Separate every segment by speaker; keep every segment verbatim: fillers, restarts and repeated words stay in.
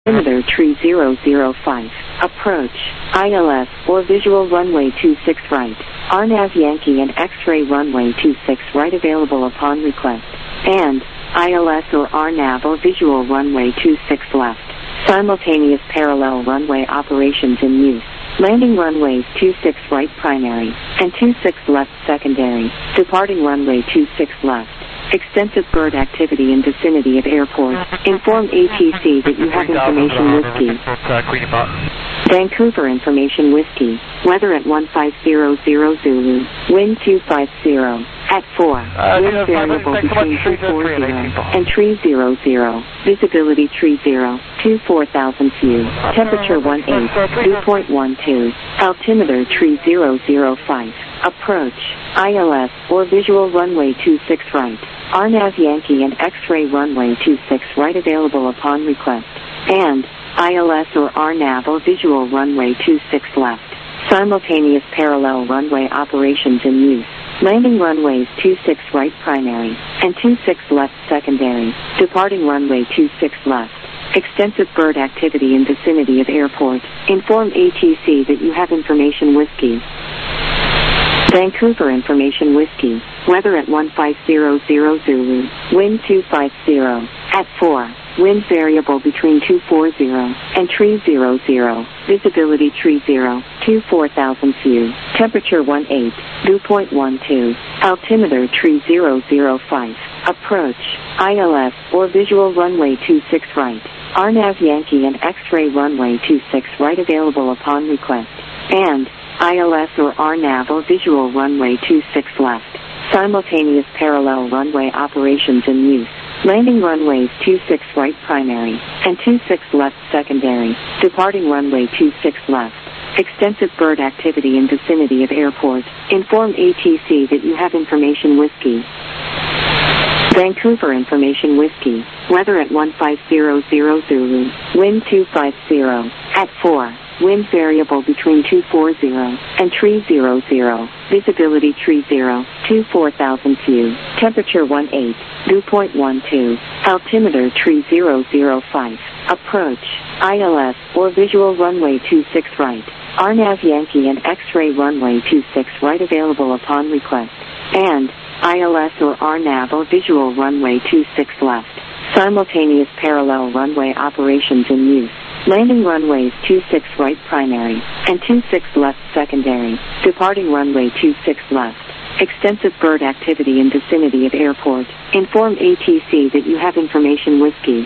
Speaker 1: Altimeter tree zero zero five. Approach. I L S, or visual runway two six right. R NAV Yankee and X-ray runway two six right available upon request. And I L S or R NAV or visual runway two six left. Simultaneous parallel runway operations in use. Landing runways two six right primary and two six left secondary. Departing runway two six left. Extensive bird activity in vicinity of airport. Inform A T C that you have information whiskey. Vancouver information whiskey. Weather at one five zero zero Zulu. Wind two five zero. At four. Wind variable between two four zero and tree zero zero. Visibility tree zero. two four thousand view. Temperature one eight. Dew point one two. Altimeter tree zero zero five. Approach. I L S or visual runway two six right. R NAV Yankee and X-ray runway two six right available upon request. And I L S or R NAV or visual runway two six left. Simultaneous parallel runway operations in use. Landing runways two six right primary and two six left secondary. Departing runway two six left. Extensive bird activity in vicinity of airport. Inform A T C that you have information whiskey. Vancouver information whiskey. Weather at one five zero zero Zulu. Wind two five zero. At four. Wind variable between two four zero and tree zero zero. Visibility tree zero. two four thousand view. Temperature one eight. Dew point one two. Altimeter tree zero zero five. Approach. I L S or visual runway two six right. R NAV Yankee and X-ray runway two six right available upon request. And I L S or R NAV or visual runway two six left. Simultaneous parallel runway operations in use. Landing runways two six right primary and two six left secondary. Departing runway two six left. Extensive bird activity in vicinity of airport. Inform A T C that you have information whiskey. Vancouver information whiskey. Weather at one five zero zero Zulu. Wind two five zero. At four. Wind variable between two four zero and tree zero zero. Visibility tree zero. two four thousand view. Temperature one eight. Dew point one two. Altimeter tree zero zero five. Approach. I L S or visual runway two six right. R NAV Yankee and X-ray runway two six right available upon request. And I L S or R NAV or visual runway two six left. Simultaneous parallel runway operations in use. Landing runways two six right primary and two six left secondary. Departing runway two six left. Extensive bird activity in vicinity of airport. Inform A T C that you have information whiskey.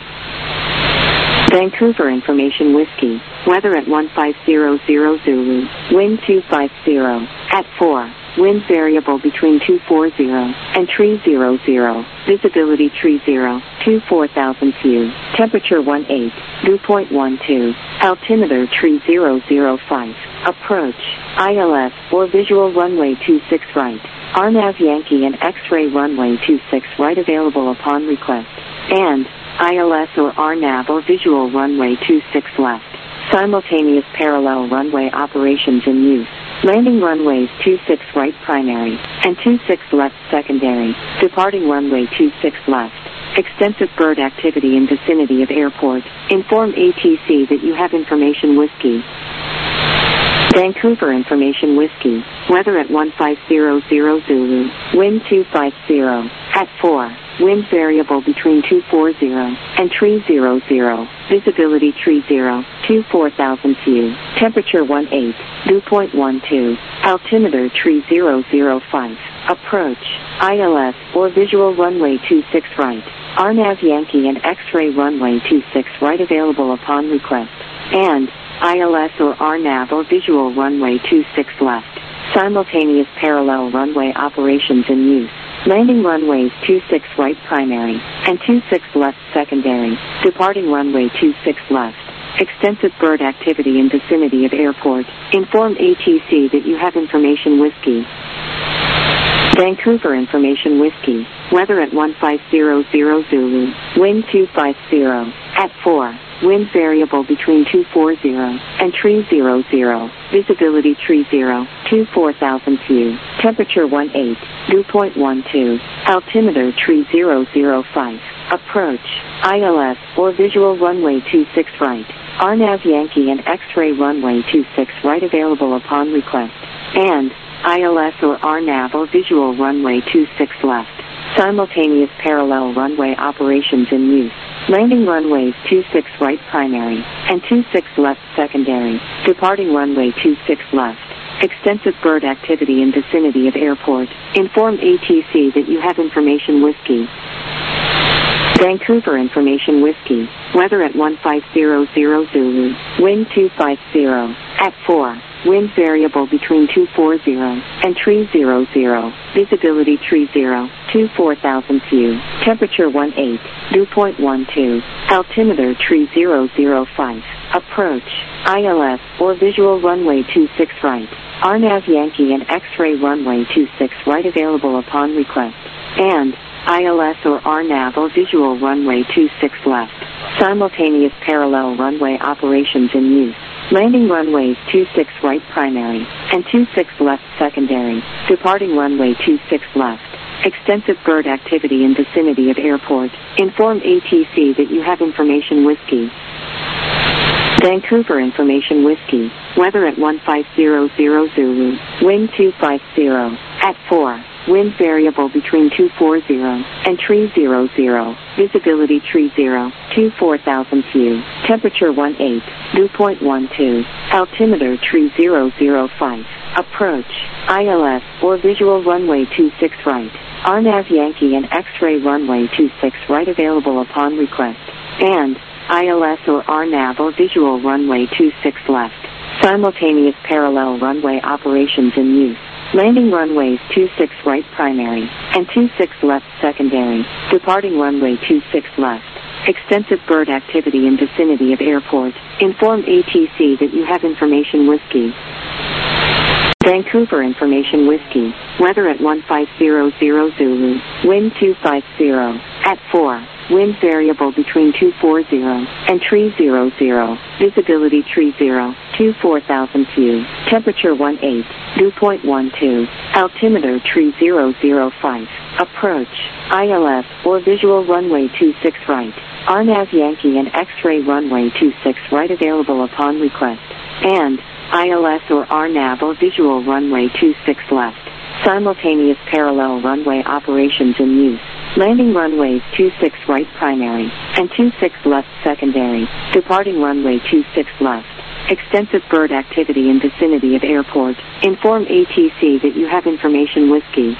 Speaker 1: Vancouver information whiskey. Weather at one five zero zero Zulu. Wind two five zero. At four. Wind variable between two four zero and tree zero zero. Visibility tree zero. two four thousand view. Temperature one eight. Dew point one two. Altimeter tree zero zero five. Approach. I L S or visual runway two six right. R NAV Yankee and X-ray runway two six right available upon request. And I L S or R NAV or visual runway two six left. Simultaneous parallel runway operations in use. Landing runways two six right primary and two six left secondary. Departing runway two six left. Extensive bird activity in vicinity of airport. Inform A T C that you have information whiskey. Vancouver information whiskey. Weather at one five zero zero Zulu. Wind two five zero. At four. Wind variable between two four zero and tree zero zero. Visibility tree zero. two four thousand view. Temperature one eight. Dew point one two. Altimeter tree zero zero five. Approach. I L S or visual runway two six right. R NAV Yankee and X-ray runway two six right available upon request. And I L S or R NAV or visual runway two six left. Simultaneous parallel runway operations in use. Landing runways two six right primary and two six left secondary. Departing runway two six left. Extensive bird activity in vicinity of airport. Inform A T C that you have information whiskey. Vancouver information whiskey. Weather at one five zero zero Zulu. Wind two five zero. At four. Wind variable between two four zero and tree zero zero. Visibility tree zero. two four thousand view. Temperature one eight. Dew point one two. Altimeter tree zero zero five. Approach, I L S, or visual runway two six right. R N A V Yankee and X-ray runway two six right available upon request. And I L S or R N A V or visual runway two six left. Simultaneous parallel runway operations in use. Landing runways two six right primary and two six left secondary. Departing runway two six left. Extensive bird activity in vicinity of airport. Inform A T C that you have information whiskey. Vancouver Information Whiskey. Weather at one five zero zero Zulu. Wind two five zero. At four. Wind variable between two four zero and three zero zero. Visibility three zero. two four thousand view. Temperature one eight. Dew point one two. Altimeter three zero zero five. Approach. I L S or visual runway two six right. R N A V Yankee and X-ray runway two six right available upon request. And I L S or R N A V or visual runway two six left. Simultaneous parallel runway operations in use. Landing runways two six right primary and two six left secondary. Departing runway two six left. Extensive bird activity in vicinity of airport. Inform A T C that you have information whiskey. Vancouver Information Whiskey. Weather at one five zero zero Zulu. Wind two five zero. At four. Wind variable between two four zero and three zero zero. Visibility three zero. two four thousand view. Temperature one eight. Dew point one two. Altimeter three zero zero five. Approach. I L S or visual runway two six right. R N A V Yankee and X-ray runway two six right available upon request. And I L S or R N A V or visual runway two six left. Simultaneous parallel runway operations in use. Landing runways two six right primary and two six left secondary. Departing runway two six left. Extensive bird activity in vicinity of airport. Inform A T C that you have information whiskey. Vancouver Information Whiskey. Weather at one five zero zero Zulu. Wind two five zero. At four. Wind variable between two four zero and three zero zero. Visibility three zero. two four thousand view. Temperature one eight. Dew point one two. Altimeter three zero zero five. Approach. I L S or visual runway two six right. R N A V Yankee and X-ray runway two six right available upon request. And I L S or R N A V or visual runway two six left. Simultaneous parallel runway operations in use. Landing runways two six right primary and two six left secondary. Departing runway two six left. Extensive bird activity in vicinity of airport. Inform A T C that you have information whiskey.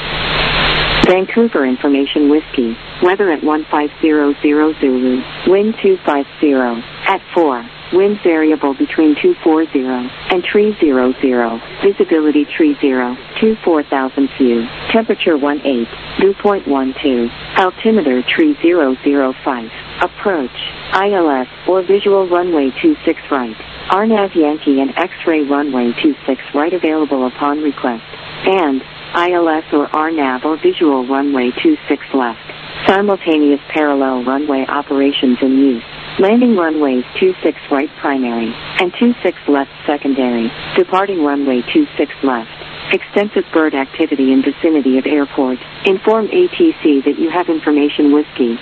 Speaker 1: Vancouver Information Whiskey. Weather at one five zero zero Zulu. Wind two five zero. At four. Wind variable between two four zero and three zero zero. Visibility three zero. two four thousand view. Temperature one eight. Dew point one two. Altimeter three zero zero five. Approach. I L S or visual runway two six right. R N A V Yankee and X-ray runway two six right available upon request. And I L S or R N A V or visual runway two six left. Simultaneous parallel runway operations in use. Landing runways two six right primary and two six left secondary. Departing runway two six left. Extensive bird activity in vicinity of airport. Inform A T C that you have information whiskey.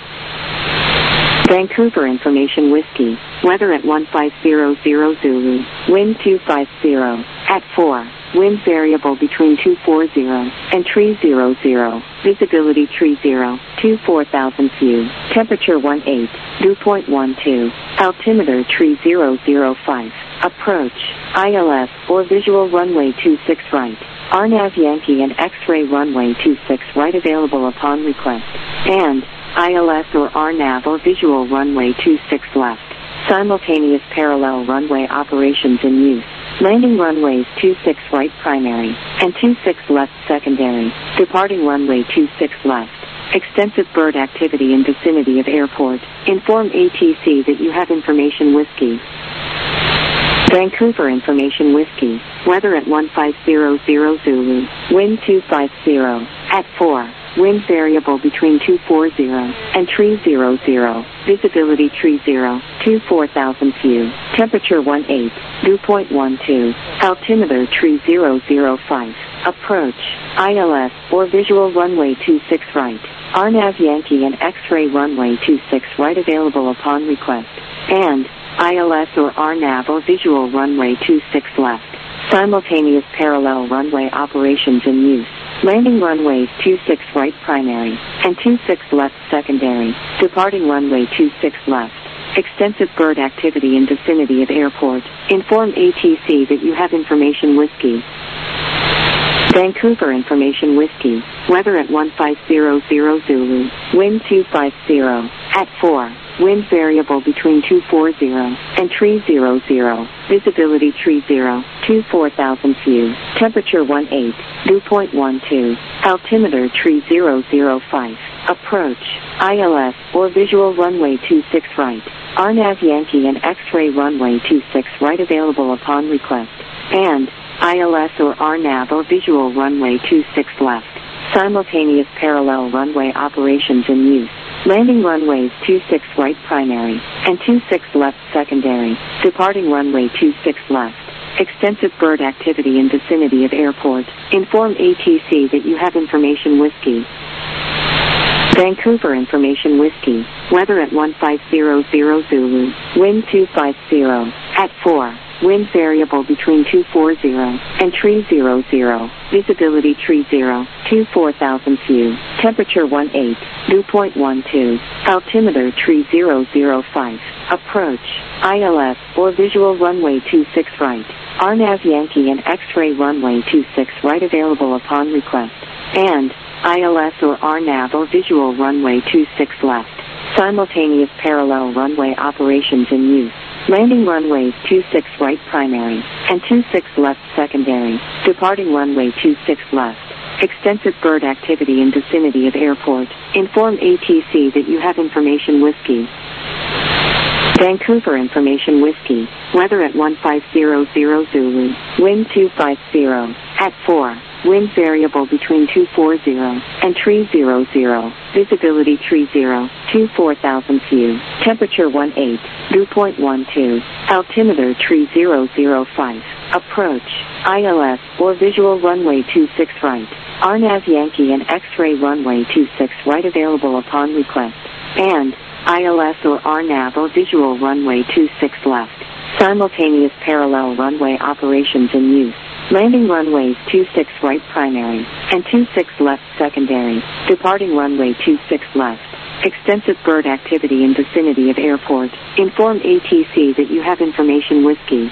Speaker 1: Vancouver Information Whiskey. Weather at one five zero zero Zulu. Wind two five zero. At four. Wind variable between two four zero and three zero zero. Visibility three zero. two four thousand view. Temperature one eight. Dew point one two. Altimeter three zero zero five. Approach. I L S or visual runway two six right. R N A V Yankee and X-ray runway two six right available upon request. And I L S or R N A V or visual runway two six left. Simultaneous parallel runway operations in use. Landing runways two six right primary and two six left secondary. Departing runway two six left. Extensive bird activity in vicinity of airport. Inform A T C that you have information whiskey. Vancouver Information Whiskey. Weather at one five zero zero Zulu. Wind two five zero. At four. Wind variable between two four zero and three zero zero. Visibility three zero. two four thousand view. Temperature one eight. Dew point one two. Altimeter three zero zero five. Approach. I L S or visual runway two six right. R N A V Yankee and X-ray runway two six right available upon request. And I L S or R N A V or visual runway two six left. Simultaneous parallel runway operations in use. Landing runways two six right primary and two six left secondary. Departing runway two six left. Extensive bird activity in vicinity of airport. Inform A T C that you have information Whiskey. Vancouver Information Whiskey. Weather at one five zero zero Zulu. Wind two five zero. At four. Wind variable between two forty and three hundred. Visibility three zero. two four thousand view. Temperature one eight. Dew point one two. Altimeter three thousand five. Approach. I L S or visual runway two six right. R N A V Yankee and X-ray runway two six right available upon request. And I L S or R N A V or visual runway two six left. Simultaneous parallel runway operations in use. Landing runways two six right primary and two six left secondary. Departing runway two six left. Extensive bird activity in vicinity of airport. Inform A T C that you have information Whiskey. Vancouver Information Whiskey. Weather at one five zero zero Zulu. Wind two five zero. At four. Wind variable between two forty and three hundred. Visibility three zero. two four thousand view. Temperature one eight. Dew point one two. Altimeter three thousand five. Approach. I L S or visual runway two six right. R N A V Yankee and X-ray runway two six right available upon request. And I L S or R N A V or visual runway two six left. Simultaneous parallel runway operations in use. Landing runways two six right primary and two six left secondary. Departing runway two six left. Extensive bird activity in vicinity of airport. Inform A T C that you have information Whiskey. Vancouver Information Whiskey. Weather at one five zero zero Zulu. Wind two five zero. At four. Wind variable between two forty and three hundred. Visibility three zero. two four thousand view. Temperature one eight. Dew point one two. Altimeter three thousand five. Approach. I L S or visual runway two six right. R N A V Yankee and X-ray runway two six right available upon request. And I L S or R N A V or visual runway two six left. Simultaneous parallel runway operations in use. Landing runways two six right primary and two six left secondary. Departing runway two six left. Extensive bird activity in vicinity of airport. Inform A T C that you have information Whiskey.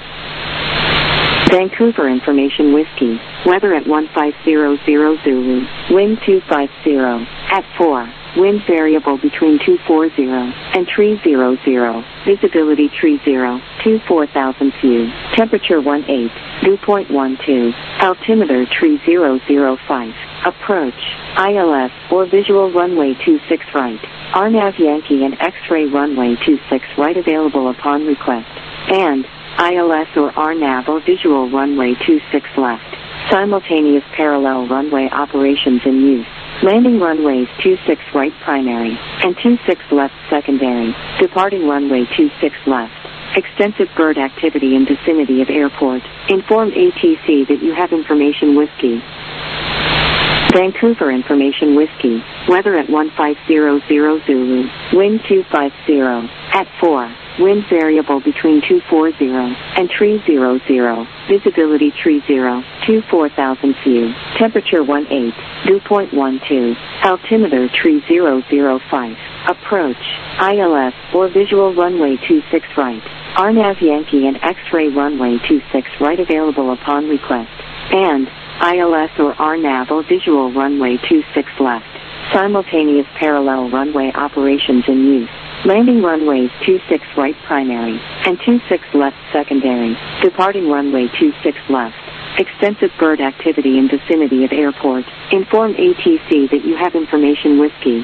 Speaker 1: Vancouver Information Whiskey. Weather at one five zero zero Zulu. Wind two five zero. At four. Wind variable between two forty and three hundred. Visibility three zero. two four thousand view. Temperature one eight. Dew point one two. Altimeter three thousand five. Approach. I L S or visual runway two six right. R N A V Yankee and X-ray runway two six right available upon request. And I L S or R N A V or visual runway two six left. Simultaneous parallel runway operations in use. Landing runways two six right primary and two six left secondary. Departing runway two six left. Extensive bird activity in vicinity of airport. Inform A T C that you have information Whiskey. Vancouver Information Whiskey. Weather at one five zero zero Zulu. Wind two five zero. At four. Wind variable between two forty and three hundred. Visibility three zero. two four thousand view. Temperature one eight. Dew point one two. Altimeter three thousand five. Approach. I L S or visual runway two six right. R N A V Yankee and X-ray runway two six right available upon request. And I L S or R N A V or visual runway two six left. Simultaneous parallel runway operations in use. Landing runways two six right primary and two six left secondary. Departing runway two six left. Extensive bird activity in vicinity of airport. Inform A T C that you have information Whiskey.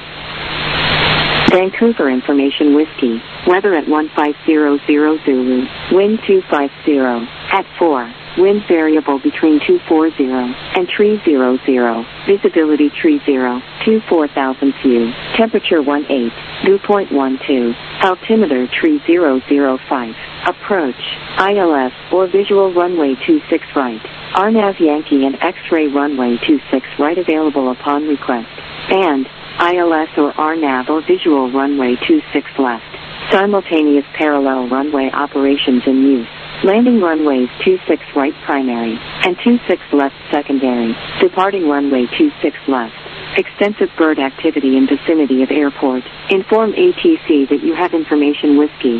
Speaker 1: Vancouver Information Whiskey. Weather at one five zero zero Zulu. Wind two five zero. At four. Wind variable between two forty and three hundred. Visibility three zero. two four thousand view. Temperature one eight. Dew point one two. Altimeter three thousand five. Approach. I L S or visual runway two six right. R N A V Yankee and X-ray runway two six right available upon request. And I L S or R NAV or visual runway two six left. Simultaneous parallel runway operations in use. Landing runways two six right primary and two six left secondary. Departing runway two six left. Extensive bird activity in vicinity of airport. Inform A T C that you have information whiskey.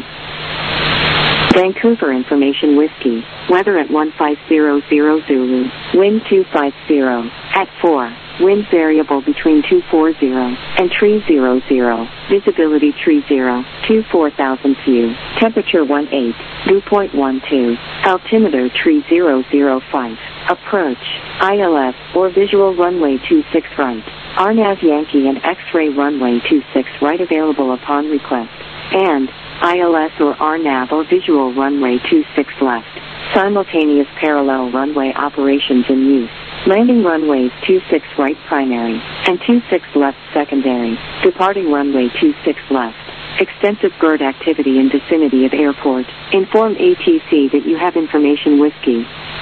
Speaker 1: Vancouver Information Whiskey. Weather at one five zero zero Zulu. Wind two five zero. At four. Wind variable between two four zero and three zero zero. Visibility three zero. two four thousand view. Temperature one eight. Dew point one two. Altimeter three zero zero five. Approach. I L S or visual runway two six right. R NAV Yankee and X-ray runway two six right available upon request. And I L S or R NAV or visual runway two six left. Simultaneous parallel runway operations in use. Landing runways two six right primary and two six left secondary. Departing runway two six left. Extensive bird activity in vicinity of airport. Inform A T C that you have information whiskey.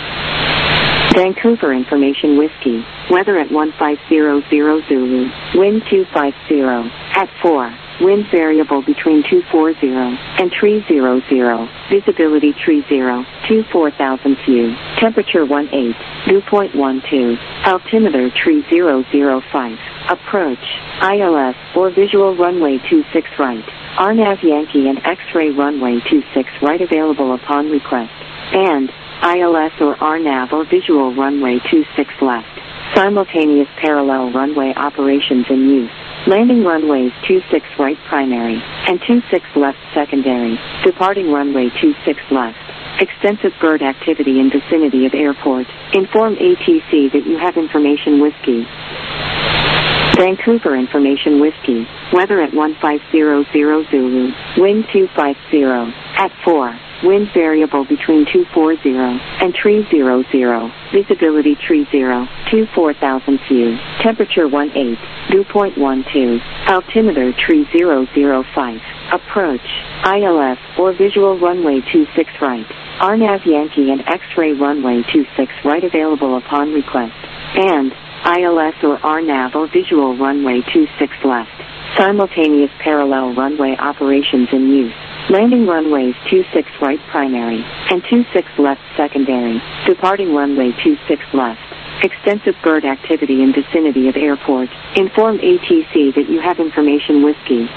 Speaker 1: Vancouver Information Whiskey. Weather at one five zero zero Zulu. Wind two five zero. At four. Wind variable between two four zero and three zero zero. Visibility three zero. two four thousand view. Temperature one eight. Dew point one two. Altimeter three zero zero five. Approach. I L S or visual runway two six right. R NAV Yankee and X-ray runway two six right available upon request. And I L S or R NAV or visual runway two six left. Simultaneous parallel runway operations in use. Landing runways two six right primary and two six left secondary. Departing runway two six left. Extensive bird activity in vicinity of airport. Inform A T C that you have information whiskey. Vancouver Information Whiskey. Weather at one five zero zero Zulu. Wind two five zero. At four. Wind variable between two four zero and three zero zero. Visibility three zero. two four thousand view. Temperature one eight. Dew point one two. Altimeter three zero zero five. Approach. I L S or visual runway two six right. R NAV Yankee and X-ray runway two six right available upon request. And I L S or R NAV or visual runway two six left. Simultaneous parallel runway operations in use. Landing runways two six right primary and two six left secondary. Departing runway two six left. Extensive bird activity in vicinity of airport. Inform A T C that you have information whiskey.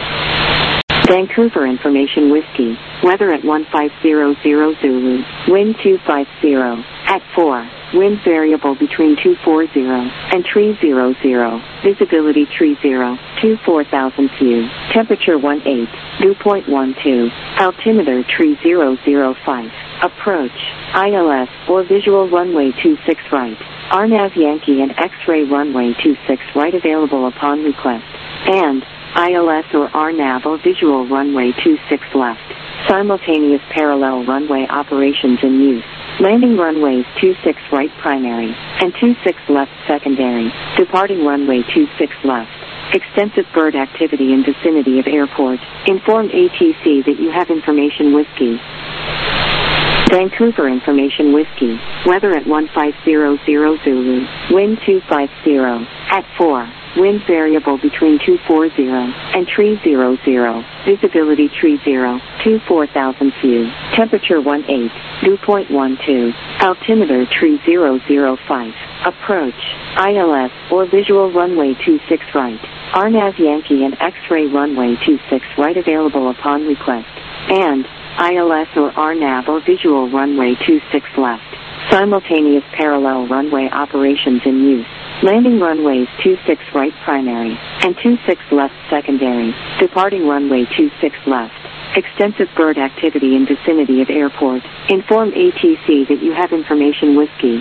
Speaker 1: Vancouver Information Whiskey. Weather at one five zero zero Zulu. Wind two five zero. At four. Wind variable between two four zero and three zero zero. Visibility three zero. two four thousand view. Temperature one eight. Dew point one two. Altimeter three zero zero five. Approach. I L S or visual runway two six right. R NAV Yankee and X-ray runway two six right available upon request. And I L S or R NAV or visual runway two six left. Simultaneous parallel runway operations in use. Landing runways two six right primary and two six left secondary. Departing runway two six left. Extensive bird activity in vicinity of airport. Inform A T C that you have information whiskey. Vancouver Information Whiskey. Weather at one five zero zero Zulu. Wind two five zero. At four. Wind variable between two four zero and three zero zero. Visibility three zero. two four thousand view. Temperature one eight. Dew point one two. Altimeter three zero zero five. Approach. I L S or visual runway two six right. R NAV Yankee and X-ray runway two six right available upon request. And I L S or R NAV or visual runway two six left. Simultaneous parallel runway operations in use. Landing runways two six right primary and two six left secondary. Departing runway two six left. Extensive bird activity in vicinity of airport. Inform A T C that you have information whiskey.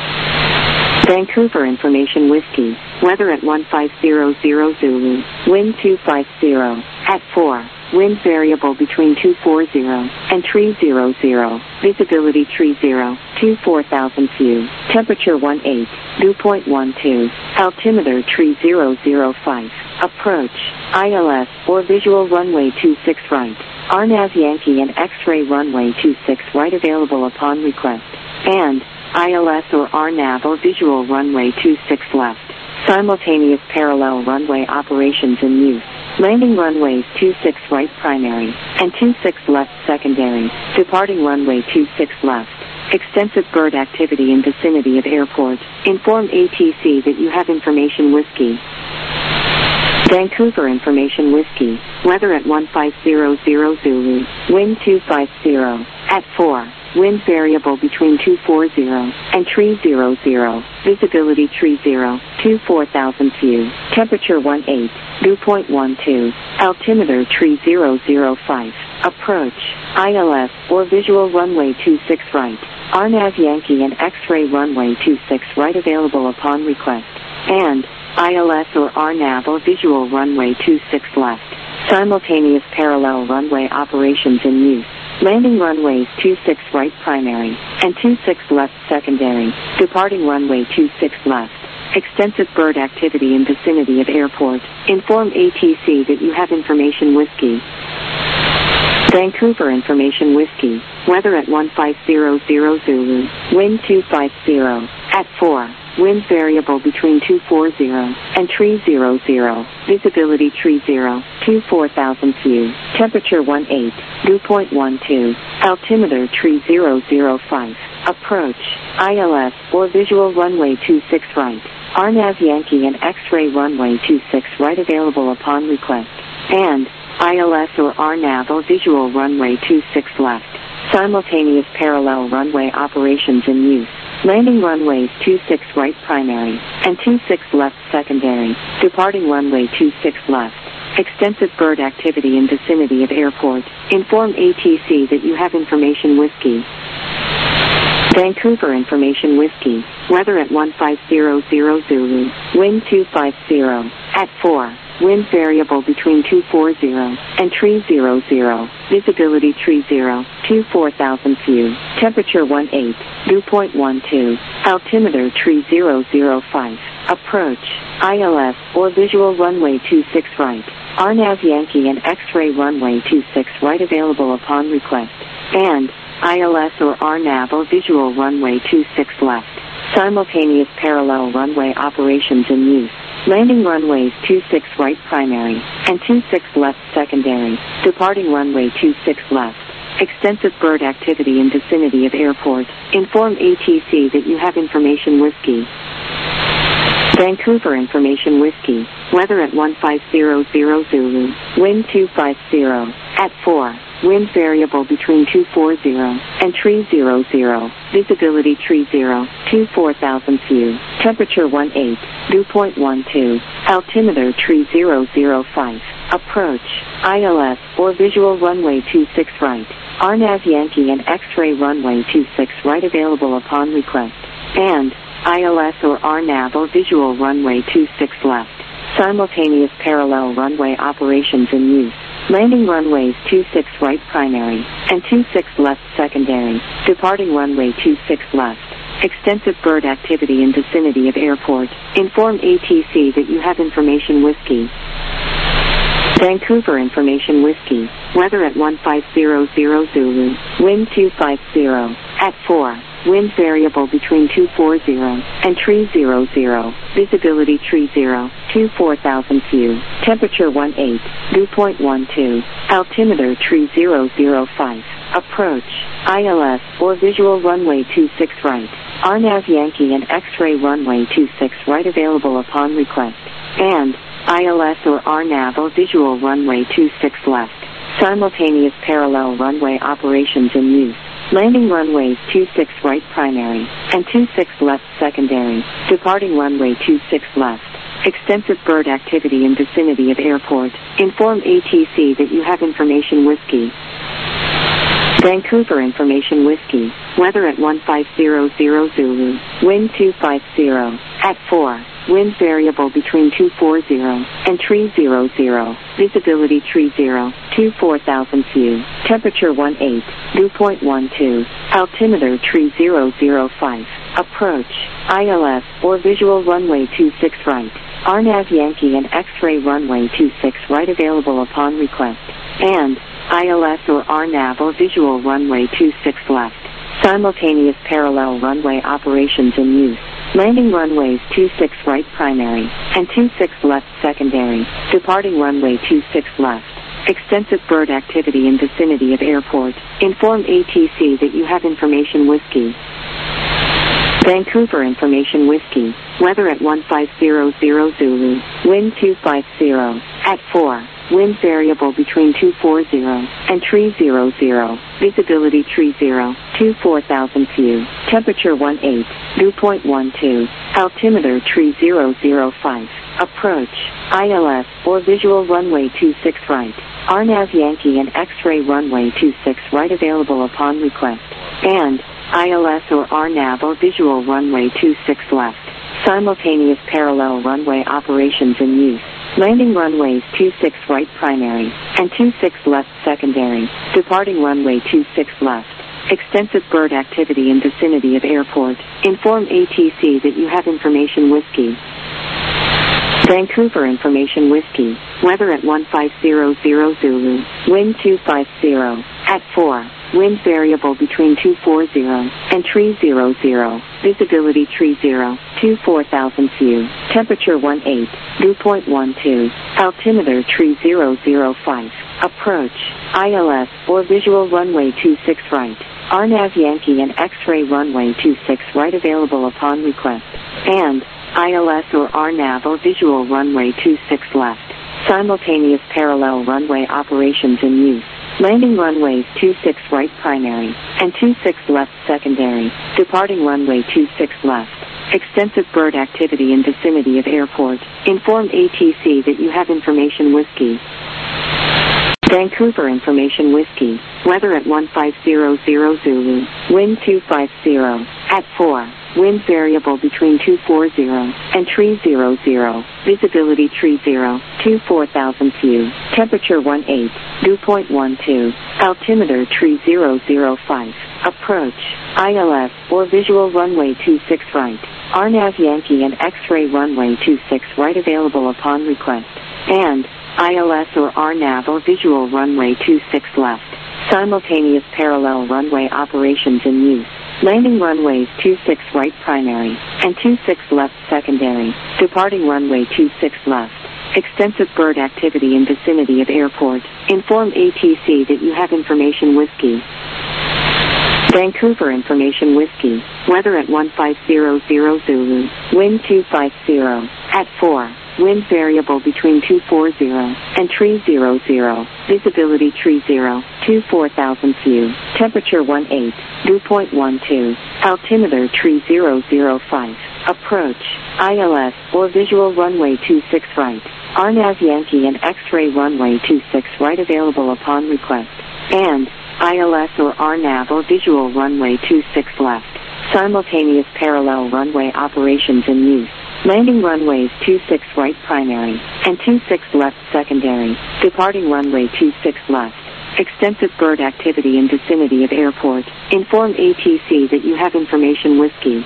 Speaker 1: Vancouver Information Whiskey. Weather at one five zero zero Zulu. Wind two five zero. At four. Wind variable between two four zero and three zero zero. Visibility three zero. two four thousand view. Temperature one eight. Dew point one two. Altimeter three zero zero five. Approach. I L S or visual runway two six right. R NAV Yankee and X-ray runway two six right available upon request. And I L S or R NAV or visual runway two six left. Simultaneous parallel runway operations in use. Landing runways two six right primary and two six left secondary. Departing runway two six left. Extensive bird activity in vicinity of airport. Inform A T C that you have information whiskey. Vancouver Information Whiskey. Weather at one five zero zero Zulu. Wind two five zero. At four. Wind variable between two four zero and three zero zero. Visibility three zero. two four thousand view. Temperature one eight. Dew point one two. Altimeter three zero zero five. Approach. I L S or visual runway two six right. R N A V Yankee and X-ray runway two six right available upon request. And I L S or R N A V or visual runway two six left. Simultaneous parallel runway operations in use. Landing runways two six right primary and two six left secondary. Departing runway two six left. Extensive bird activity in vicinity of airport. Inform A T C that you have information whiskey. Vancouver Information Whiskey. Weather at one five zero zero Zulu. Wind two five zero. At four. Wind variable between two four zero and three zero zero. Visibility three zero. two four thousand view. Temperature one eight. Dew point one two. Altimeter three zero zero five. Approach. I L S or visual runway two six right. R N A V Yankee and X-ray runway two six right available upon request. And I L S or R N A V or visual runway two six left. Simultaneous parallel runway operations in use. Landing runways two six right primary and two six left secondary. Departing runway two six left. Extensive bird activity in vicinity of airport. Inform A T C that you have information whiskey. Vancouver Information Whiskey. Weather at one five zero zero Zulu. Wind two five zero. At four. Wind variable between two four zero and three zero zero. Visibility three zero. two four thousand view. Temperature one eight. Dew point one two. Altimeter three zero zero five. Approach. I L S or visual runway two six right. R N A V Yankee and X-ray runway two six right available upon request. And I L S or R N A V or visual runway two six left. Simultaneous parallel runway operations in use. Landing runways two six right primary and two six left secondary. Departing runway two six left. Extensive bird activity in vicinity of airport. Inform A T C that you have information whiskey. Vancouver Information Whiskey. Weather at one five zero zero Zulu. Wind two five zero. At four. Wind variable between two four zero and three zero zero. Visibility three zero. two four thousand view. Temperature one eight. Dew point one two. Altimeter three zero zero five. Approach. I L S or visual runway two six right. R N A V Yankee and X-ray runway two six right available upon request. And I L S or R N A V or visual runway two six left. Simultaneous parallel runway operations in use. Landing runways two six right primary and two six left secondary. Departing runway two six left. Extensive bird activity in vicinity of airport. Inform A T C that you have information whiskey. Vancouver Information Whiskey. Weather at one five zero zero Zulu. Wind two five zero. At four. Wind variable between two four zero and three zero zero. Visibility three zero. two four thousand view. Temperature one eight. Dew point one two. Altimeter three zero zero five. Approach. I L S or visual runway two six right. R N A V Yankee and X-ray runway two six right available upon request. And I L S or R N A V or visual runway two six left. Simultaneous parallel runway operations in use. Landing runways two six right primary and two six left secondary. Departing runway two six left. Extensive bird activity in vicinity of airport. Inform A T C that you have information whiskey. Vancouver Information Whiskey. Weather at one five zero zero Zulu. Wind two five zero. At four. Wind variable between two four zero and three zero zero. Visibility three zero. two four thousand view. Temperature one eight. Dew point one two. Altimeter three zero zero five. Approach. I L S or visual runway two six right. R N A V Yankee and X-ray runway two six right available upon request. And I L S or R N A V or visual runway two six left. Simultaneous parallel runway operations in use. Landing runways two six right primary and two six left secondary. Departing runway two six left. Extensive bird activity in vicinity of airport. Inform A T C that you have information whiskey. Vancouver Information Whiskey. Weather at one five zero zero Zulu. Wind two five zero. At four. Wind variable between two four zero and three zero zero. Visibility three zero. two four thousand view. Temperature one eight. Dew point one two. Altimeter three zero zero five. Approach. I L S or visual runway two six right. R NAV Yankee and X-ray runway two six right available upon request. And I L S or R NAV or visual runway two six left. Simultaneous parallel runway operations in use. Landing runways two six right primary and two six left secondary. Departing runway two six left. Extensive bird activity in vicinity of airport. Inform A T C that you have information whiskey. Vancouver Information Whiskey. Weather at one five zero zero Zulu. Wind two five zero. At four. Wind variable between two four zero and three zero zero. Visibility three zero. two four thousand view. Temperature one eight. Dew point one two. Altimeter three zero zero five. Approach. I L S or visual runway two six right. R NAV Yankee and X-ray runway two six right available upon request. And I L S or R NAV or visual runway two six left. Simultaneous parallel runway operations in use. Landing runways two six right primary and two six left secondary. Departing runway two six left. Extensive bird activity in vicinity of airport. Inform A T C that you have information whiskey. Vancouver Information Whiskey. Weather at one five zero zero Zulu. Wind two five zero. At four. Wind variable between two four zero and three zero zero. Visibility three zero. two four thousand view. Temperature one eight. Dew point one two. Altimeter three zero zero five. Approach. I L S or visual runway two six right. R NAV Yankee and X-ray runway two six right available upon request. And I L S or R NAV or visual runway two six left. Simultaneous parallel runway operations in use. Landing runways two six right primary and two six left secondary. Departing runway two six left. Extensive bird activity in vicinity of airport. Inform A T C that you have information whiskey. Vancouver Information Whiskey. Weather at one five zero zero Zulu. Wind two five zero. At four. Wind variable between two four zero and three zero zero. Visibility three zero. two four thousand view. Temperature one eight. Dew point one two. Altimeter three zero zero five. Approach. I L S or visual runway two six right. R NAV Yankee and X-ray runway two six right available upon request. And I L S or R NAV or visual runway two six left. Simultaneous parallel runway operations in use. Landing runways two six right primary and two six left secondary. Departing runway two six left. Extensive bird activity in vicinity of airport. Inform A T C that you have information whiskey.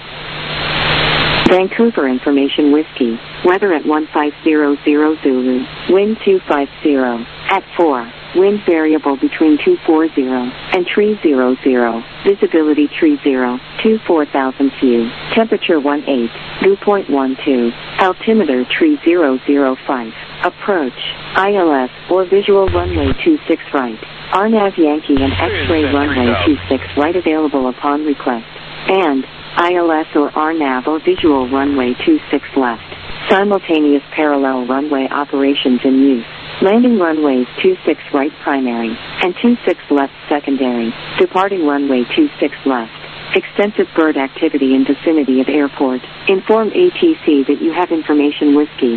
Speaker 1: Vancouver Information Whiskey. Weather at one five zero zero Zulu. Wind two five zero. At four. Wind variable between two four zero and three zero zero. Visibility three zero. two four thousand view. Temperature one eight. Dew point one two. Altimeter three zero zero five. Approach. I L S or visual runway two six right. R NAV Yankee and X-ray runway two six right available upon request. And I L S or R NAV or visual runway two six left. Simultaneous parallel runway operations in use. Landing runways two six right primary and two six left secondary. Departing runway two six left. Extensive bird activity in vicinity of airport. Inform A T C that you have information whiskey.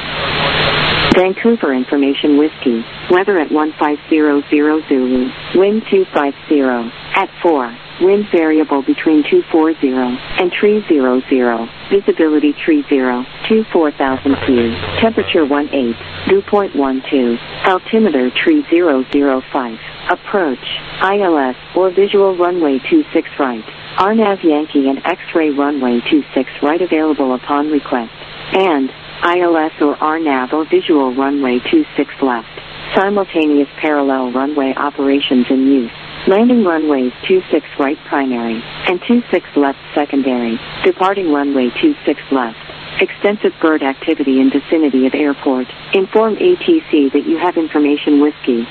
Speaker 1: Vancouver Information Whiskey. Weather at one five zero zero Zulu. Wind two five zero. At four. Wind variable between two four zero and three zero zero. Visibility three zero. two four thousand view. Temperature one eight. Dew point one two. Altimeter three zero zero five. Approach. I L S or visual runway two six right. R NAV Yankee and X-ray runway two six right available upon request. And I L S or R NAV or visual runway two six left. Simultaneous parallel runway operations in use. Landing runways two six right primary and two six left secondary. Departing runway two six left. Extensive bird activity in vicinity of airport. Inform A T C that you have information whiskey.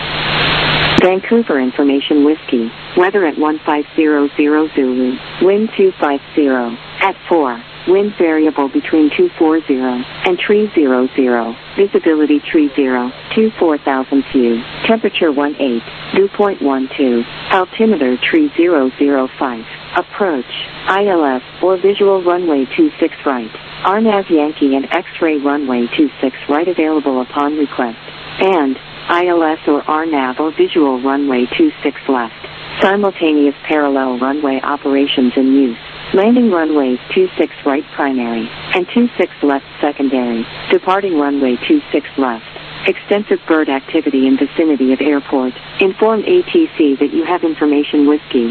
Speaker 1: Vancouver Information Whiskey. Weather at one five zero zero Zulu. Wind two five zero. At four. Wind variable between two four zero and three zero zero. Visibility three zero. two four thousand feet. Temperature one eight. Dew point one two. Altimeter three zero zero five. Approach. I L S or visual runway two six right. R N A V Yankee and X-ray runway two six right available upon request. And I L S or R N A V or visual runway two six left. Simultaneous parallel runway operations in use. Landing runways two six right primary and two six left secondary. Departing runway two six left. Extensive bird activity in vicinity of airport. Inform A T C that you have information whiskey.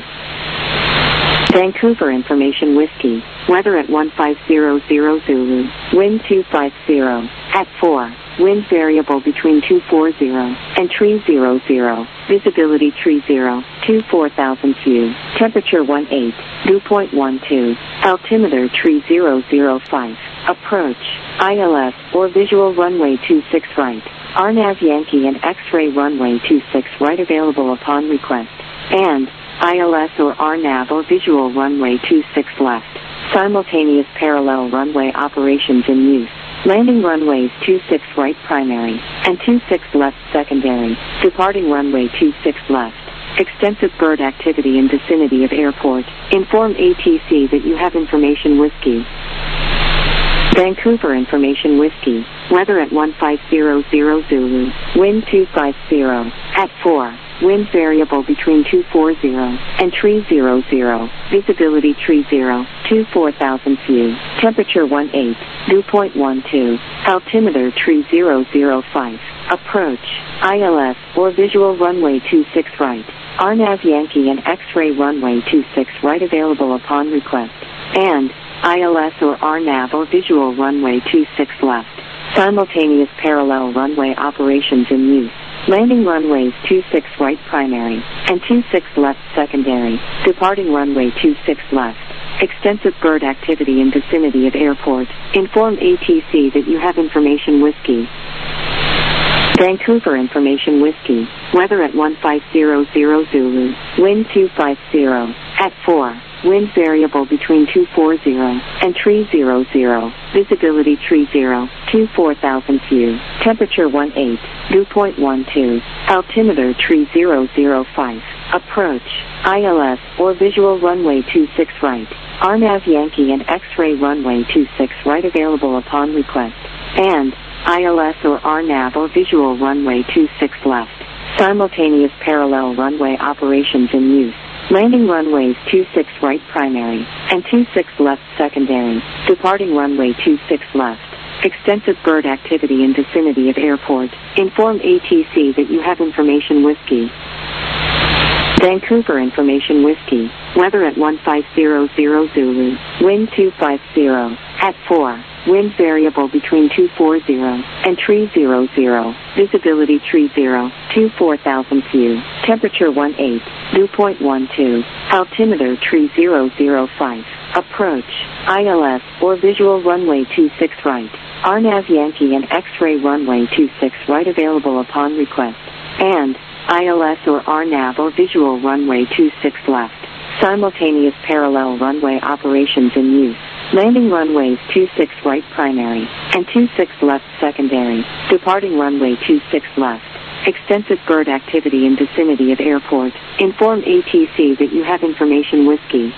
Speaker 1: Vancouver Information Whiskey. Weather at one five zero zero Zulu. Wind two five zero. At four. Wind variable between two four zero and three zero zero. Visibility three zero. two four thousand feet. Temperature one eight. Dew point one two. Altimeter three zero zero five. Approach. I L S or visual runway two six right. R N A V Yankee and X-ray runway two six right available upon request. And I L S or R N A V or visual runway two six left. Simultaneous parallel runway operations in use. Landing runways two six right primary and two six left secondary. Departing runway two six left. Extensive bird activity in vicinity of airport. Inform A T C that you have information whiskey. Vancouver Information Whiskey. Weather at one five zero zero Zulu. Wind two five zero. At four. Wind variable between two four zero and three zero zero. Visibility three zero. two four thousand feet. Temperature one eight. Dew point one two. Altimeter three zero zero five. Approach. I L S or visual runway two six right. R N A V Yankee and X-ray runway two six right available upon request. And I L S or R N A V or visual runway two six left. Simultaneous parallel runway operations in use. Landing runways two six right primary and two six left secondary. Departing runway two six left. Extensive bird activity in vicinity of airport. Inform A T C that you have information whiskey. Vancouver Information Whiskey. Weather at one five zero zero Zulu. Wind two five zero. At four. Wind variable between two four zero and three zero zero. Visibility three zero. two four thousand feet. Temperature one eight. Dew point one two. Altimeter three zero zero five. Approach. I L S or visual runway two six right. R N A V Yankee and X-ray runway two six right available upon request. And I L S or R N A V or visual runway two six left. Simultaneous parallel runway operations in use. Landing runways two six right primary and two six left secondary. Departing runway two six left. Extensive bird activity in vicinity of airport. Inform A T C that you have information whiskey. Vancouver Information Whiskey. Weather at one five zero zero Zulu. Wind two five zero. At four. Wind variable between two four zero and three zero zero. Visibility three zero. two four thousand feet. Temperature one eight. Dew point one two. Altimeter three zero zero five. Approach. I L S or visual runway two six right. R N A V Yankee and X-ray runway two six right available upon request. And I L S or R N A V or visual runway two six left. Simultaneous parallel runway operations in use. Landing runways two six right primary and two six left secondary. Departing runway two six left. Extensive bird activity in vicinity of airport. Inform A T C that you have information whiskey.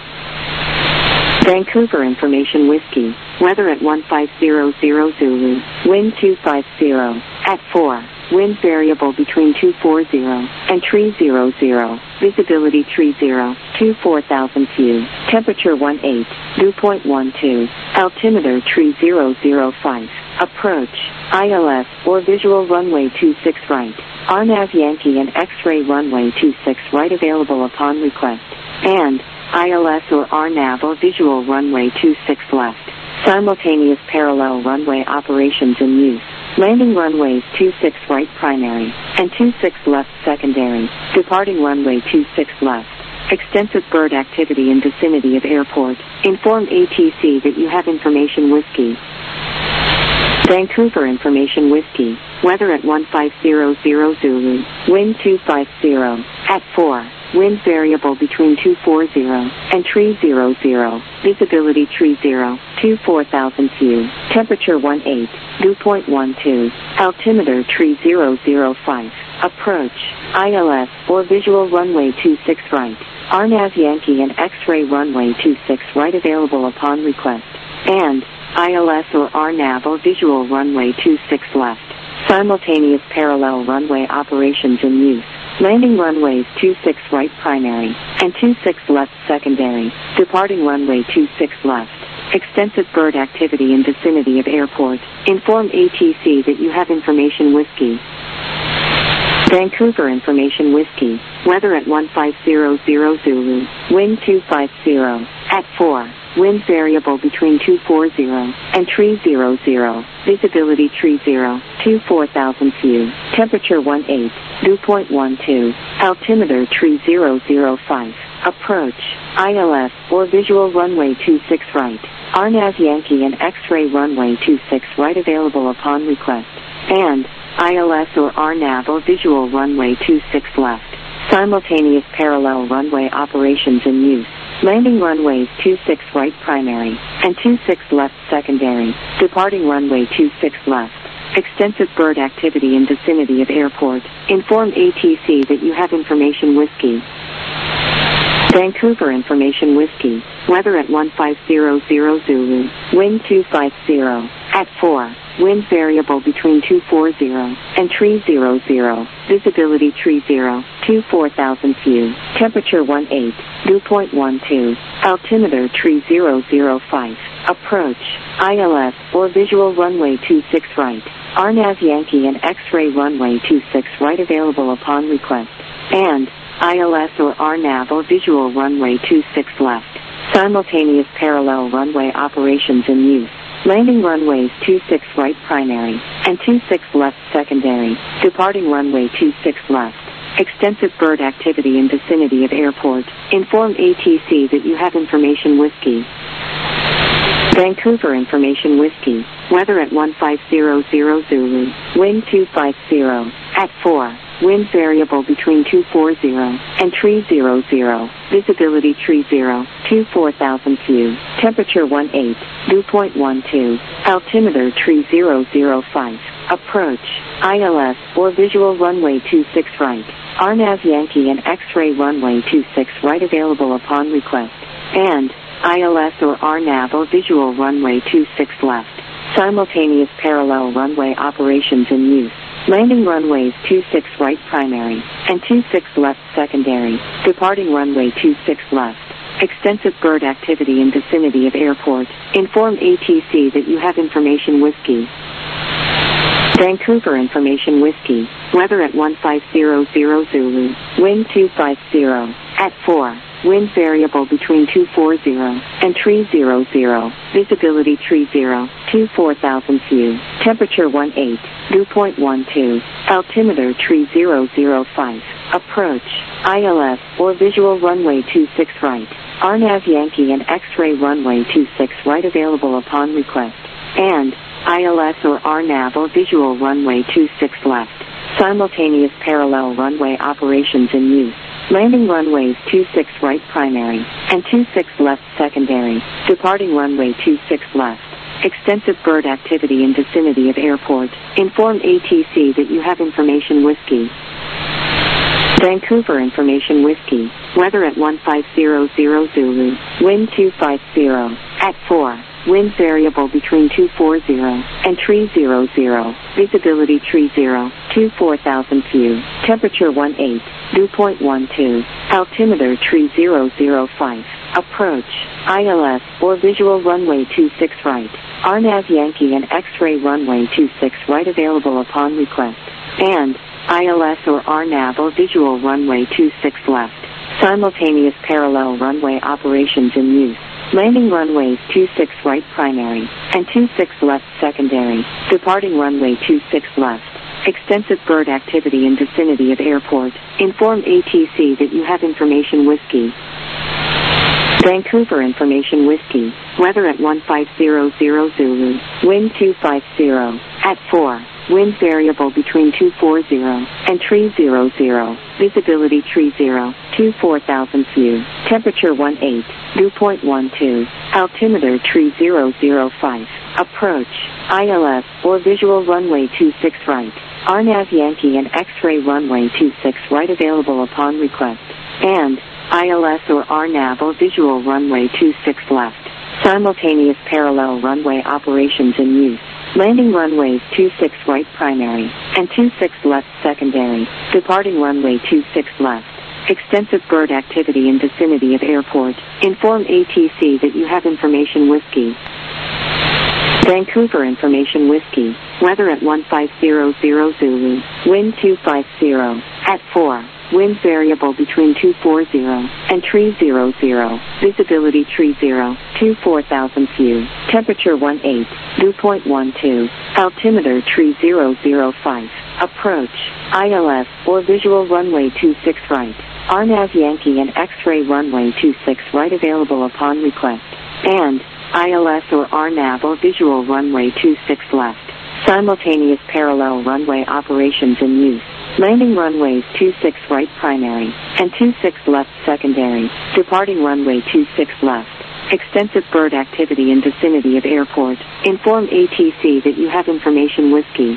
Speaker 1: Vancouver Information Whiskey. Weather at one five zero zero Zulu. Wind two five zero. At four. Wind variable between two four zero and three zero zero. Visibility three zero. two four thousand feet. Temperature one eight. Dew point one two. Altimeter three zero zero five. Approach. I L S or visual runway two six right. R N A V Yankee and X-ray runway two six right available upon request. And I L S or R N A V or visual runway two six left. Simultaneous parallel runway operations in use. Landing runways two six right primary, and two six left secondary. Departing runway two six left. Extensive bird activity in vicinity of airport. Inform A T C that you have information whiskey. Vancouver information whiskey. Weather at one five zero zero Zulu. Wind two five zero. At four. Wind variable between two four zero and three zero zero. Visibility three zero. two four thousand view. Temperature one eight. Dew point one two. Altimeter three zero zero five. Approach. I L S or visual runway two six right. R N A V Yankee and X-ray runway two six right available upon request. And I L S or R N A V or visual runway two six left. Simultaneous parallel runway operations in use. Landing runways two six right primary and two six left secondary. Departing runway two six left. Extensive bird activity in vicinity of airport. Inform A T C that you have information whiskey. Vancouver information whiskey. Weather at one five zero zero Zulu. Wind two five zero. At four. Wind variable between two four zero and three zero zero. Visibility three zero. two four thousand view. Temperature one eight. Dew point one two. Altimeter three zero zero five. Approach. I L S or visual runway two six right. R N A V Yankee and X-ray runway two six right available upon request. And I L S or R N A V or visual runway two six left. Simultaneous parallel runway operations in use. Landing runways two six right primary and two six left secondary. Departing runway two six left. Extensive bird activity in vicinity of airport. Inform A T C that you have information whiskey. Vancouver information whiskey. Weather at one five zero zero Zulu. Wind two five zero. At four. Wind variable between two four zero and three zero zero. Visibility three zero. two four thousand view. Temperature one eight. Dew point one two. Altimeter three zero zero five. Approach. I L S or visual runway two six right. R N A V Yankee and X-ray runway two six right available upon request. And I L S or R N A V or visual runway two six left. Simultaneous parallel runway operations in use. Landing runways two six right primary and two six left secondary. Departing runway two six left. Extensive bird activity in vicinity of airport. Inform A T C that you have information whiskey. Vancouver information whiskey. Weather at one five zero zero Zulu. Wind two five zero. At four. Wind variable between two four zero and three zero zero. Visibility three zero. two four thousand view. Temperature one eight. Dew point one two. Altimeter three zero zero five. Approach. I L S or visual runway two six right. R N A V Yankee and X-ray runway two six right available upon request. And I L S or R N A V or visual runway two six left. Simultaneous parallel runway operations in use. Landing runways two six right primary and two six left secondary. Departing runway two six left. Extensive bird activity in vicinity of airport. Inform A T C that you have information whiskey. Vancouver information whiskey. Weather at one five zero zero Zulu. Wind two five zero. At four. Wind variable between two four zero and three zero zero. Visibility three zero. two four thousand view. Temperature one eight. Dew point one two. Altimeter three zero zero five. Approach. I L S or visual runway two six right. R N A V Yankee and X-ray runway two six right available upon request. And I L S or R N A V or visual runway two six left. Simultaneous parallel runway operations in use. Landing runways two six right primary and two six left secondary. Departing runway two six left. Extensive bird activity in vicinity of airport. Inform A T C that you have information whiskey. Vancouver information whiskey. Weather at one five zero zero Zulu. Wind two five zero. At four. Wind variable between two four zero and three zero zero. Visibility three zero. two four thousand view. Temperature one eight. Dew point one two. Altimeter three zero zero five. Approach. I L S or visual runway two six right. R N A V Yankee and X-ray runway two six right available upon request. And I L S or R N A V or visual runway two six left. Simultaneous parallel runway operations in use. Landing runways two six right primary and two six left secondary. Departing runway two six left. Extensive bird activity in vicinity of airport. Inform A T C that you have information whiskey. Vancouver Information Whiskey. Weather at one five zero zero Zulu. Wind two five zero. At four. Wind variable between two four zero and three zero zero. Visibility three zero. two four thousand view. Temperature one eight. Dew point one two. Altimeter three zero zero five. Approach. I L S or visual runway two six right. R N A V Yankee and X-ray runway two six right available upon request. And I L S or R N A V or visual runway two six left. Simultaneous parallel runway operations in use. Landing runways two six right primary and two six left secondary. Departing runway two six left. Extensive bird activity in vicinity of airport. Inform A T C that you have information whiskey. Vancouver Information Whiskey. Weather at one five zero zero Zulu. Wind two five zero. At four. Wind variable between two four zero and three zero zero. Visibility three zero. two four thousand view. Temperature one eight. Dew point one two. Altimeter three zero zero five. Approach. I L S or visual runway two six right. R N A V Yankee and X-ray runway two six right available upon request. And I L S or R N A V or visual runway two six left. Simultaneous parallel runway operations in use. Landing runways two six right primary and two six left secondary. Departing runway two six left. Extensive bird activity in vicinity of airport. Inform A T C that you have information whiskey.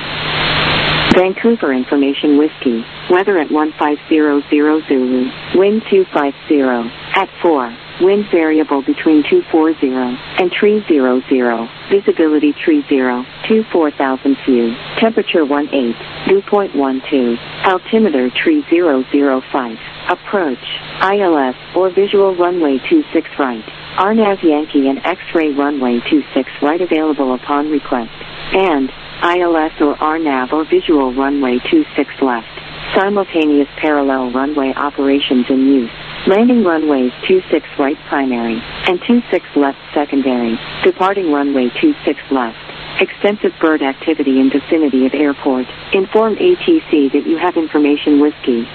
Speaker 1: Vancouver Information Whiskey. Weather at one five zero zero Zulu. Wind two five zero. At four. Wind variable between two four zero and three zero zero. Visibility three zero. two four thousand view. Temperature one eight. Dew point one two. Altimeter three zero zero five. Approach. I L S or visual runway two six right. R N A V Yankee and X-ray runway two six right available upon request. And I L S or R N A V or visual runway two six left. Simultaneous parallel runway operations in use. Landing runways two six right primary and two six left secondary. Departing runway two six left. Extensive bird activity in vicinity of airport. Inform A T C that you have information whiskey.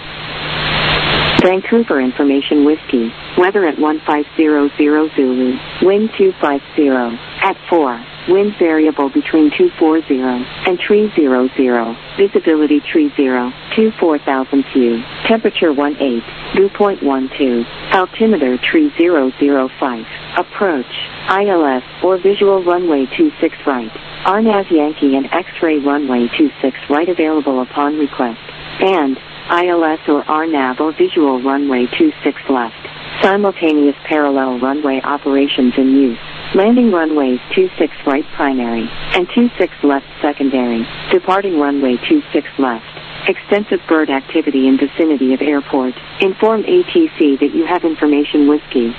Speaker 1: Vancouver Information Whiskey. Weather at one five zero zero Zulu. Wind two five zero. At four. Wind variable between two four zero and three zero zero. Visibility three zero. two four thousand view. Temperature one eight. Dew point one two. Altimeter three zero zero five. Approach. I L S or visual runway two six right. R N A V Yankee and X-ray runway two six right available upon request. And I L S or R N A V or visual runway two six left. Simultaneous parallel runway operations in use. Landing runways two six right primary and two six left secondary. Departing runway two six left. Extensive bird activity in vicinity of airport. Inform A T C that you have information whiskey.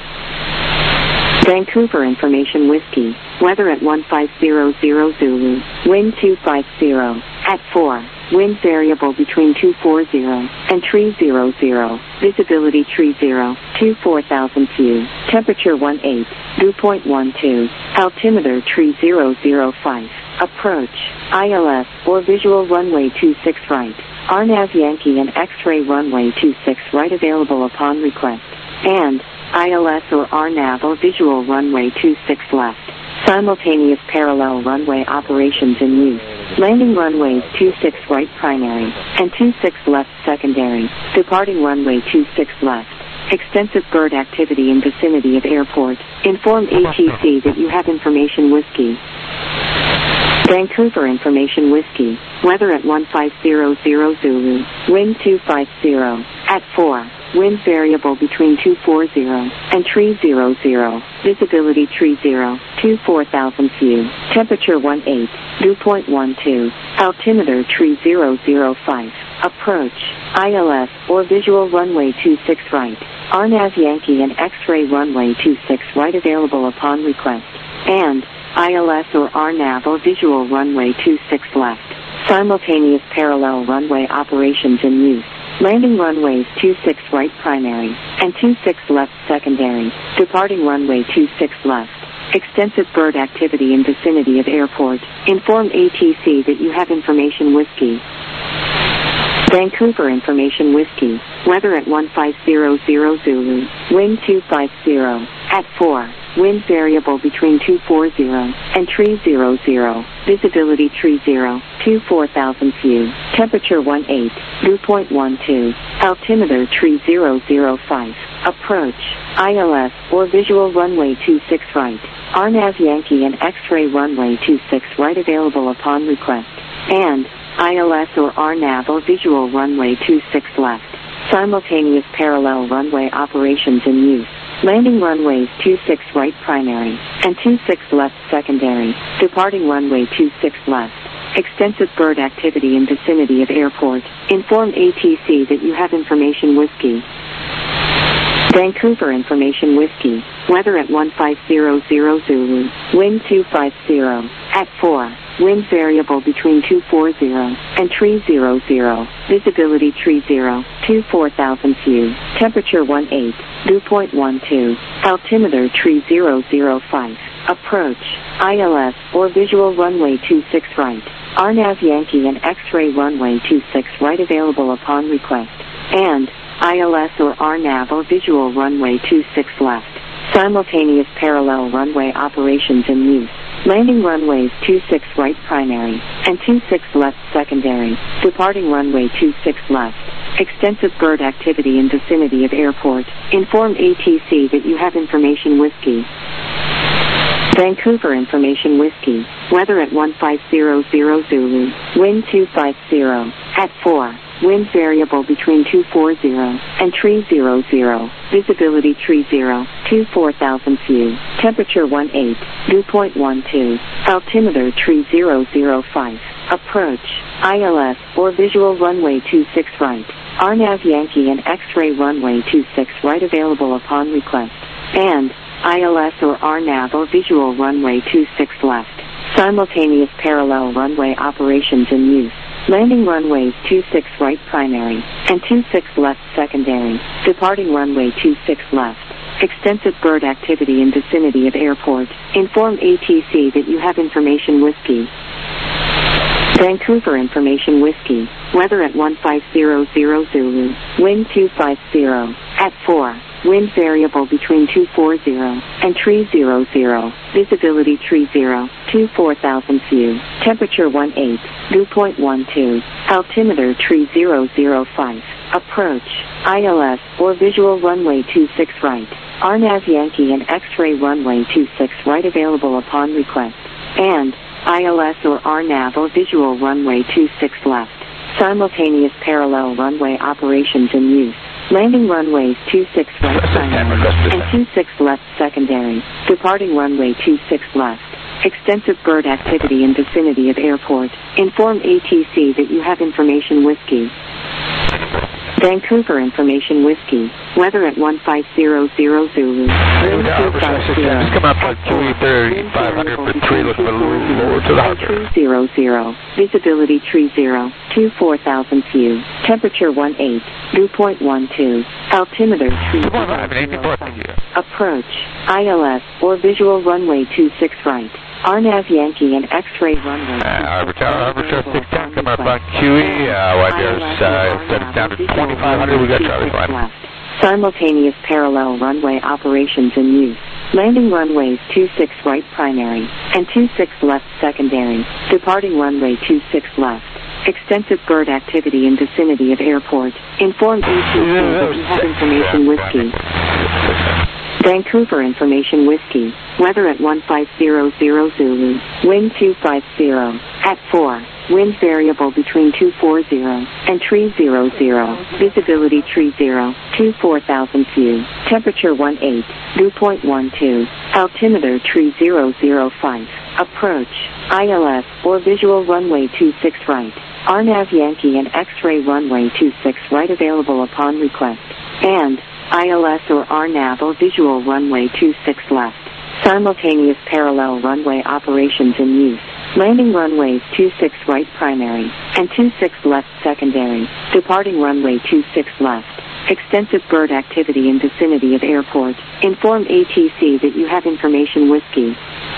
Speaker 1: Vancouver Information Whiskey. Weather at one five zero zero Zulu. Wind two five zero. At four. Wind variable between two four zero and three zero zero. Visibility three zero. two four thousand view. Temperature one eight. Dew point one two. Altimeter three zero zero five. Approach. I L S or visual runway two six right. R N A V Yankee and X-ray runway two six right available upon request. And I L S or R N A V or visual runway two six left. Simultaneous parallel runway operations in use. Landing runways two six right primary and two six left secondary. Departing runway two six left. Extensive bird activity in vicinity of airport. Inform A T C that you have information whiskey. Vancouver Information Whiskey. Weather at one five zero zero Zulu. Wind two five zero. At four. Wind variable between two four zero and three zero zero. Visibility three zero. two four thousand view. Temperature one eight. Dew point one two. Altimeter three zero zero five. Approach. I L S or visual runway two six right. R N A V Yankee and X-ray runway two six right available upon request. And I L S or R N A V or visual runway two six left. Simultaneous parallel runway operations in use. Landing runways two six right primary and two six left secondary. Departing runway two six left. Extensive bird activity in vicinity of airport. Inform A T C that you have information whiskey. Vancouver Information Whiskey. Weather at one five zero zero Zulu. Wind two five zero. At four. Wind variable between two forty and three hundred. Visibility three zero. two four thousand view. Temperature one eight. Dew point one two. Altimeter three zero zero five. Approach. I L S or visual runway two six right. R NAV Yankee and X-ray runway two six right available upon request. And I L S or R NAV or visual runway two six left. Simultaneous parallel runway operations in use. Landing runways two six right primary and two six left secondary. Departing runway two six left. Extensive bird activity in vicinity of airport. Inform A T C that you have information whiskey. Vancouver Information Whiskey. Weather at one five zero zero Zulu. Wind two five zero. At four. Wind variable between two forty and three hundred. Visibility three zero. two four thousand view. Temperature one eight. Dew point one two. Altimeter three zero zero five. Approach. I L S or visual runway two six right. R NAV Yankee and X-ray runway two six right available upon request. And I L S or R NAV or visual runway two six left. Simultaneous parallel runway operations in use. Landing runways two six right primary and two six left secondary. Departing runway two six left. Extensive bird activity in vicinity of airport. Inform A T C that you have information whiskey. Vancouver Information Whiskey. Weather at one five zero zero Zulu. Wind two five zero. At four. Wind variable between two forty and three hundred. Visibility three zero. two four thousand view. Temperature one eight. Dew point one two. Altimeter three zero zero five. Approach. I L S or visual runway two six right. R NAV Yankee and X-ray runway two six right available upon request. And I L S or R NAV or visual runway two six left. Simultaneous parallel runway operations in use. Landing runways two six right primary and two six left secondary. Departing runway two six left. Extensive bird activity in vicinity of airport. Inform A T C that you have information whiskey. Vancouver Information Whiskey. Weather at one five zero zero Zulu. Wind two five zero. At four. Wind variable between two forty and three hundred. Visibility three zero. two four thousand view. Temperature one eight. Dew point one two. Altimeter three zero zero five. Approach. I L S or visual runway two six right. R NAV Yankee and X-ray runway two six right available upon request. And I L S or R NAV or visual runway two six left. Simultaneous parallel runway operations in use. Landing runways two six right primary and two six left secondary. Departing runway two six left. Extensive bird activity in vicinity of airport. Inform A T C that you have information whiskey. Vancouver Information Whiskey. Weather at one five zero zero Zulu. Wind two five zero.
Speaker 2: Just come up like Q E thirty-five hundred for three, looking a little lower to the hundred.
Speaker 1: three hundred. Visibility three zero. two four thousand view. Temperature one eight. Dew point one two. Altimeter three zero. Approach. I L S or visual runway two six right. R NAV Yankee and X-ray runway.
Speaker 2: Uh, Arbiter, Arbiter six ten, come up on Q E. Uh, right there's, uh, set it down to twenty-five hundred. We got Charlie Fine.
Speaker 1: Simultaneous parallel runway operations in use. Landing runways two six right primary and two six left secondary. Departing runway two six left. Extensive bird activity in vicinity of airport. Inform A T C that you have information whiskey. Vancouver Information Whiskey. Weather at one five zero zero Zulu. Wind two five zero. At four. Wind variable between two forty and three hundred. Visibility three zero. two four thousand view. Temperature one eight. Dew point one two. Altimeter three zero zero five. Approach. I L S or visual runway two six right. R NAV Yankee and X-ray runway two six right available upon request. And I L S or R NAV or visual runway two six left. Simultaneous parallel runway operations in use. Landing runways two six right primary and two six left secondary. Departing runway two six left. Extensive bird activity in vicinity of airport. Inform A T C that you have information whiskey.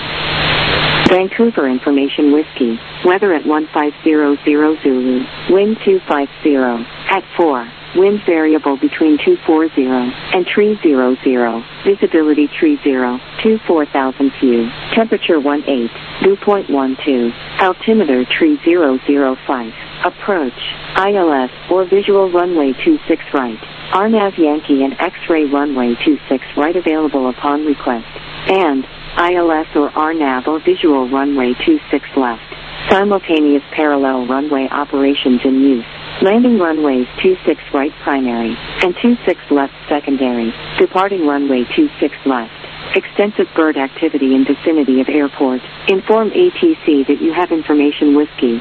Speaker 1: Vancouver Information Whiskey. Weather at one five zero zero Zulu. Wind two five zero. At four. Wind variable between two four zero and three zero zero. Visibility three zero. two four thousand few. Temperature one eight. Dew point one two. Altimeter three zero zero five. Approach. I L S or visual runway two six right. R N A V Yankee and X-ray runway two six right available upon request. And I L S or R N A V or visual runway two six left. Simultaneous parallel runway operations in use. Landing runways two six right primary and two six left secondary. Departing runway two six left. Extensive bird activity in vicinity of airport. Inform A T C that you have information whiskey.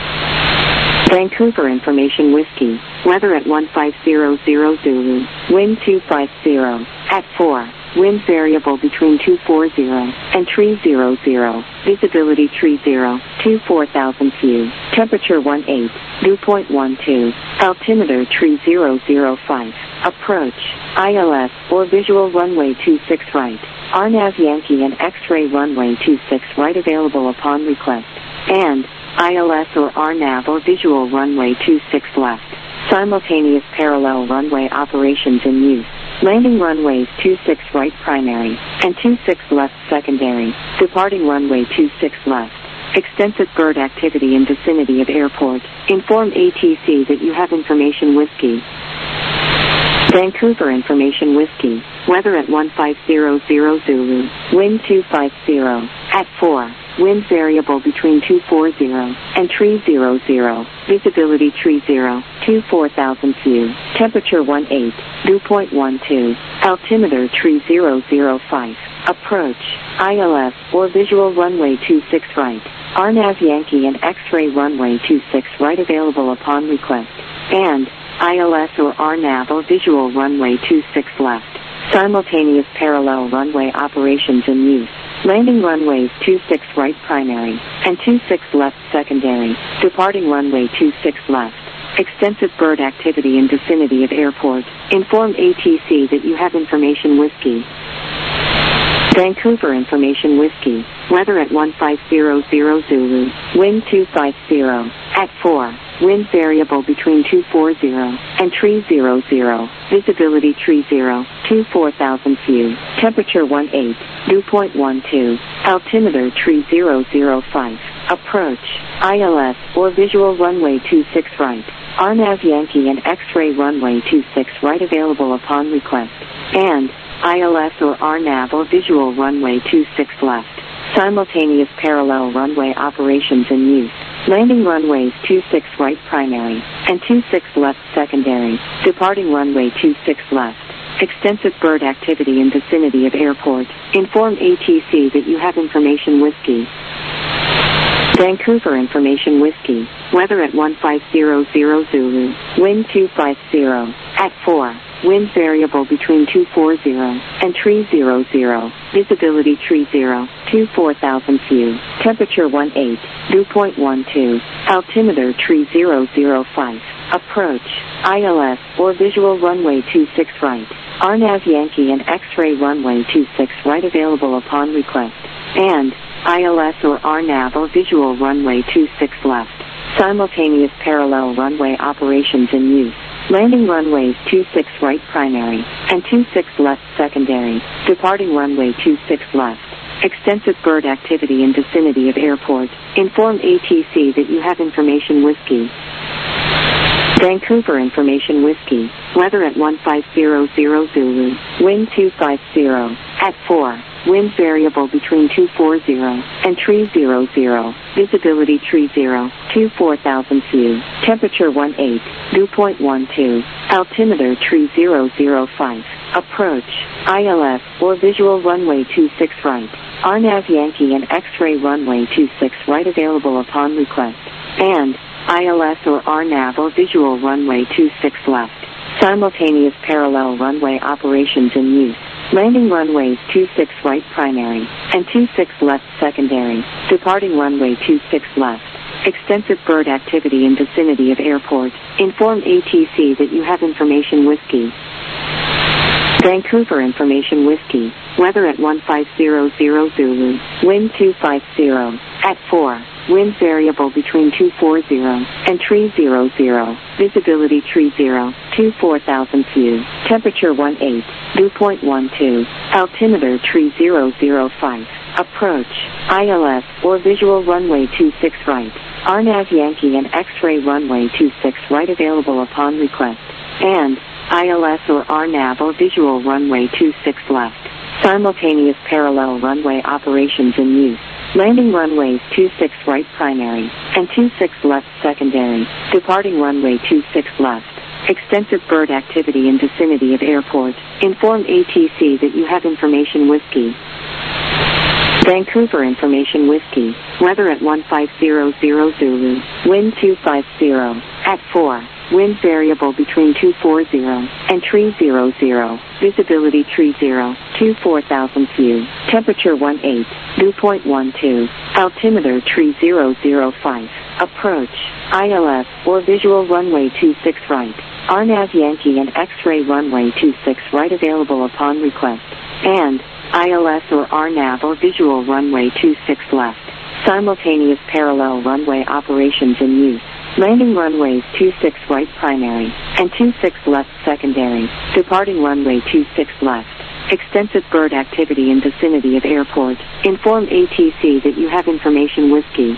Speaker 1: Vancouver Information Whiskey. Weather at one five zero zero Zulu. Wind two five zero. At four. Wind variable between two four zero and three zero zero. Visibility three zero. two four thousand few. Temperature one eight. Dew point one two. Altimeter three zero zero five. Approach. I L S or visual runway two six right. R N A V Yankee and X-ray runway two six right available upon request. And I L S or R N A V or visual runway two six left. Simultaneous parallel runway operations in use. Landing runways two six right primary and two six left secondary. Departing runway two six left. Extensive bird activity in vicinity of airport. Inform A T C that you have information whiskey. Vancouver Information Whiskey. Weather at one five zero zero Zulu. Wind two five zero. At four. Wind variable between two four zero and three zero zero. Visibility three zero. two four thousand few. Temperature one eight. Dew point one two. Altimeter three zero zero five. Approach. I L S or visual runway two six right. R N A V Yankee and X-ray runway two six right available upon request. And I L S or R N A V or visual runway two six left. Simultaneous parallel runway operations in use. Landing runways two six right primary and two six left secondary. Departing runway two six left. Extensive bird activity in vicinity of airport. Inform A T C that you have information whiskey. Vancouver Information Whiskey. Weather at one five zero zero Zulu. Wind two five zero. At four. Wind variable between two four zero and three zero zero. Visibility three zero. two four thousand few. Temperature one eight. Dew point one two. Altimeter three zero zero five. Approach. I L S or visual runway two six right. R N A V Yankee and X-ray runway two six right available upon request. And I L S or R N A V or visual runway two six left. Simultaneous parallel runway operations in use. Landing runways two six right primary and two six left secondary. Departing runway two six left. Extensive bird activity in vicinity of airport. Inform A T C that you have information whiskey. Vancouver Information Whiskey. Weather at one five zero zero Zulu. Wind two five zero. At four. Wind variable between two four zero and three zero zero. Visibility three zero. two four thousand few. Temperature one eight. Dew point one two. Altimeter three zero zero five. Approach. I L S or visual runway two six right. R N A V Yankee and X-ray runway two six right available upon request. And I L S or R N A V or visual runway two six left. Simultaneous parallel runway operations in use. Landing runways two six right primary and two six left secondary. Departing runway two six left. Extensive bird activity in vicinity of airport. Inform A T C that you have information whiskey. Vancouver Information Whiskey. Weather at one five zero zero Zulu. Wind two five zero. At four. Wind variable between two four zero and three zero zero. Visibility three zero. two four thousand few. Temperature one eight. Dew point one two. Altimeter three zero zero five. Approach. I L S or visual runway two six right. R N A V Yankee and X-ray runway two six right available upon request. And I L S or R N A V or visual runway two six left. Simultaneous parallel runway operations in use. Landing runways two six right primary and two six left secondary. Departing runway two six left. Extensive bird activity in vicinity of airport. Inform A T C that you have information whiskey. Vancouver information whiskey. Weather at one five zero zero Zulu. Wind two five zero. At four. Wind variable between two four zero and three zero zero. Visibility three zero. two four thousand view. Temperature one eight. Dew point one two. Altimeter three zero zero five. Approach. I L S or visual runway two six right. R NAV Yankee and X-ray runway two six right available upon request. And I L S or R NAV or visual runway two six left. Simultaneous parallel runway operations in use. Landing runways two six right primary and two six left secondary. Departing runway two six left. Extensive bird activity in vicinity of airport. Inform A T C that you have information whiskey. Vancouver information whiskey. Weather at one five zero zero Zulu. Wind two five zero. At four. Wind variable between two four zero and three zero zero. Visibility three zero. two four thousand view. Temperature one eight. Dew point one two. Altimeter three zero zero five. Approach. I L S or visual runway two six right. R NAV Yankee and X-ray runway two six right available upon request. And I L S or R NAV or visual runway two six left. Simultaneous parallel runway operations in use. Landing runways two six right primary and two six left secondary. Departing runway two six left. Extensive bird activity in vicinity of airport. Inform A T C that you have information whiskey.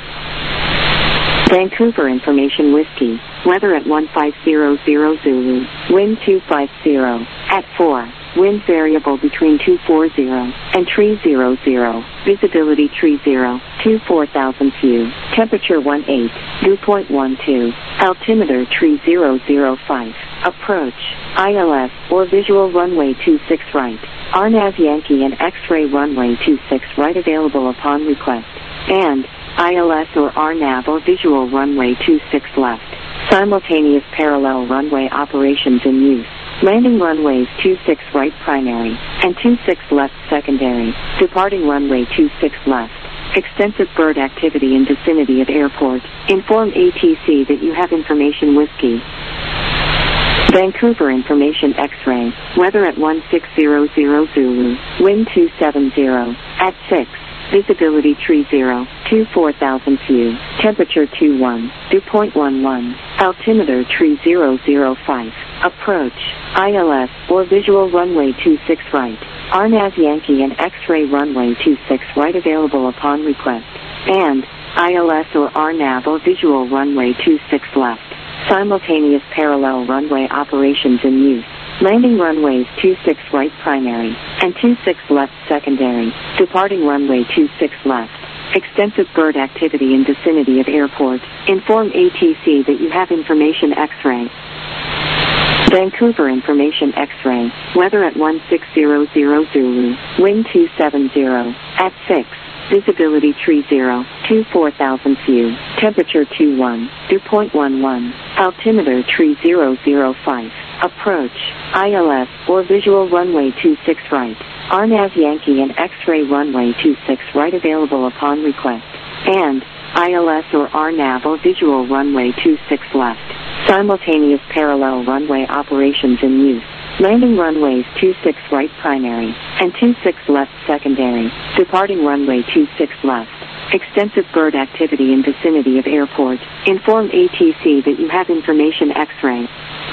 Speaker 1: Vancouver information whiskey. Weather at one five zero zero Zulu. Wind two five zero. At four. Wind variable between two four zero and three zero zero. Visibility three zero. two four thousand view. Temperature one eight. Dew point one two. Altimeter three zero zero five. Approach. I L S or visual runway two six right. R NAV Yankee and X-ray runway two six right available upon request. And I L S or R NAV or visual runway two six left. Simultaneous parallel runway operations in use. Landing runways two six right primary and two six left secondary. Departing runway two six left. Extensive bird activity in vicinity of airport. Inform A T C that you have information whiskey. Vancouver information X-ray. Weather at one six zero zero Zulu. Wind two seven zero. At six. Visibility three zero. two four thousand view. Temperature two one. Dew point one one. Altimeter three zero zero five. Approach. I L S or visual runway two six right. R NAV Yankee and X-ray runway two six right available upon request. And I L S or R NAV or visual runway two six left. Simultaneous parallel runway operations in use. Landing runways two six right primary and two six left secondary. Departing runway two six left. Extensive bird activity in vicinity of airport. Inform A T C that you have information X-ray. Vancouver information X-ray. Weather at one six zero zero Zulu. Wind two seven zero. At six. Visibility three zero. two four thousand view. Temperature two one. Dew point one one. Altimeter three zero zero five. Approach. I L S or visual runway two six right. R NAV Yankee and X-ray runway two six right available upon request. And I L S or R NAV or visual runway two six left. Simultaneous parallel runway operations in use. Landing runways two six right primary and two six left secondary. Departing runway two six left. Extensive bird activity in vicinity of airport. Inform A T C that you have information X-ray.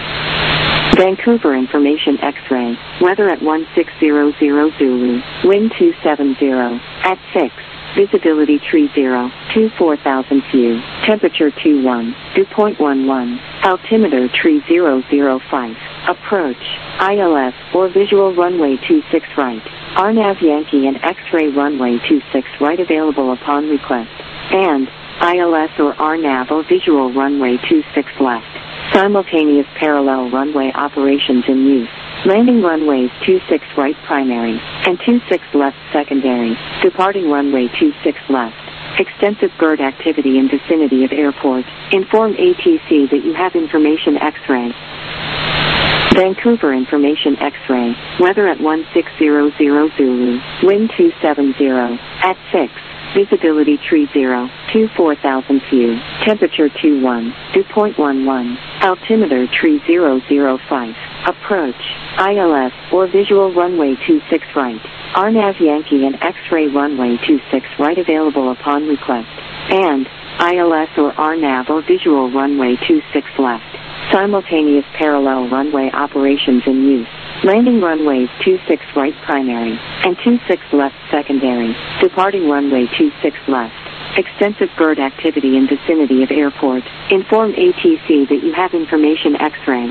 Speaker 1: Vancouver information X-ray. Weather at one six zero zero Zulu. Wind two seven zero. At six. Visibility three zero. two four thousand view. Temperature two one. Dew point one one. Altimeter three zero zero five. Approach. I L S or visual runway two six right. R NAV Yankee and X-ray runway two six right available upon request. And I L S or R NAV or visual runway two six left. Simultaneous parallel runway operations in use. Landing runways two six right primary and two six left secondary. Departing runway two six left. Extensive bird activity in vicinity of airport. Inform A T C that you have information X-ray. Vancouver Information X-ray, weather at one six zero zero Zulu, wind two seven zero, at six, visibility tree zero, two four thousand few, temperature two one, dew point one one, altimeter tree zero zero five, approach, I L S, or visual runway two six right, R Nav Yankee and X-ray runway two six right available upon request, and I L S or R Nav or visual runway two six left. Simultaneous parallel runway operations in use. Landing runways two six right primary and two six left secondary. Departing runway two six left. Extensive bird activity in vicinity of airport. Inform A T C that you have information X-ray.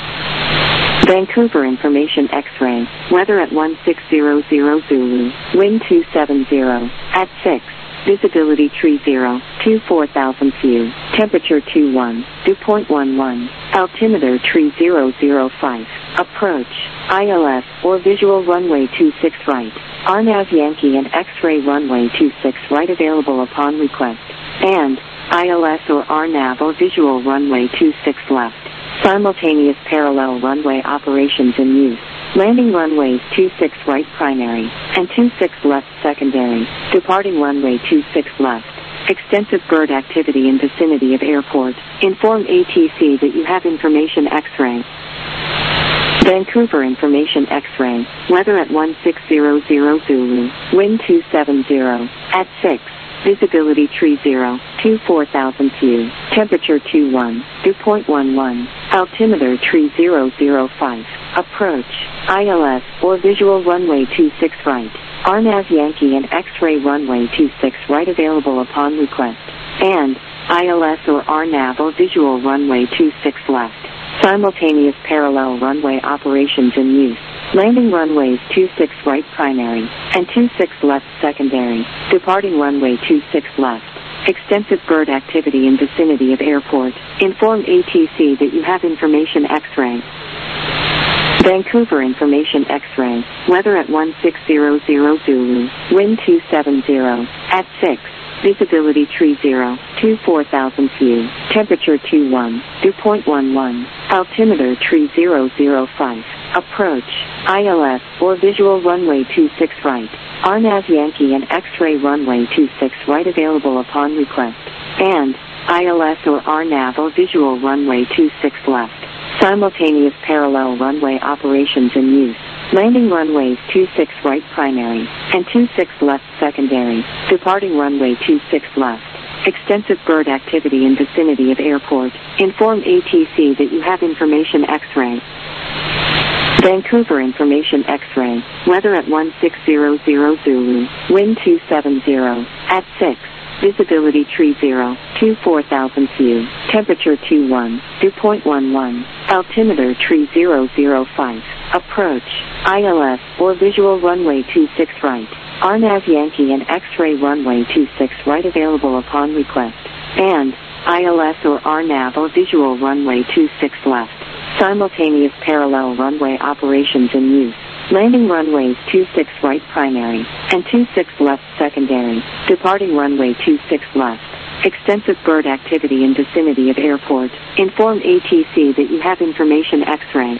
Speaker 1: Vancouver Information X-ray. Weather at one six zero zero Zulu. Wind two seven zero. At six. Visibility tree zero, two four thousand few, temperature two one, dew point one one, altimeter tree zero zero five, approach, I L S, or visual runway two six right, R Nav Yankee and X-ray runway two six right available upon request, and I L S or R Nav or visual runway two six left. Simultaneous parallel runway operations in use. Landing runways two six right primary and two six left secondary. Departing runway two six left. Extensive bird activity in vicinity of airport. Inform A T C that you have information X-ray. Vancouver Information X-ray. Weather at one six zero zero Zulu. Wind two seven zero. At six. Visibility tree zero, two four thousand few, temperature two one, dew point one one, altimeter tree zero zero five, approach, I L S, or visual runway two six right, R Nav Yankee and X-ray runway two six right available upon request, and I L S or R Nav or visual runway two six left. Simultaneous parallel runway operations in use. Landing runways two six right primary and two six left secondary. Departing runway two six left. Extensive bird activity in vicinity of airport. Inform A T C that you have information X-ray. Vancouver Information X-ray. Weather at one six zero zero Zulu. Wind two seven zero. At six. Visibility tree zero, two four thousand few, temperature two one, dew point one one, altimeter tree zero zero five, approach, I L S, or visual runway two six right, R Nav Yankee and X-ray runway two six right available upon request, and I L S or R Nav or visual runway two six left. Simultaneous parallel runway operations in use. Landing runways two six right primary and two six left secondary. Departing runway two six left. Extensive bird activity in vicinity of airport. Inform A T C that you have information X-ray. Vancouver Information X-ray. Weather at one six zero zero Zulu. Wind two seven zero. At six. Visibility tree zero, two four thousand few, temperature two one, dew point one one, altimeter tree zero zero five, approach, I L S, or visual runway two six right, R Nav Yankee and X-ray runway two six right available upon request, and I L S or R Nav or visual runway two six left. Simultaneous parallel runway operations in use. Landing runways two six right primary and two six left secondary. Departing runway two six left. Extensive bird activity in vicinity of airport. Inform A T C that you have information X-ray.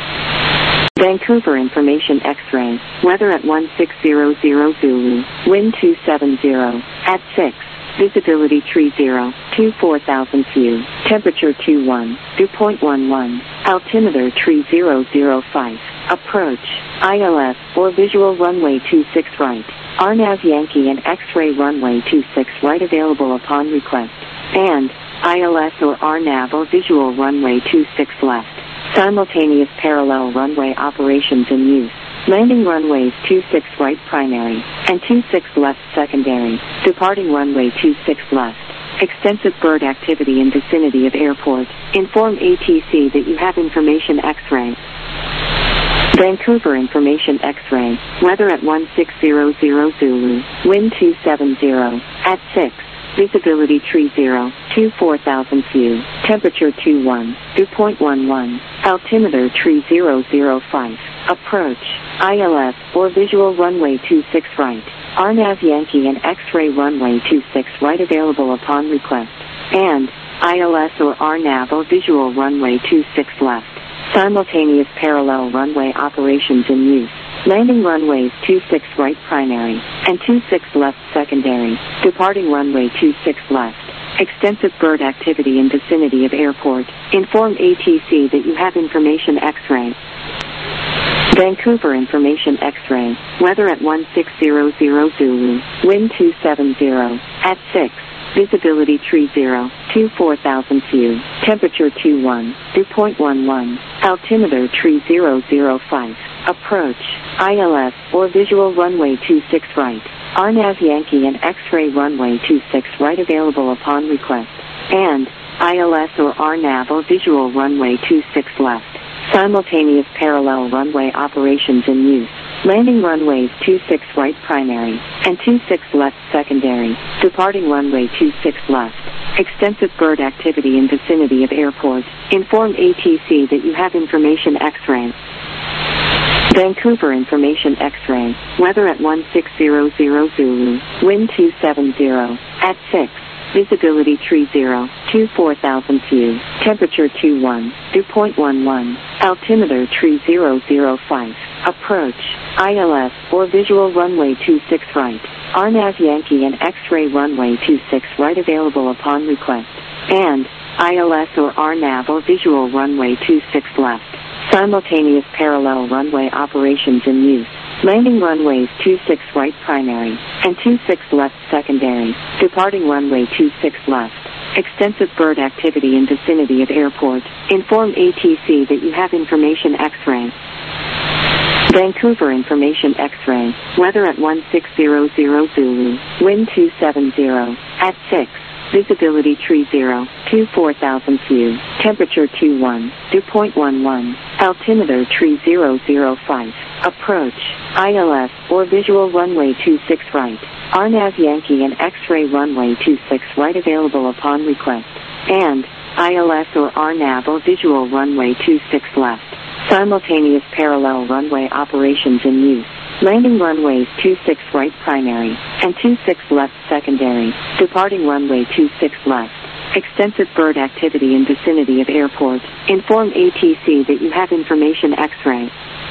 Speaker 1: Vancouver Information X-ray. Weather at one six zero zero Zulu. Wind two seven zero. At six. Visibility tree zero, two four thousand few, temperature two one, dew point one one, altimeter tree zero zero five, approach, I L S, or visual runway two six right, R Nav Yankee and X-ray runway two six right available upon request, and I L S or R Nav or visual runway two six left. Simultaneous parallel runway operations in use. Landing runways two six right primary and two six left secondary. Departing runway two six left. Extensive bird activity in vicinity of airport. Inform A T C that you have information X-ray. Vancouver Information X-ray. Weather at one six zero zero Zulu. Wind two seven zero. At six. Visibility tree zero, two four thousand few, temperature two one, dew point one one, altimeter tree zero zero five, approach, I L S, or visual runway two six right, R Nav Yankee and X-ray runway two six right available upon request, and I L S or R Nav or visual runway two six left. Simultaneous parallel runway operations in use. Landing runways two six right primary and two six left secondary. Departing runway two six left. Extensive bird activity in vicinity of airport. Inform A T C that you have information X-ray. Vancouver information X-ray. Weather at one six zero zero Zulu. Wind two seven zero. At six. Visibility tree zero. two four thousand few. Temperature two one. Dew point one one. Altimeter tree zero zero five. Approach. I L S or visual runway two six right. R NAV Yankee and X-ray runway two six right available upon request. And I L S or R NAV or visual runway two six left. Simultaneous parallel runway operations in use. Landing runways two six right primary and two six left secondary. Departing runway two six left. Extensive bird activity in vicinity of airport. Inform A T C that you have information X-ray. Vancouver information X-ray. Weather at one six zero zero Zulu. Wind two seven zero. At six. Visibility tree zero. two four thousand few. Temperature two one. Dew point one one. Altimeter tree zero zero five. Approach. I L S or visual runway two six right. R NAV Yankee and X-ray runway two six right available upon request. And I L S or R NAV or visual runway two six left. Simultaneous parallel runway operations in use. Landing runways two six right primary and two six left secondary. Departing runway two six left. Extensive bird activity in vicinity of airport. Inform A T C that you have information X-ray. Vancouver information X-ray. Weather at one six zero zero Zulu. Wind two seven zero. At six. Visibility tree zero. two four thousand few. Temperature two one. Dew point one one. Altimeter tree zero zero five. Approach. I L S or visual runway two six right. R NAV Yankee and X-ray runway two six right available upon request. And I L S or R NAV or visual runway two six left. Simultaneous parallel runway operations in use. Landing runways two six right primary and two six left secondary. Departing runway two six left. Extensive bird activity in vicinity of airport. Inform A T C that you have information X-ray.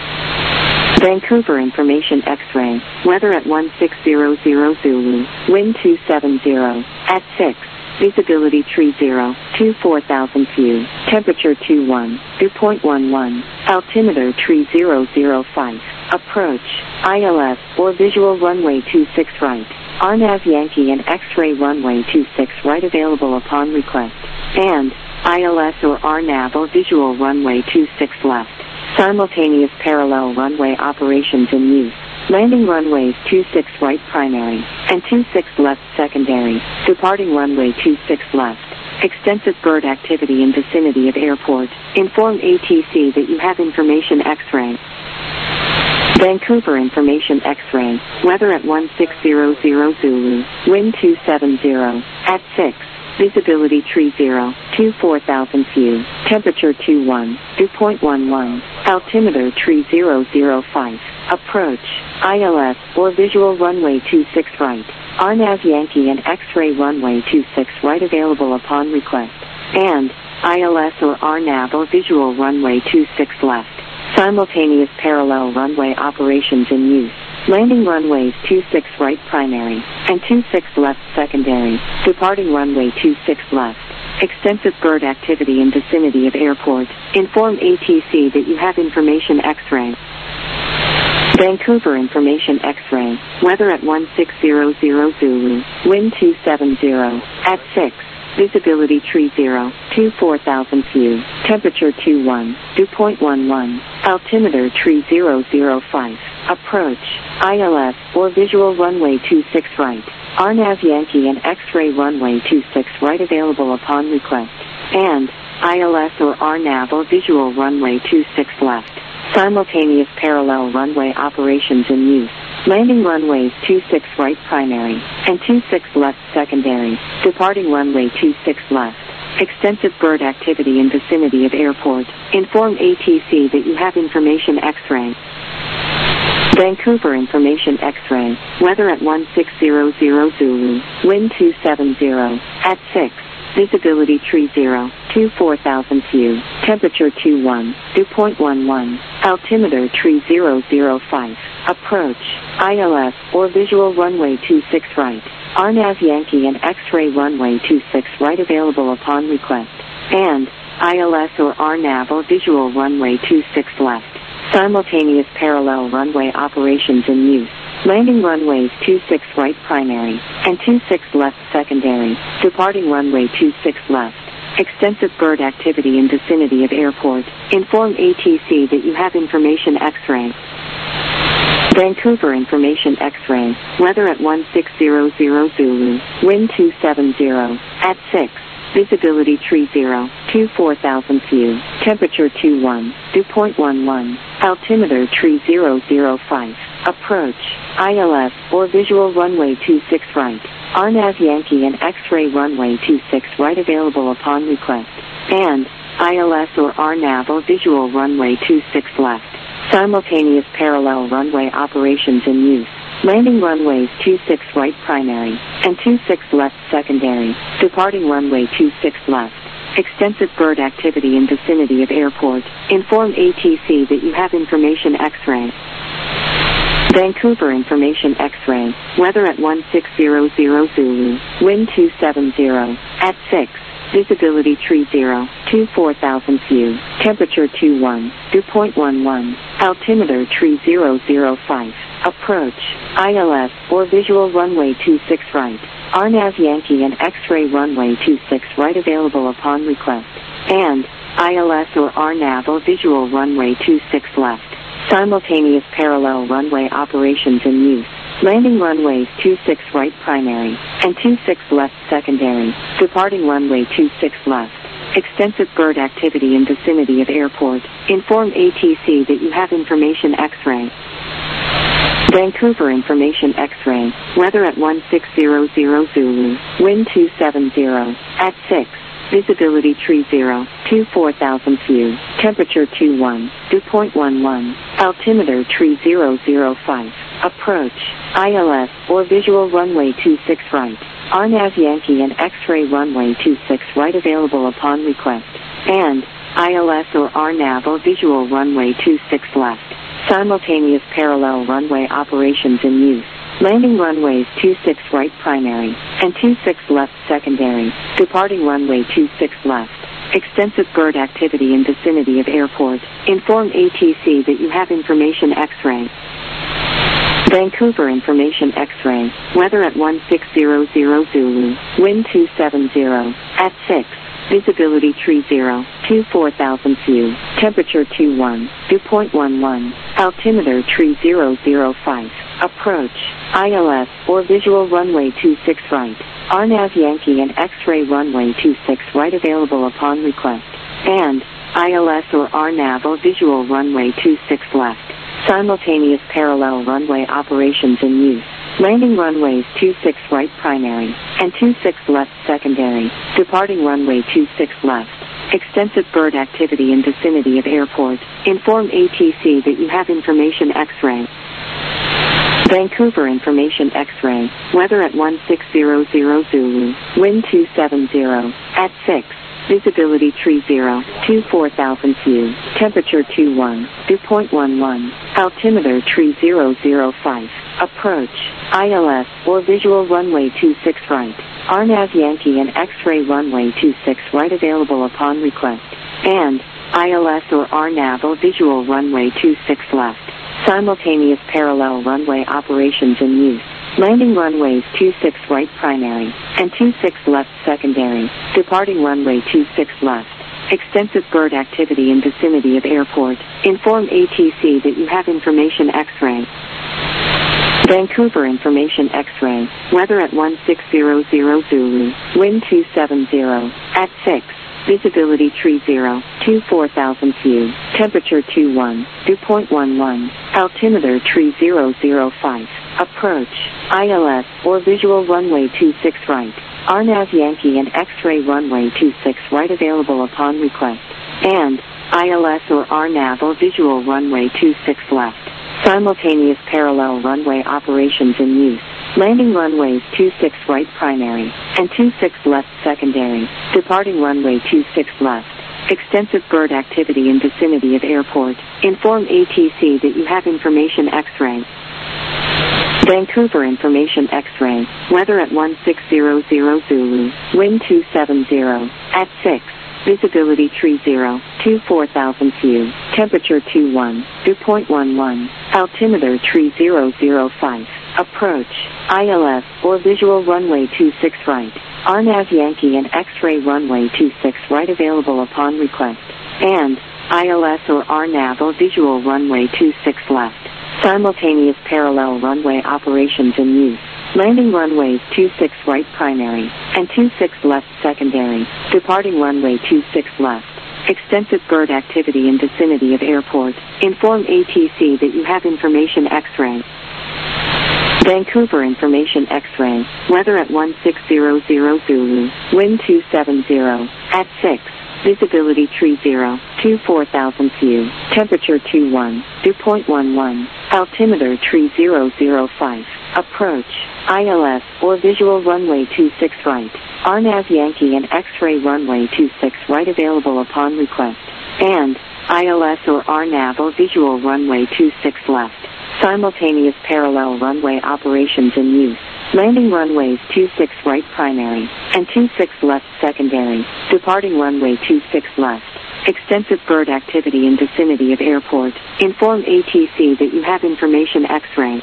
Speaker 1: Vancouver information X-ray. Weather at one six zero zero Zulu. Wind two seven zero. At six. Visibility tree zero. two four thousand few. Temperature two one. Dew point one one. Altimeter tree zero zero five. Approach. I L S or visual runway two six right. R NAV Yankee and X-ray runway two six right available upon request. And I L S or R NAV or visual runway two six left. Simultaneous parallel runway operations in use. Landing runways two six right primary and two six left secondary. Departing runway two six left. Extensive bird activity in vicinity of airport. Inform A T C that you have information X-ray. Vancouver information X-ray. Weather at one six zero zero Zulu. Wind two seven zero. At six. Visibility tree zero. two four thousand few. Temperature two one. Dew point one one. Altimeter tree zero zero five. Approach. I L S or visual runway two six right. R NAV Yankee and X-ray runway two six right available upon request. And I L S or R NAV or visual runway two six left. Simultaneous parallel runway operations in use. Landing runways two six right primary and two six left secondary. Departing runway two six left. Extensive bird activity in vicinity of airport. Inform A T C that you have information X-ray. Vancouver information X-ray. Weather at one six zero zero Zulu. Wind two seven zero. At six. Visibility tree zero. two four thousand few. Temperature two one. Dew point one one. Altimeter tree zero zero five. Approach. I L S or visual runway two six right. R NAV Yankee and X-ray runway two six right available upon request. And I L S or R NAV or visual runway two six left. Simultaneous parallel runway operations in use. Landing runways two six right primary and two six left secondary. Departing runway two six left. Extensive bird activity in vicinity of airport. Inform A T C that you have information X-ray. Vancouver information X-ray. Weather at one six zero zero Zulu. Wind two seven zero. At six. Visibility tree zero, two four thousand view. Temperature two one, dew point one one. Altimeter tree zero zero five. Approach. I L S, or visual runway two six right. R N A V Yankee and X-ray runway two six right available upon request. And I L S or R N A V or visual runway two six left. Simultaneous parallel runway operations in use. Landing runways two six right primary and two six left secondary. Departing runway two six left. Extensive bird activity in vicinity of airport. Inform A T C that you have information X-ray. Vancouver information X-ray. Weather at one six zero zero Zulu. Wind two seven zero. At six. Visibility tree zero, two four thousand view. Temperature two one, dew point one one. Altimeter tree zero zero five. Approach. I L S, or visual runway two six right. R N A V Yankee and X-ray runway two six right available upon request. And I L S or R N A V or visual runway two six left. Simultaneous parallel runway operations in use. Landing runways two six right primary and two six left secondary. Departing runway two six left. Extensive bird activity in vicinity of airport. Inform A T C that you have information X-ray. Vancouver information X-ray. Weather at one six zero zero Zulu. Wind two seven zero. At six. Visibility tree zero, two four thousand view. Temperature two one, dew point one one. Altimeter tree zero zero five. Approach. I L S, or visual runway two six right. R N A V Yankee and X-ray runway two six right available upon request. And I L S or R N A V or visual runway two six left. Simultaneous parallel runway operations in use. Landing runways two six right primary and two six left secondary. Departing runway two six left. Extensive bird activity in vicinity of airport. Inform A T C that you have information X-ray. Vancouver information X-ray. Weather at one six zero zero Zulu. Wind two seven zero. At six. Visibility tree zero, two four thousand view. Temperature two one, dew point one one. Altimeter tree zero zero five. Approach. I L S, or visual runway two six right. R N A V Yankee and X-ray runway two six right available upon request. And I L S or R N A V or visual runway two six left. Simultaneous parallel runway operations in use. Landing runways two six right primary and two six left secondary. Departing runway two six left. Extensive bird activity in vicinity of airport. Inform A T C that you have information X-ray. Vancouver information X-ray. Weather at one six zero zero Zulu. Wind two seven zero. At six. Visibility tree zero, two four thousand view. Temperature two one, dew point one one. Altimeter tree zero zero five. Approach. I L S, or visual runway two six right. R N A V Yankee and X-ray runway two six right available upon request. And I L S or R N A V or visual runway two six left. Simultaneous parallel runway operations in use. Landing runways two six right primary and two six left secondary. Departing runway two six left. Extensive bird activity in vicinity of airport. Inform A T C that you have information X-ray. Vancouver information X-ray. Weather at one six zero zero Zulu. Wind two seven zero. At six. Visibility tree zero, two four thousand view. Temperature two one, dew point one one. Altimeter tree zero zero five. Approach. I L S, or visual runway two six right. R N A V Yankee and X-ray runway two six right available upon request. And I L S or R N A V or visual runway two six left. Simultaneous parallel runway operations in use. Landing runways two six right primary and two six left secondary. Departing runway two six left. Extensive bird activity in vicinity of airport. Inform A T C that you have information X-ray. Vancouver information X-ray. Weather at one six zero zero Zulu. Wind two seven zero. At six. Visibility tree zero, two four thousand view. Temperature two one, dew point one one. Altimeter tree zero zero five. Approach. I L S, or visual runway two six right. R N A V Yankee and X-ray runway two six right available upon request. And I L S or R N A V or visual runway two six left. Simultaneous parallel runway operations in use. Landing runways two six right primary and two six left secondary. Departing runway two six left. Extensive bird activity in vicinity of airport. Inform A T C that you have information X-ray. Vancouver information X-ray. Weather at one six zero zero Zulu. Wind two seven zero. At six. Visibility tree zero. two four thousand few. Temperature two one. Dew point one one. Altimeter tree zero zero five. Approach. I L S or visual runway two six right. R N A V Yankee and X-ray runway two six right available upon request. And I L S or R N A V or visual runway two six left. Simultaneous parallel runway operations in use. Landing runways two six right primary and two six left secondary. Departing runway two six left. Extensive bird activity in vicinity of airport. Inform A T C that you have information X-ray. Vancouver information X-ray. Weather at one six zero zero Zulu. Wind two seven zero. At six. Visibility tree zero. two four thousand few. Temperature two one. Dew point one one. Altimeter tree zero zero five. Approach. I L S or visual runway two six right. R N A V Yankee and X-ray runway two six right available upon request. And I L S or R N A V or visual runway two six left. Simultaneous parallel runway operations in use. Landing runways two six right primary and two six left secondary. Departing runway two six left. Extensive bird activity in vicinity of airport. Inform A T C that you have information X-ray.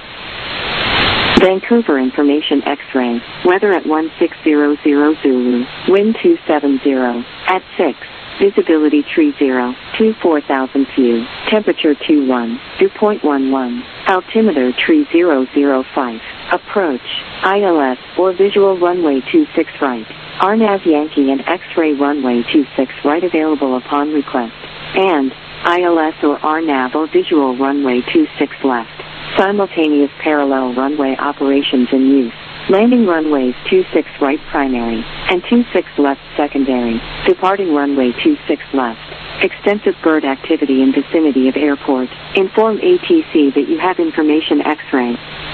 Speaker 1: Vancouver information X-ray. Weather at one six zero zero Zulu. Wind two seven zero. At six. Visibility tree zero. two four thousand few. Temperature two one. Dew point one one. Altimeter tree zero zero five. Approach. I L S or visual runway two six right. R N A V Yankee and X-ray runway two six right available upon request. And I L S or R N A V or visual runway two six left. Simultaneous parallel runway operations in use. Landing runways two six right primary and two six left secondary. Departing runway two six left. Extensive bird activity in vicinity of airport. Inform A T C that you have information X-ray.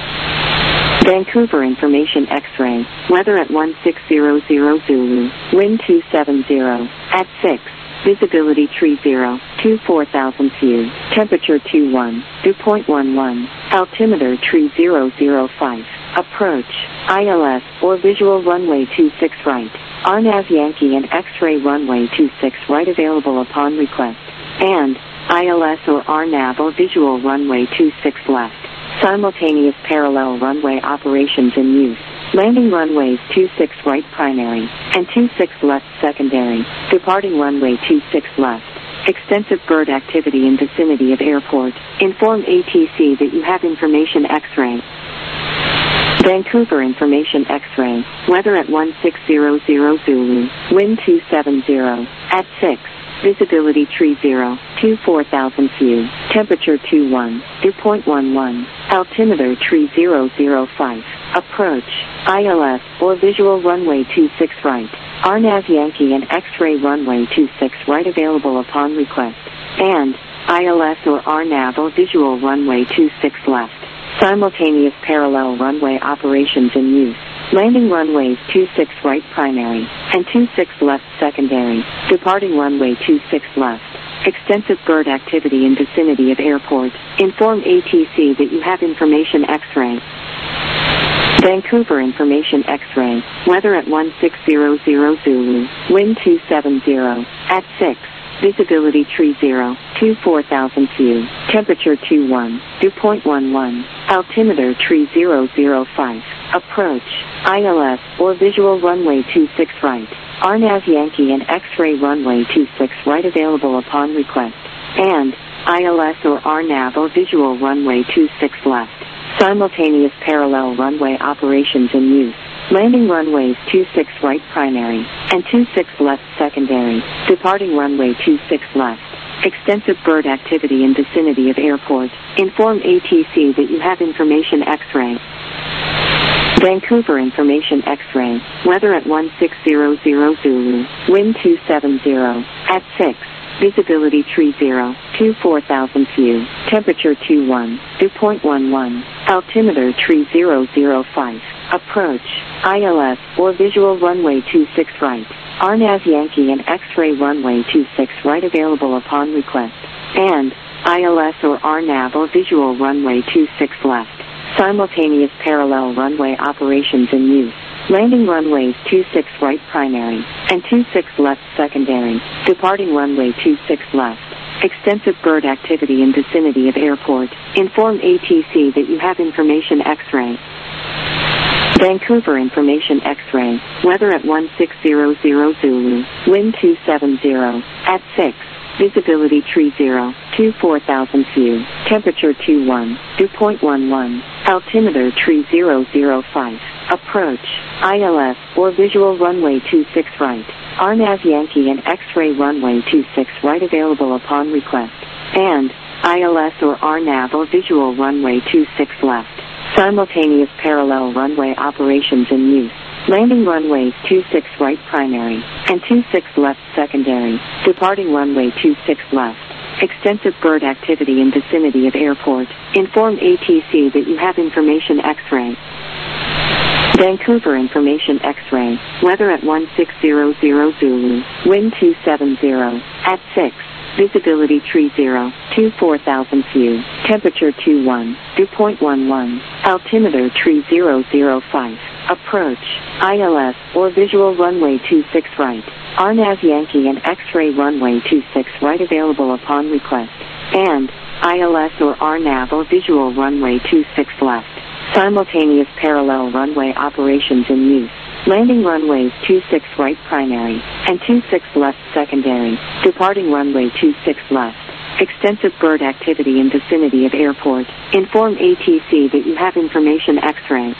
Speaker 1: Vancouver information X-ray. Weather at one six zero zero Zulu. Wind two seven zero. At six. Visibility tree zero. two four thousand few. Temperature two one. Dew point one one. Altimeter tree zero zero five. Approach. I L S or visual runway two six right. R N A V Yankee and X-ray runway two six right available upon request. And I L S or R N A V or visual runway two six left. Simultaneous parallel runway operations in use. Landing runways two six right primary and two six left secondary. Departing runway two six left. Extensive bird activity in vicinity of airport. Inform A T C that you have information X-ray. Vancouver information X-ray. Weather at one six zero zero Zulu. Wind two seven zero. At six. Visibility tree zero. two four thousand few. Temperature two one. Dew point one one. Altimeter tree zero zero five. Approach. I L S or visual runway two six right. R N A V Yankee and X-ray runway two six right available upon request. And I L S or R N A V or visual runway two six left. Simultaneous parallel runway operations in use. Landing runways two six right primary and two six left secondary. Departing runway two six left. Extensive bird activity in vicinity of airport. Inform A T C that you have information X-ray. Vancouver information X-ray. Weather at one six zero zero Zulu. Wind two seven zero. At six. Visibility tree zero. two four thousand few. Temperature two one. Dew point one one. Altimeter tree zero zero five. Approach. I L S or visual runway two six right. R N A V Yankee and X-ray runway two six right available upon request. And I L S or R N A V or visual runway two six left. Simultaneous parallel runway operations in use. Landing runways two six right primary and two six left secondary. Departing runway two six left. Extensive bird activity in vicinity of airport. Inform A T C that you have information X-ray. Vancouver information X-ray. Weather at one six zero zero Zulu. Wind two seven zero. At six. visibility tree zero, two four thousand view, temperature two one, dew point one one, altimeter tree zero zero five, approach, I L S, or visual runway two six right, R N A V Yankee and X-ray runway two six right available upon request, and I L S or R N A V or visual runway two six left, simultaneous parallel runway operations in use. Landing runways two six right primary, and two six left secondary, departing runway two six left. Extensive bird activity in vicinity of airport. Inform A T C that you have information X-ray. Vancouver information X-ray, weather at one six zero zero Zulu, wind two seven zero, at six, visibility tree zero, two four thousand view, temperature two one, dew point one one, altimeter tree zero zero five, approach, I L S, or visual runway two six right, R N A V Yankee and X-ray runway two six right available upon request, and I L S or R N A V or visual runway two six left, simultaneous parallel runway operations in use. Landing runways two six right primary, and two six left secondary, departing runway two six left. Extensive bird activity in vicinity of airport. Inform A T C that you have information X-ray. Vancouver information X-ray, weather at one six zero zero Zulu, wind two seven zero, at six, visibility tree zero, two four thousand view, temperature two one, dew point one one, altimeter tree zero zero five, approach, I L S, or visual runway two six right, R N A V Yankee and X-ray runway two six right available upon request, and I L S or R N A V or visual runway two six left. Simultaneous parallel runway operations in use. Landing runways two six right primary, and two six left secondary, departing runway two six left. Extensive bird activity in vicinity of airport. Inform A T C that you have information X-ray.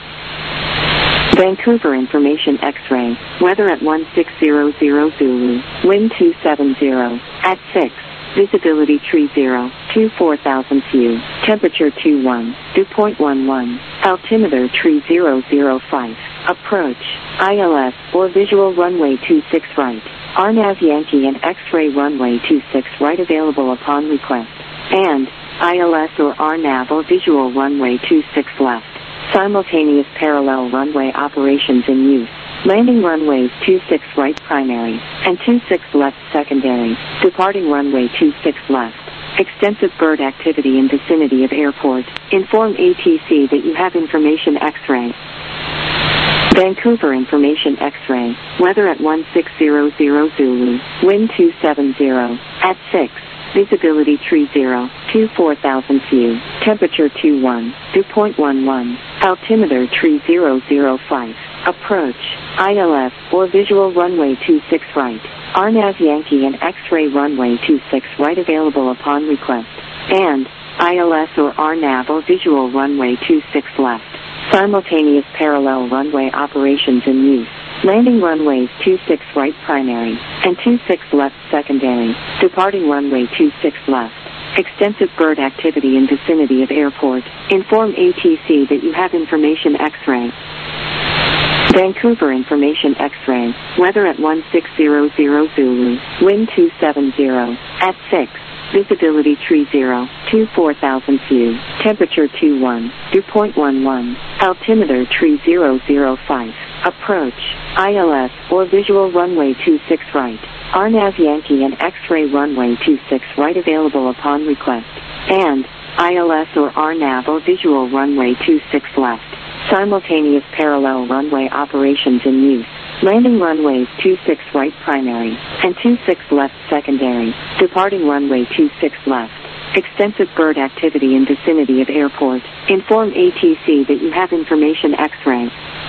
Speaker 1: Vancouver information X-ray, weather at one six zero zero Zulu, wind two seven zero, at six, visibility tree zero, two four thousand view, temperature two one, dew point one one, altimeter tree zero zero five, approach, I L S, or visual runway two six right, R N A V Yankee and X-ray runway two six right available upon request, and I L S or R N A V or visual runway two six left. Simultaneous parallel runway operations in use. Landing runways two six right primary, and two six left secondary, departing runway two six left. Extensive bird activity in vicinity of airport. Inform A T C that you have information X-ray. Vancouver information X-ray, weather at one six zero zero Zulu, wind two seven zero, at six, visibility tree zero, two four thousand view, temperature two one, dew point one one, altimeter tree zero zero five, approach, I L S, or visual runway two six right, R N A V Yankee and X-ray runway two six right available upon request, and I L S or R N A V or visual runway two six left. Simultaneous parallel runway operations in use. Landing runways two six right primary, and two six left secondary, departing runway two six left. Extensive bird activity in vicinity of airport. Inform A T C that you have information X-ray. Vancouver information X-ray, weather at one six zero zero Zulu, wind two seven zero, at six, visibility tree zero, two four thousand view, temperature two one, dew point one one, altimeter tree zero zero five, approach, I L S, or visual runway two six right, R N A V Yankee and X-ray runway two six right available upon request, and I L S or R N A V or visual runway two six left. Simultaneous parallel runway operations in use. Landing runways two six right primary, and two six left secondary, departing runway two six left. Extensive bird activity in vicinity of airport. Inform A T C that you have information X-ray.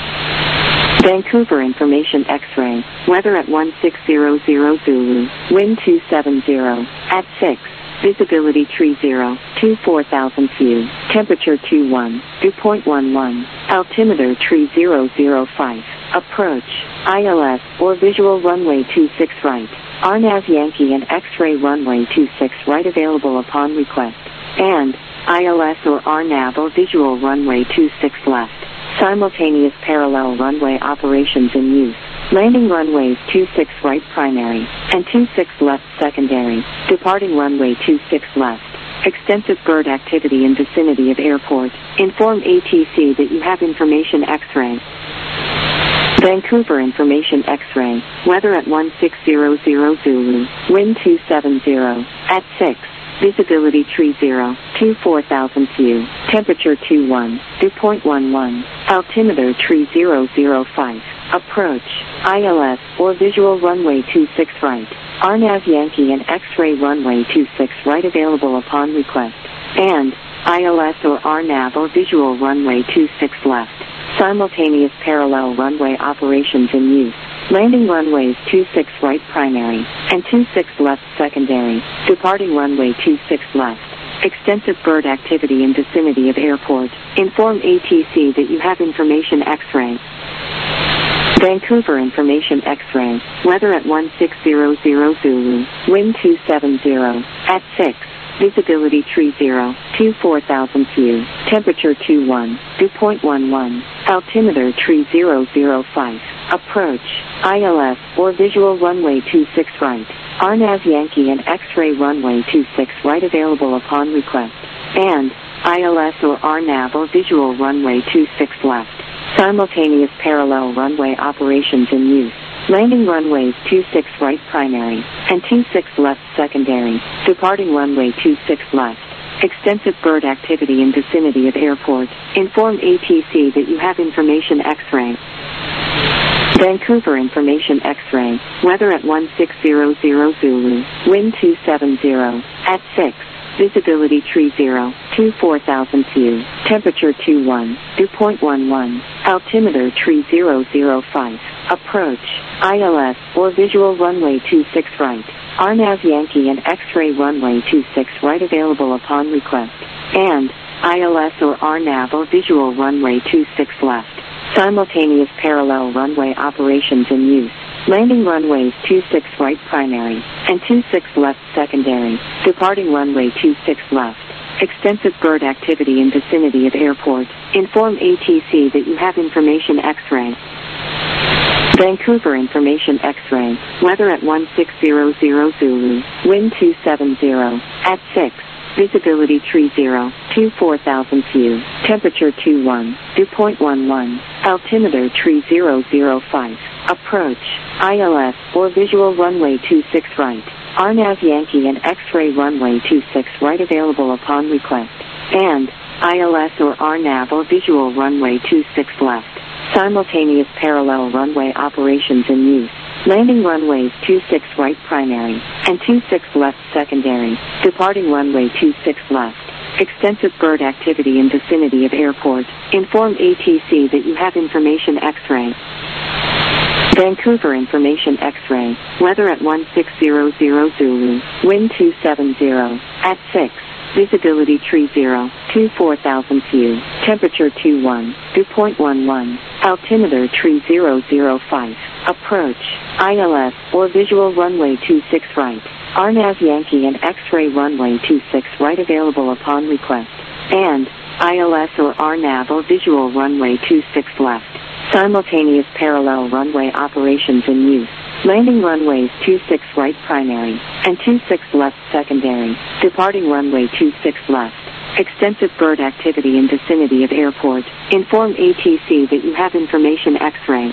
Speaker 1: Vancouver information X-ray, weather at one six zero zero Zulu, wind two seven zero, at six, visibility tree zero, two four thousand view, temperature two one, dew point one one, altimeter tree zero zero five, approach, I L S, or visual runway two six right, R N A V Yankee and X-ray runway two six right available upon request, and I L S or R N A V or visual runway two six left. Simultaneous parallel runway operations in use. Landing runways two six right primary and two six left secondary. Departing runway two six left. Extensive bird activity in vicinity of airport. Inform A T C that you have information X-ray. Vancouver information X-ray. Weather at one six zero zero Zulu. Wind two seven zero. At six. Visibility tree zero. two four thousand view. Temperature two one. Dew point one one. Altimeter tree zero zero five. Approach. I L S or visual runway two six right. R N A V Yankee and X-ray runway two six right available upon request. And I L S or R N A V or visual runway two six left. Simultaneous parallel runway operations in use. Landing runways two six right primary and two six left secondary. Departing runway two six left. Extensive bird activity in vicinity of airport. Inform A T C that you have information X-ray. Vancouver information X-ray. Weather at one six zero zero Zulu. Wind two seven zero. At six. Visibility tree zero. two four thousand view. Temperature two one. Dew point one one. Altimeter tree zero zero five. Approach. I L S or visual runway two six right. R N A V Yankee and X-ray runway two six right available upon request. And I L S or R N A V or visual runway two six left. Simultaneous parallel runway operations in use. Landing runways two six right primary and two six left secondary. Departing runway two six left. Extensive bird activity in vicinity of airport. Inform A T C that you have information X-ray. Vancouver information X-ray. Weather at one six zero zero Zulu. Wind two seven zero. At six. Visibility tree zero. two four thousand view. Temperature two one. Dew point one one. Altimeter tree zero zero five. Approach. I L S or visual runway two six right. R N A V Yankee and X-ray runway two six right available upon request. And I L S or R N A V or visual runway two six left. Simultaneous parallel runway operations in use. Landing runways two six right primary and two six left secondary. Departing runway two six left. Extensive bird activity in vicinity of airport. Inform A T C that you have information X-ray. Vancouver information X-ray. Weather at one six zero zero Zulu. Wind two seven zero. At six. Visibility tree zero. two four thousand view. Temperature two one. Dew point one one. Altimeter tree zero zero five. Approach. I L S or visual runway two six right. R N A V Yankee and X-ray runway two six right available upon request. And I L S or R N A V or visual runway two six left. Simultaneous parallel runway operations in use. Landing runways two six right primary and two six left secondary. Departing runway two six left. Extensive bird activity in vicinity of airport. Inform A T C that you have information X-ray. Vancouver information X-ray. Weather at one six zero zero Zulu. Wind two seven zero. At six. Visibility tree zero. two four thousand view. Temperature two one. Dew point one one. Altimeter tree zero zero five. Approach. I L S or visual runway two six right. R N A V Yankee and X-ray runway two six right available upon request. And I L S or R N A V or visual runway two six left. Simultaneous parallel runway operations in use. Landing runways two six right primary and two six left secondary. Departing runway two six left. Extensive bird activity in vicinity of airport. Inform A T C that you have information X-ray.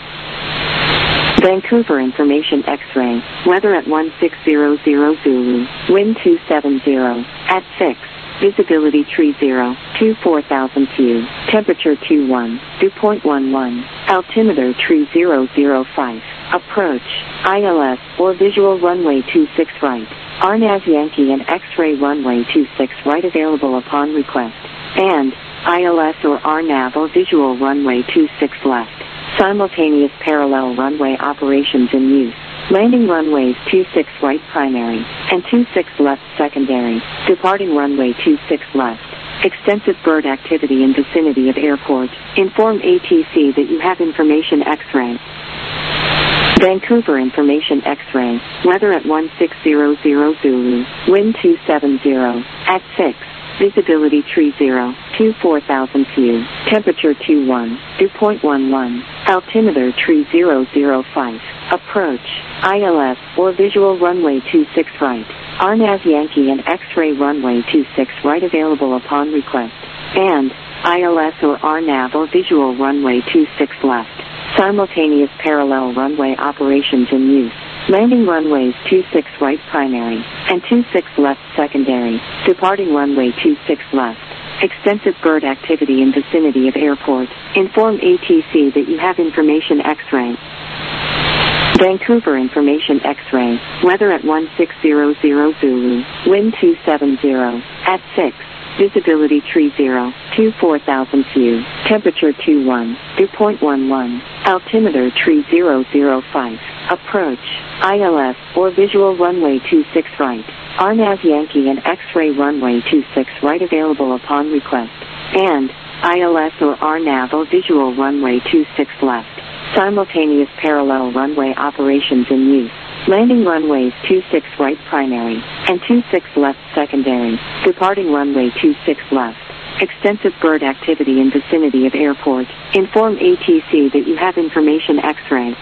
Speaker 1: Vancouver information X-ray. Weather at one six zero zero Zulu. Wind two seven zero. At six. Visibility tree zero. two four thousand view. Temperature two one. Dew point one one. Altimeter tree zero zero five. Approach. I L S or visual runway two six right. R N A V Yankee and X-ray runway two six right available upon request. And I L S or R N A V or visual runway two six left. Simultaneous parallel runway operations in use. Landing runways two six right primary and two six left secondary. Departing runway two six left. Extensive bird activity in vicinity of airport. Inform A T C that you have information X-ray. Vancouver information X-ray. Weather at one six zero zero Zulu. Wind two seven zero. At six. Visibility tree zero. two four thousand few, temperature two one, dew point one one, altimeter tree zero zero five, approach, I L S, or visual runway two six right, R N A V Yankee and X-ray runway two six right available upon request, and I L S or R N A V or visual runway two six left, simultaneous parallel runway operations in use. Landing runways two six right primary, and two six left secondary, departing runway two six left. Extensive bird activity in vicinity of airport. Inform A T C that you have information X-ray. Vancouver information X-ray. Weather at one six zero zero Zulu. Wind two seven zero. At six. Visibility tree zero. two four thousand few. Temperature two one. Dew point one one. Altimeter tree zero zero five. Approach. I L S or visual runway two six right. R N A V Yankee and X-ray runway two six right available upon request. And I L S or R N A V or visual runway two six left. Simultaneous parallel runway operations in use. Landing runways two six right primary and two six left secondary. Departing runway two six left. Extensive bird activity in vicinity of airport. Inform A T C that you have information X-ray.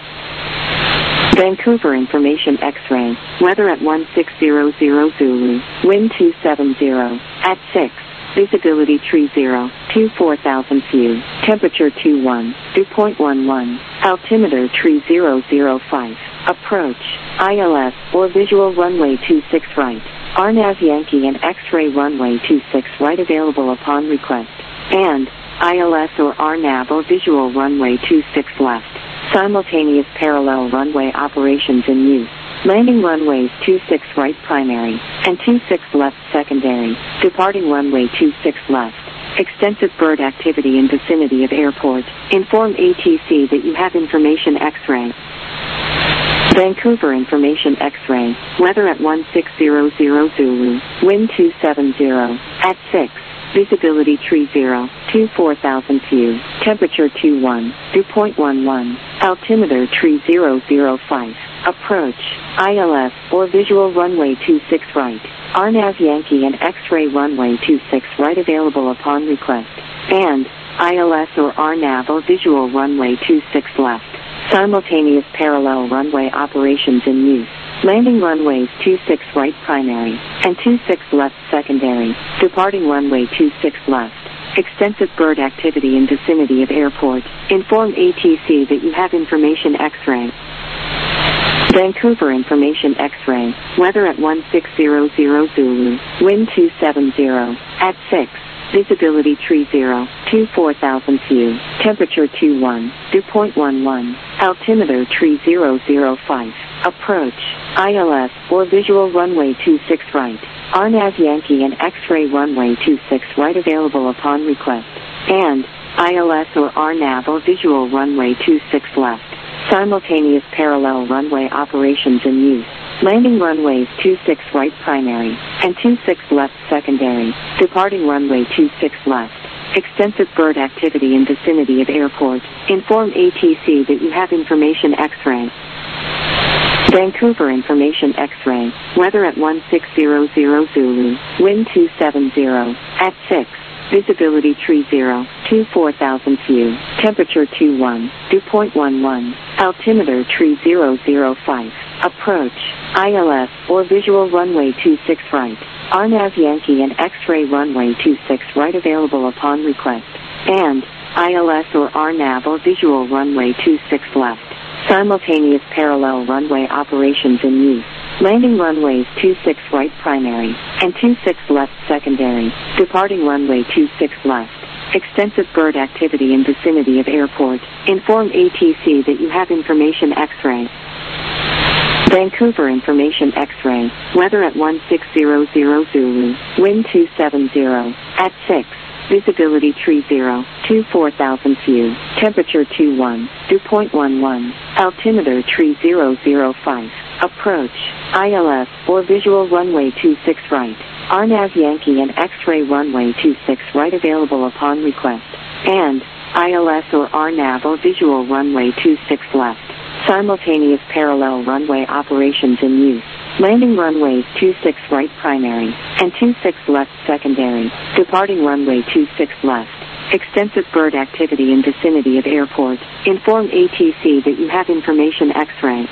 Speaker 1: Vancouver information X-ray. Weather at one six zero zero Zulu. Wind two seven zero. At six. Visibility tree zero. two four thousand few. Temperature two one. Dew point one one. Altimeter tree zero zero five. Approach. I L S or visual runway two six right. R N A V Yankee and X-ray runway two six right available upon request. And I L S or R N A V or visual runway two six left. Simultaneous parallel runway operations in use. Landing runways two six right primary and two six left secondary. Departing runway two six left. Extensive bird activity in vicinity of airport. Inform A T C that you have information X-ray. Vancouver information X-ray. Weather at one six zero zero Zulu. Wind two seven zero. At six. Visibility tree zero. two four thousand few. Temperature two one. Dew point one one. Altimeter tree zero zero five. Approach. I L S or visual runway two six right. R N A V Yankee and X-ray runway two six right available upon request. And I L S or R N A V or visual runway two six left. Simultaneous parallel runway operations in use. Landing runways two six right primary and two six left secondary. Departing runway two six left. Extensive bird activity in vicinity of airport. Inform A T C that you have information X-ray. Vancouver information X-ray. Weather at one six zero zero Zulu. Wind two seven zero. At six. Visibility tree zero. two four thousand few. Temperature two one. Dew point one one. Altimeter tree zero zero five. Approach. I L S or visual runway two six right. R N A V Yankee and X-ray runway two six right available upon request. And I L S or R N A V or visual runway two six left. Simultaneous parallel runway operations in use. Landing runways two six right primary and two six left secondary. Departing runway two six left. Extensive bird activity in vicinity of airport. Inform A T C that you have information X-ray. Vancouver information X-ray. Weather at one six zero zero Zulu. Wind two seven zero. At six. Visibility tree zero. two four thousand few. Temperature two one. Dew point one one. Altimeter tree zero zero five. Approach. I L S or visual runway two six right. R N A V Yankee and X-ray runway two six right available upon request. And I L S or R N A V or visual runway two six left. Simultaneous parallel runway operations in use. Landing runways two six right primary and two six left secondary. Departing runway two six left. Extensive bird activity in vicinity of airport. Inform A T C that you have information X-ray. Vancouver information X-ray. Weather at one six zero zero Zulu. Wind two seven zero. At six. Visibility tree zero. two four thousand few. Temperature two one. Dew point one one. Altimeter tree zero zero five. Approach. I L S or visual runway two six right. R N A V Yankee and X-ray runway two six right available upon request. And I L S or R N A V or visual runway two six left. Simultaneous parallel runway operations in use. Landing runways two six right primary, and two six left secondary. Departing runway two six left. Extensive bird activity in vicinity of airport. Inform A T C that you have information X-ray.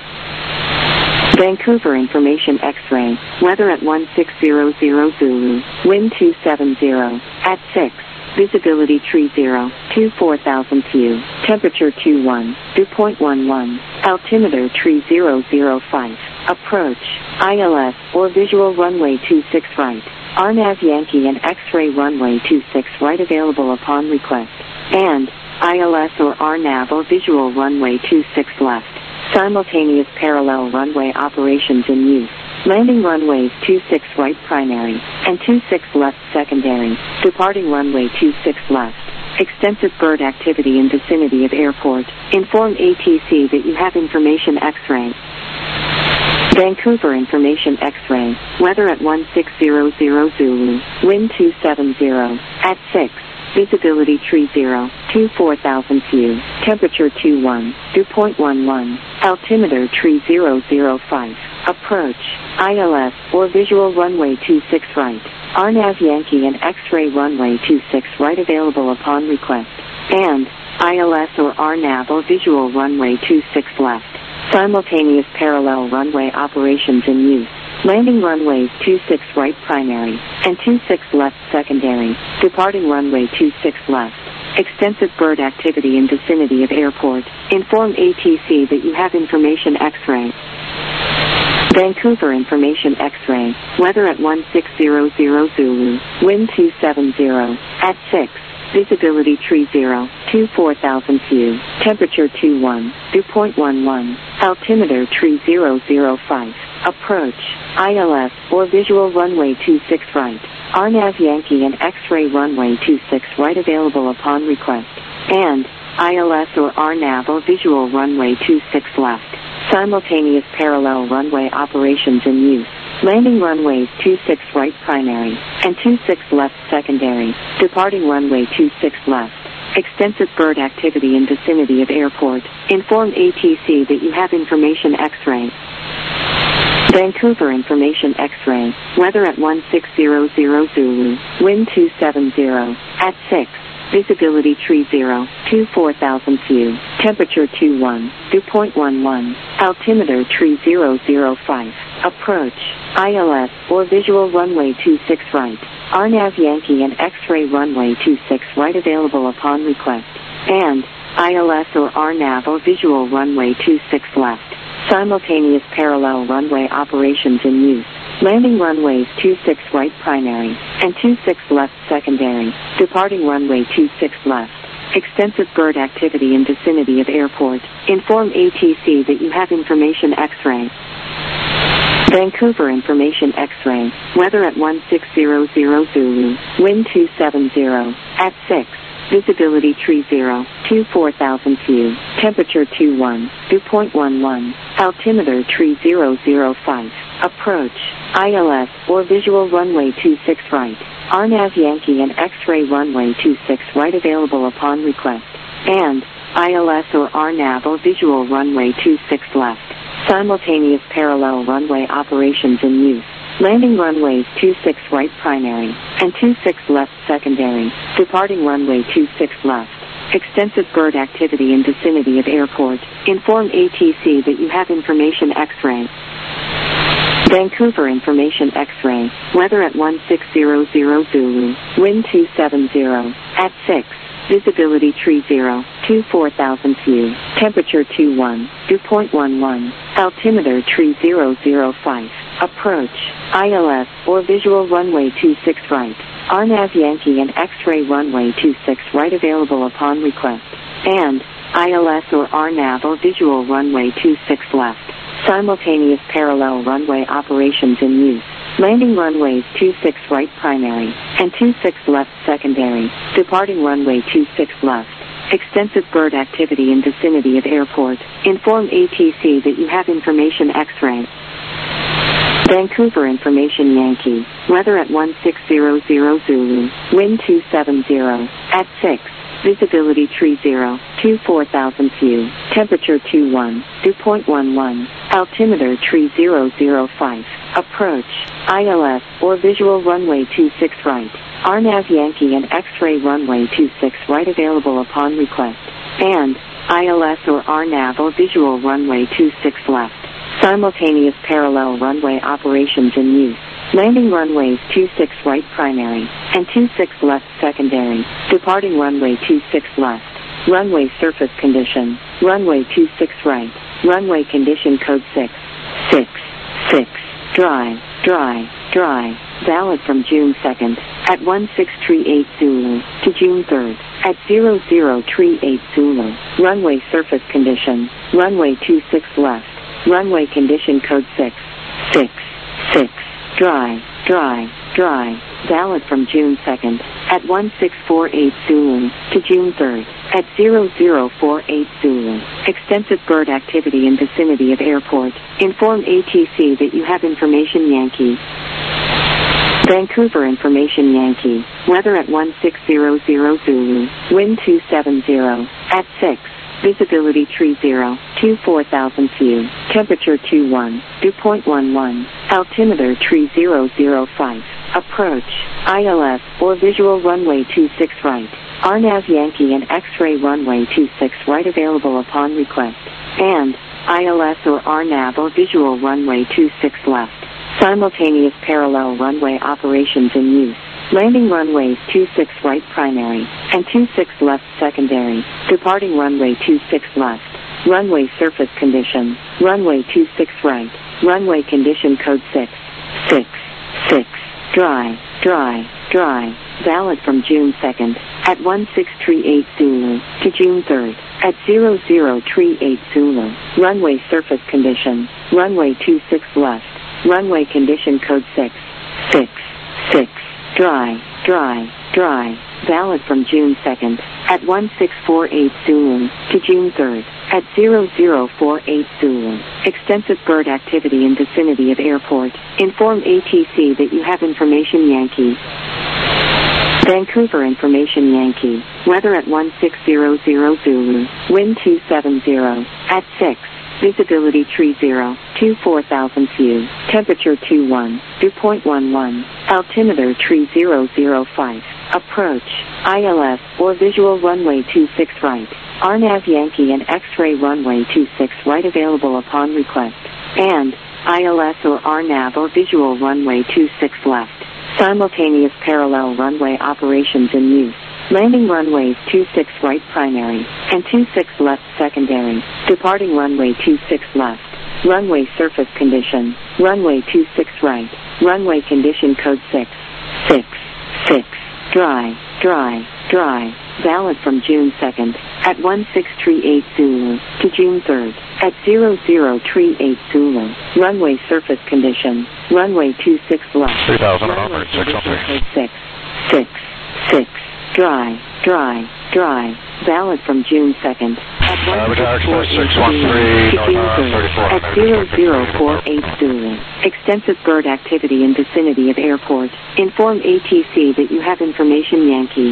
Speaker 1: Vancouver information X-ray. Weather at one six zero zero Zulu. Wind two seven zero. At six. Visibility tree zero. two four thousand few. Temperature two one. Dew point one one. Altimeter tree zero zero five. Approach. I L S or visual runway two six right. R N A V Yankee and X-ray runway two six right available upon request. And I L S or R N A V or visual runway two six left. Simultaneous parallel runway operations in use. Landing runways two six right primary and two six left secondary. Departing runway two six left. Extensive bird activity in vicinity of airport. Inform A T C that you have information X-ray. Vancouver information X-ray. Weather at one six zero zero Zulu. Wind two seven zero. At six. Visibility tree zero. two four thousand few. Temperature two one. Dew point one one. Altimeter tree zero zero five. Approach. I L S or visual runway two six right. R N A V Yankee and X-ray runway two six right available upon request. And I L S or R N A V or visual runway two six left. Simultaneous parallel runway operations in use. Landing runways two six right primary and two six left secondary. Departing runway two six left. Extensive bird activity in vicinity of airport. Inform A T C that you have information X-ray. Vancouver information X-ray. Weather at one six zero zero Zulu. Wind two seven zero. At six. Visibility tree zero. two four thousand few. Temperature two one. Dew point one one. Altimeter tree zero zero five. Approach. I L S or visual runway two six right. R N A V Yankee and X-ray runway two six right available upon request. And I L S or R N A V or visual runway two six left. Simultaneous parallel runway operations in use. Landing runways two six right primary and two six left secondary. Departing runway two six left. Extensive bird activity in vicinity of airport. Inform A T C that you have information X-ray. Vancouver information X-ray. Weather at one six zero zero Zulu. Wind two seven zero. At six. Visibility tree zero. two four thousand few. Temperature two one. Dew point one one. Altimeter tree zero zero five. Approach. I L S or visual runway two six right. R N A V Yankee and X-ray runway two six right available upon request. And I L S or R N A V or visual runway two six left. Simultaneous parallel runway operations in use. Landing runways two six right primary and two six left secondary. Departing runway two six left. Extensive bird activity in vicinity of airport. Inform A T C that you have information X-ray. Vancouver information X-ray. Weather at one six zero zero Zulu. Wind two seven zero. At six. Visibility tree zero. two four thousand few. Temperature two one. Dew point one one. Altimeter tree zero zero five. Approach. I L S or visual runway two six right. R N A V Yankee and X-ray runway two six right available upon request. And I L S or R N A V or visual runway two six left. Simultaneous parallel runway operations in use. Landing runways two six right primary and two six left secondary. Departing runway two six left. Extensive bird activity in vicinity of airport. Inform A T C that you have information X-ray. Vancouver information X-ray. Weather at one six zero zero Zulu. Wind two seven zero. At six. Visibility tree zero. two four thousand few. Temperature two one. Dew point one one. Altimeter tree zero zero five. Approach. I L S or visual runway two six right. R N A V Yankee and X-ray runway two six right available upon request. And I L S or R N A V or visual runway two six left. Simultaneous parallel runway operations in use. Landing runways two six right primary and two six left secondary. Departing runway two six left. Extensive bird activity in vicinity of airport. Inform A T C that you have information X-ray. Vancouver information Yankee. Weather at one six zero zero Zulu. Wind two seven zero. At six. visibility tree zero, two four thousand view, temperature two one, dew point one one, altimeter tree zero zero five, approach, I L S, or visual runway two six right, R N A V Yankee and X-ray runway two six right available upon request, and I L S or R N A V or visual runway two six left, simultaneous parallel runway operations in use. Landing runways two six right primary, and two six left secondary, departing runway two six left, runway surface condition, runway two six right, runway condition code six, six, six, dry, dry, dry, valid from June second, at one six three eight Zulu, to June third, at zero zero three eight Zulu, runway surface condition, runway two six left, runway condition code six, six, six, dry, dry, dry, valid from June second, at one six four eight Zulu, to June third, at zero zero four eight Zulu. Extensive bird activity in vicinity of airport. Inform A T C that you have information Yankee. Vancouver information Yankee. Weather at one six zero zero Zulu, wind two seven zero, at six. Visibility tree zero, two four thousand view, temperature two one, dew point one one, altimeter tree zero zero five, approach, I L S, or visual runway two six right, R N A V Yankee and X-ray runway two six right available upon request, and I L S or R N A V or visual runway two six left, simultaneous parallel runway operations in use. Landing runways two six right primary, and two six left secondary, departing runway two six left, runway surface condition, runway two six right, runway condition code six, six, six, dry, dry, dry, valid from June second, at one six three eight Zulu, to June third, at zero zero three eight Zulu, runway surface condition, runway two six left, runway condition code six, six, six, dry, dry, dry, valid from June second, at one six four eight Zulu, to June third, at zero zero four eight Zulu. Extensive bird activity in vicinity of airport. Inform A T C that you have information Yankee. Vancouver information Yankee. Weather at one six zero zero Zulu, wind two seven zero, at six. Visibility tree zero, two four thousand view, temperature two one, dew point one one, altimeter tree zero zero five, approach, I L S, or visual runway two six right, R N A V Yankee and X-ray runway two six right available upon request, and I L S or R N A V or visual runway two six left, simultaneous parallel runway operations in use. Landing runways two six right primary, and two six left secondary, departing runway two six left, runway surface condition, runway two six right, runway condition code six, six, six, dry, dry, dry, valid from June second, at one six three eight Zulu, to June third, at zero zero three eight Zulu, runway surface condition, runway two six left,
Speaker 2: three thousand
Speaker 1: runway
Speaker 2: six
Speaker 1: condition code six, six, six, dry, dry, dry, valid from June second, at one six four eight Zulu, to June third, at zero zero four eight Zulu. Extensive bird activity in vicinity of airport. Inform A T C that you have information Yankee.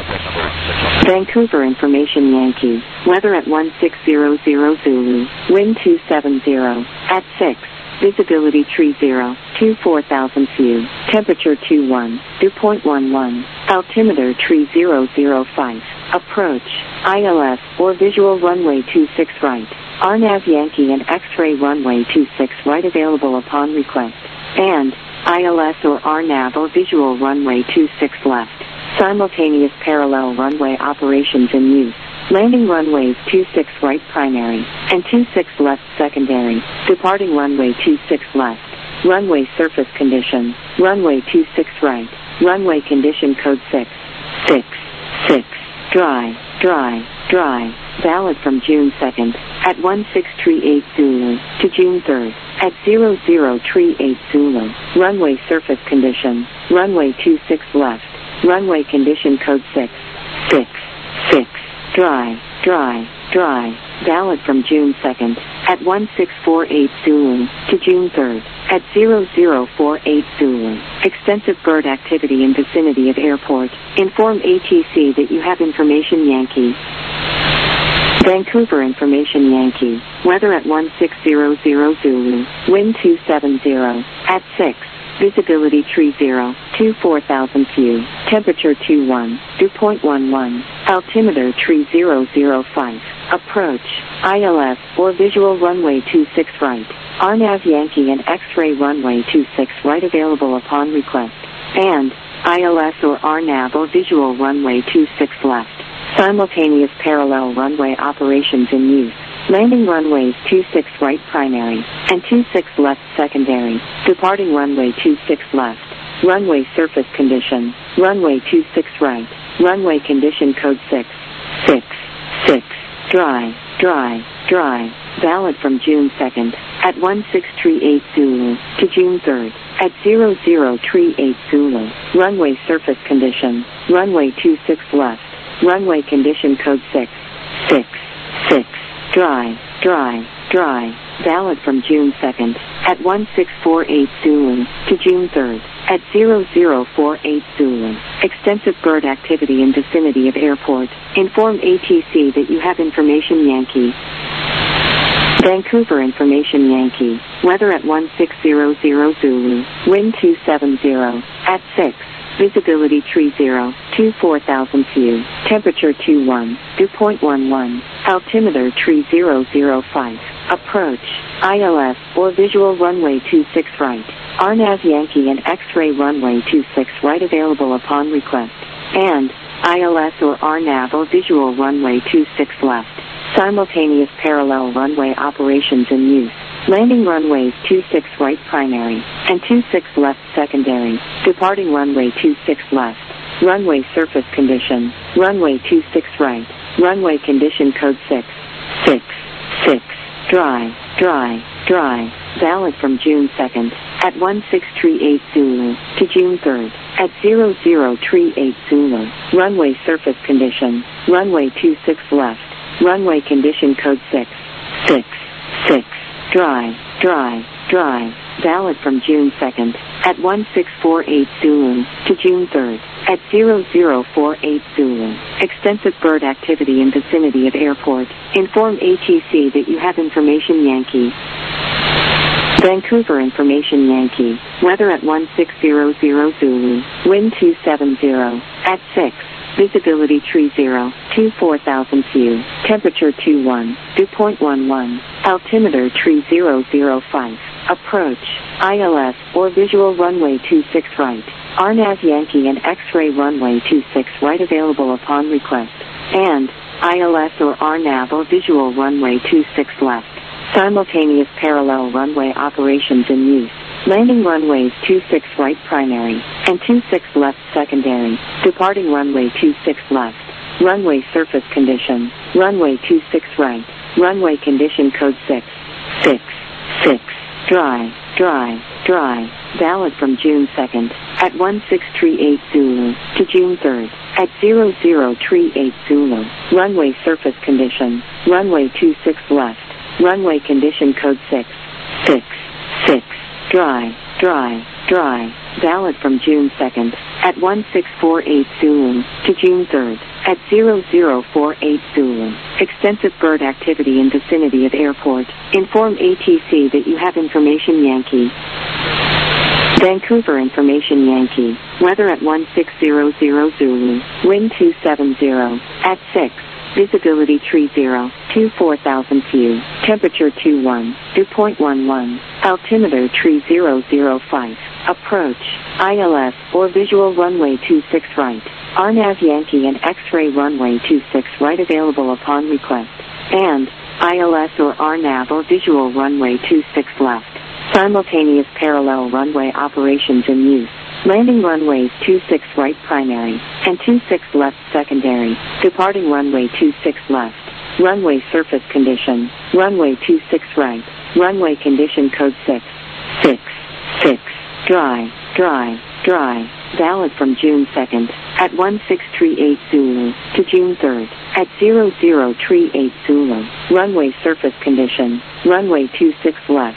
Speaker 1: Vancouver information Yankee. Weather at one six zero zero Zulu, wind two seven zero, at six. Visibility tree zero, two four thousand view, temperature two one, dew point one one, altimeter tree zero zero five, approach, I L S, or visual runway two six right, R N A V Yankee and X-ray runway two six right available upon request, and I L S or R N A V or visual runway two six left, simultaneous parallel runway operations in use. Landing runways two six right primary, and two six left secondary, departing runway two six left, runway surface condition, runway two six right, runway condition code six, six, six, dry, dry, dry, valid from June second, at one six three eight Zulu, to June third, at zero zero three eight Zulu, runway surface condition, runway two six left, runway condition code six, six, six, dry, dry, dry, valid from June second, at one six four eight Zulu, to June third, at zero zero four eight Zulu. Extensive bird activity in vicinity of airport. Inform A T C that you have information Yankee. Vancouver information Yankee. Weather at one six zero zero Zulu. Wind two seven zero. At six. Visibility three zero. two four thousand few. Temperature two one. Dew point one one. Altimeter three zero zero five. Approach. I L S or visual runway two six right. R NAV Yankee and X-ray runway two six right available upon request. And I L S or R NAV or visual runway two six left. Simultaneous parallel runway operations in use. Landing runways two six right primary and two six left secondary. Departing runway two six left. Runway surface condition. Runway two six right. Runway condition code six six six. Dry, dry, dry. Valid from June second at one six three eight Zulu to June third at zero zero three eight Zulu. Runway surface condition. Runway two six left. Runway condition code six six six. Dry, dry, dry. Valid from June second at one six four eight Zulu to June third at zero zero four eight Zulu. Extensive bird activity in vicinity of airport. Inform A T C that you have information Yankee. Vancouver information Yankee. Weather at one six zero zero Zulu. Wind two seven zero. At six. Visibility three zero. two four thousand few. Temperature two one. Dew point one one. Altimeter three zero zero five. Approach. I L S or visual runway two six right. R NAV Yankee and X-ray runway two six right available upon request. And I L S or R NAV or visual runway two six left. Simultaneous parallel runway operations in use. Landing runways two six right primary and two six left secondary. Departing runway two six left. Runway surface condition. Runway two six right. Runway condition code six six six. Dry, dry, dry. Valid from June second at one six three eight Zulu to June third at zero zero three eight Zulu. Runway surface condition. Runway two six left. Runway condition code six six six. Dry, dry, dry. Valid from June second at one six four eight Zulu to June third at zero zero four eight Zulu. Extensive bird activity in vicinity of airport. Inform A T C that you have information Yankee. Vancouver information Yankee. Weather at one six zero zero Zulu. Wind two seven zero. At six. Visibility three zero. two four thousand few. Temperature two one. Dew point one one. Altimeter three zero zero five. Approach. I L S or visual runway two six right. R NAV Yankee and X-ray runway two six right available upon request. And I L S or R NAV or visual runway two six left. Simultaneous parallel runway operations in use. Landing runways two six right primary and two six left secondary. Departing runway two six left. Runway surface condition. Runway two six right. Runway condition code six six six. Dry, dry, dry. Valid from June second at one six three eight Zulu to June third at zero zero three eight Zulu. Runway surface condition. Runway two six left. Runway condition code six six six. Dry, dry, dry. Valid from June second at one six four eight Zulu to June third at zero zero four eight Zulu. Extensive bird activity in vicinity of airport. Inform A T C that you have information Yankee. Vancouver information Yankee. Weather at one six zero zero Zulu. Wind two seven zero. At six. Visibility three zero. two four thousand few. Temperature two one. Dew point one one. Altimeter three zero zero five. Approach. I L S or visual runway two six right. R NAV Yankee and X-ray runway two six right available upon request. And I L S or R NAV or visual runway two six left. Simultaneous parallel runway operations in use. Landing runways two six right primary and two six left secondary. Departing runway two six left. Runway surface condition. Runway two six right. Runway condition code six six six. Dry, dry, dry. Valid from June second at one six three eight Zulu to June third at zero zero three eight Zulu. Runway surface condition. Runway two six left.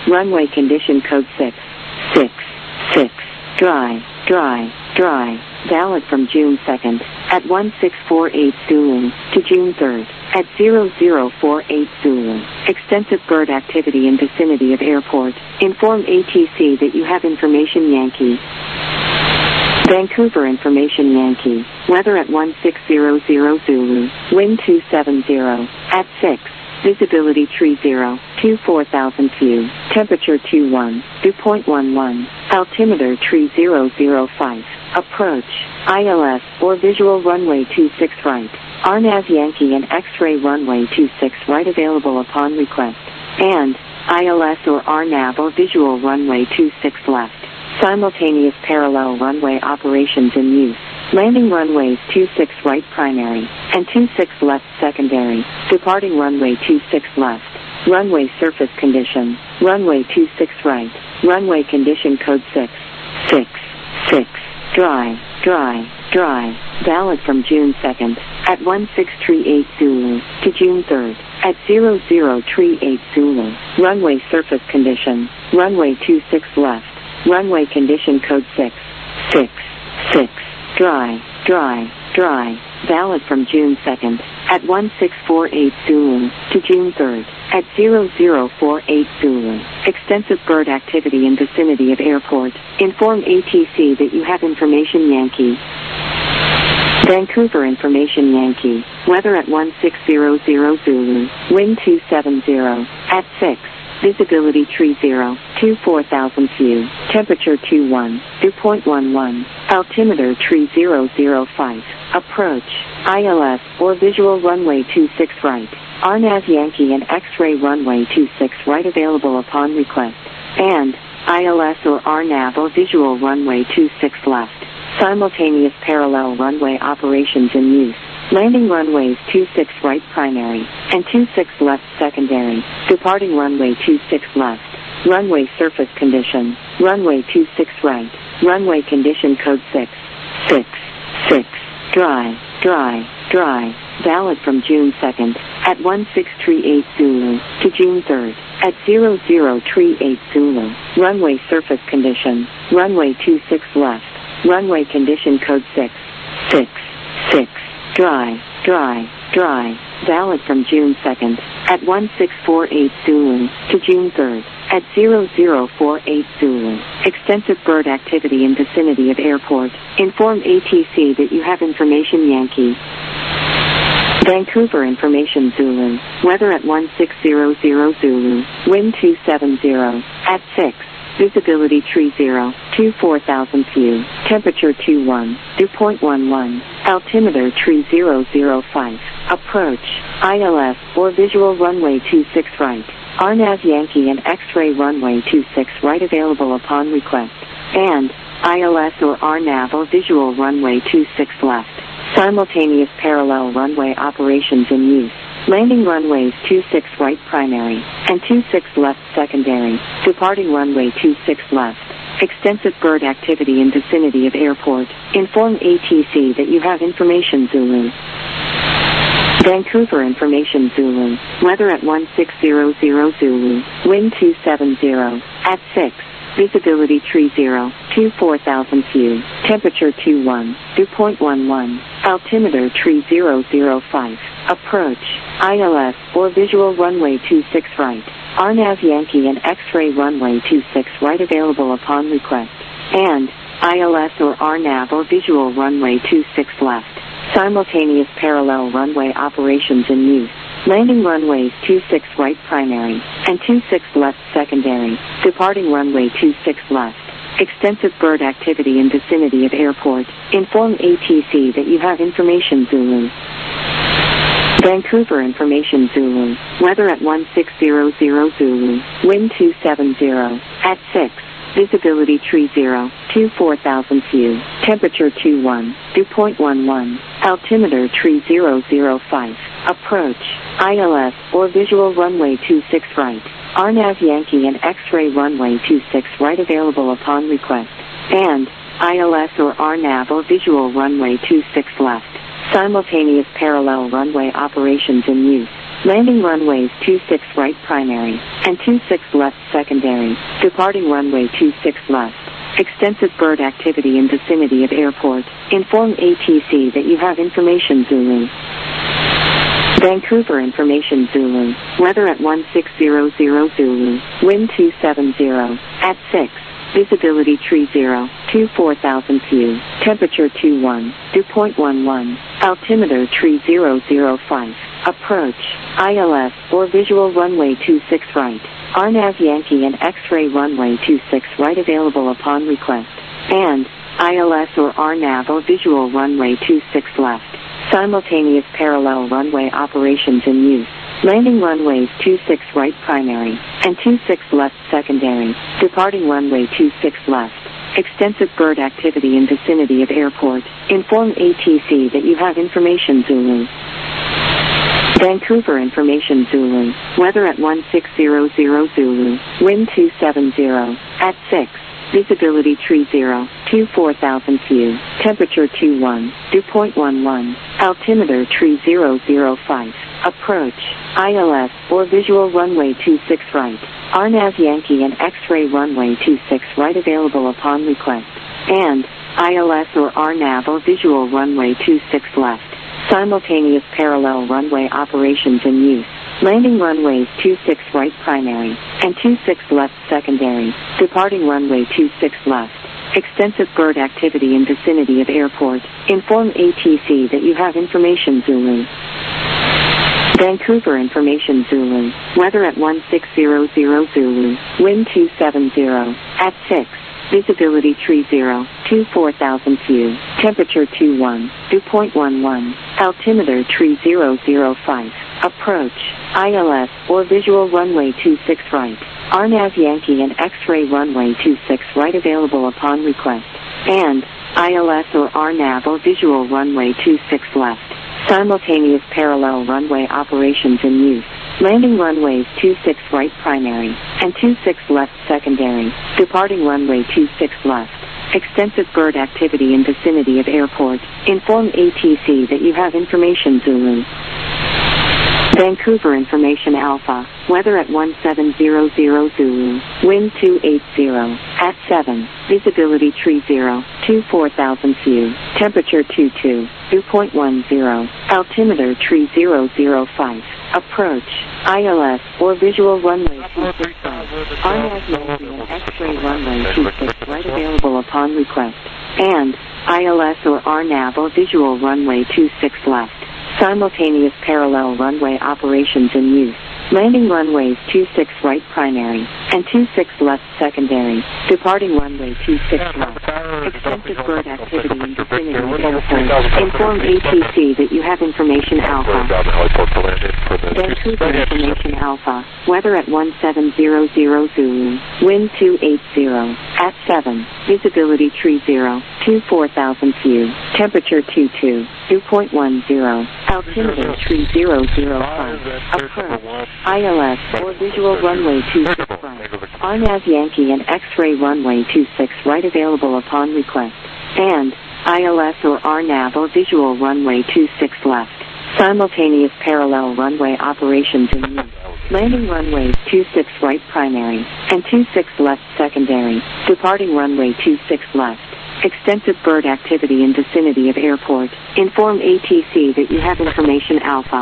Speaker 1: Runway condition code six six six. Dry, dry, dry. Valid from June second at one six four eight Zulu to June third at zero zero four eight Zulu. Extensive bird activity in vicinity of airport. Inform A T C that you have information Yankee. Vancouver information Yankee. Weather at one six zero zero Zulu. Wind two seven zero at six. Visibility tree zero, two four thousand few. Temperature two one, dew point one one. Altimeter tree zero zero five. Approach, I L S, or visual runway two six right. R N A V Yankee and X-ray runway two six right available upon request. And, I L S or R N A V or visual runway two six left. Simultaneous parallel runway operations in use. Landing runways two six right primary, and two six left secondary. Departing runway two six left. Runway surface condition, runway two six right. Runway condition code six six six. Dry, dry, dry. Valid from June second at one six three eight Zulu to June third at zero zero three eight Zulu. Runway surface condition, runway two six left. Runway condition code six six six. Dry, dry, dry. Valid from June second at one six four eight Zulu to June third at zero zero four eight Zulu. Extensive bird activity in vicinity of airport. Inform A T C that you have information Yankee. Vancouver information Yankee. Weather at one six zero zero Zulu. Wind two seven zero at six. Visibility tree zero, two four thousand few. Temperature two one, dew point one one. Altimeter tree zero zero five. Approach, I L S, or visual runway two six right. R N A V Yankee and X-ray runway two six right available upon request. And, I L S or R N A V or visual runway two six left. Simultaneous parallel runway operations in use. Landing runways two six right primary, and two six left secondary. Departing runway two six left. Runway surface condition, runway two six right. Runway condition code six six six. Dry, dry, dry. Valid from June second at one six three eight Zulu to June third at zero zero three eight Zulu. Runway surface condition, runway two six left. Runway condition code six six six. Dry, dry, dry. Valid from June second at one six four eight Zulu to June third at zero zero four eight Zulu. Extensive bird activity in vicinity of airport. Inform A T C that you have information Yankee. Vancouver information Zulu. Weather at one six zero zero Zulu. Wind two seven zero at six. Visibility tree zero, two four thousand few. Temperature two one, dew point one one. Altimeter tree zero zero five. Approach, I L S, or visual runway two six right. R N A V Yankee and X-ray runway two six right available upon request. And, I L S or R N A V or visual runway two six left. Simultaneous parallel runway operations in use. Landing runways two six right primary, and two six left secondary. Departing runway two six left. Extensive bird activity in vicinity of airport. Inform A T C that you have information Zulu. Vancouver information Zulu. Weather at one six zero zero Zulu. Wind two seven zero at six. Visibility tree zero, two four thousand few. Temperature two one, dew point one one. Altimeter tree zero zero five. Approach, I L S, or visual runway two six right. R N A V Yankee and X-ray runway two six right available upon request. And, I L S or R N A V or visual runway two six left. Simultaneous parallel runway operations in use. Landing runways two six right primary, and two six left secondary. Departing runway two six left. Extensive bird activity in vicinity of airport. Inform A T C that you have information Zulu. Vancouver information Zulu. Weather at one six zero zero Zulu. Wind two seven zero at six. Visibility tree zero, two four thousand few. Temperature two one, dew point one one. Altimeter tree zero zero five. Approach, I L S, or visual runway two six right. R N A V Yankee and X-ray runway two six right available upon request. And, I L S or R N A V or visual runway two six left. Simultaneous parallel runway operations in use. Landing runways two six right primary, and two six left secondary, departing runway two six left. Extensive bird activity in vicinity of airport. Inform A T C that you have information Zulu. Vancouver information Zulu. Weather at one six zero zero Zulu. Wind two seven zero. At six. Visibility tree zero. two four thousand view. Temperature two one. Dew point one one. Altimeter tree zero zero five. Approach. I L S or visual runway two six right. R N A V Yankee and X-ray runway two six right available upon request. And I L S or R N A V or visual runway two six left. Simultaneous parallel runway operations in use. Landing runways two six right primary and two six left secondary. Departing runway two six left. Extensive bird activity in vicinity of airport. Inform A T C that you have information Zulu. Vancouver information Zulu. Weather at one six zero zero Zulu. Wind two seven zero. At six. Visibility tree zero. two four thousand view. Temperature two one. Dew point one one. Altimeter tree zero zero five. Approach. I L S or visual runway two six right. R N A V Yankee and X-ray runway two six right available upon request. And I L S or R N A V or visual runway two six left. Simultaneous parallel runway operations in use. Landing runways two six right primary and two six left secondary. Departing runway two six left. Extensive bird activity in vicinity of airport. Inform A T C that you have information Zulu. Vancouver information Zulu. Weather at one six zero zero Zulu. Wind two seven zero. At six. Visibility tree zero. two four thousand view. Temperature two one. Dew point one one. Altimeter tree zero zero five. Approach. I L S or visual runway two six right. R N A V Yankee and X-ray runway two six right available upon request. And I L S or R N A V or visual runway two six left. Simultaneous parallel runway operations in use. Landing runways two six right primary and two six left secondary. Departing runway two six left. Extensive bird activity in vicinity of airport. Inform A T C that you have information Zulu. Vancouver information Alpha. Weather at one seven zero zero Zulu. Wind two eight zero. At seven. Visibility tree zero. two four thousand view. Temperature two two. Dew point one zero. Altimeter tree zero zero five. Approach. I L S or visual runway two six five. R N A V Yankee and X-ray runway two six right available upon request. And I L S or R N A V or visual runway two six left. Simultaneous parallel runway operations in use. Landing runways two six right primary and two six left secondary. Departing runway two six left. Extensive bird activity in vicinity of airport. Inform A T C that you have information Alpha. Vancouver information Alpha. Weather at one seven zero zero Zulu. Wind two eight zero. At seven. Visibility tree zero. two four thousand view. Temperature two two. Dew point one zero. Altimeter tree zero zero five. Approach. I L S or visual runway two six right. R N A V Yankee and X-ray runway two six right available upon request. And I L S or R N A V or visual runway two six left. Simultaneous parallel runway operations in use. Landing runways two six right primary and two six left secondary. Departing runway two six left. Extensive bird activity in vicinity of airport. Inform A T C that you have information Alpha.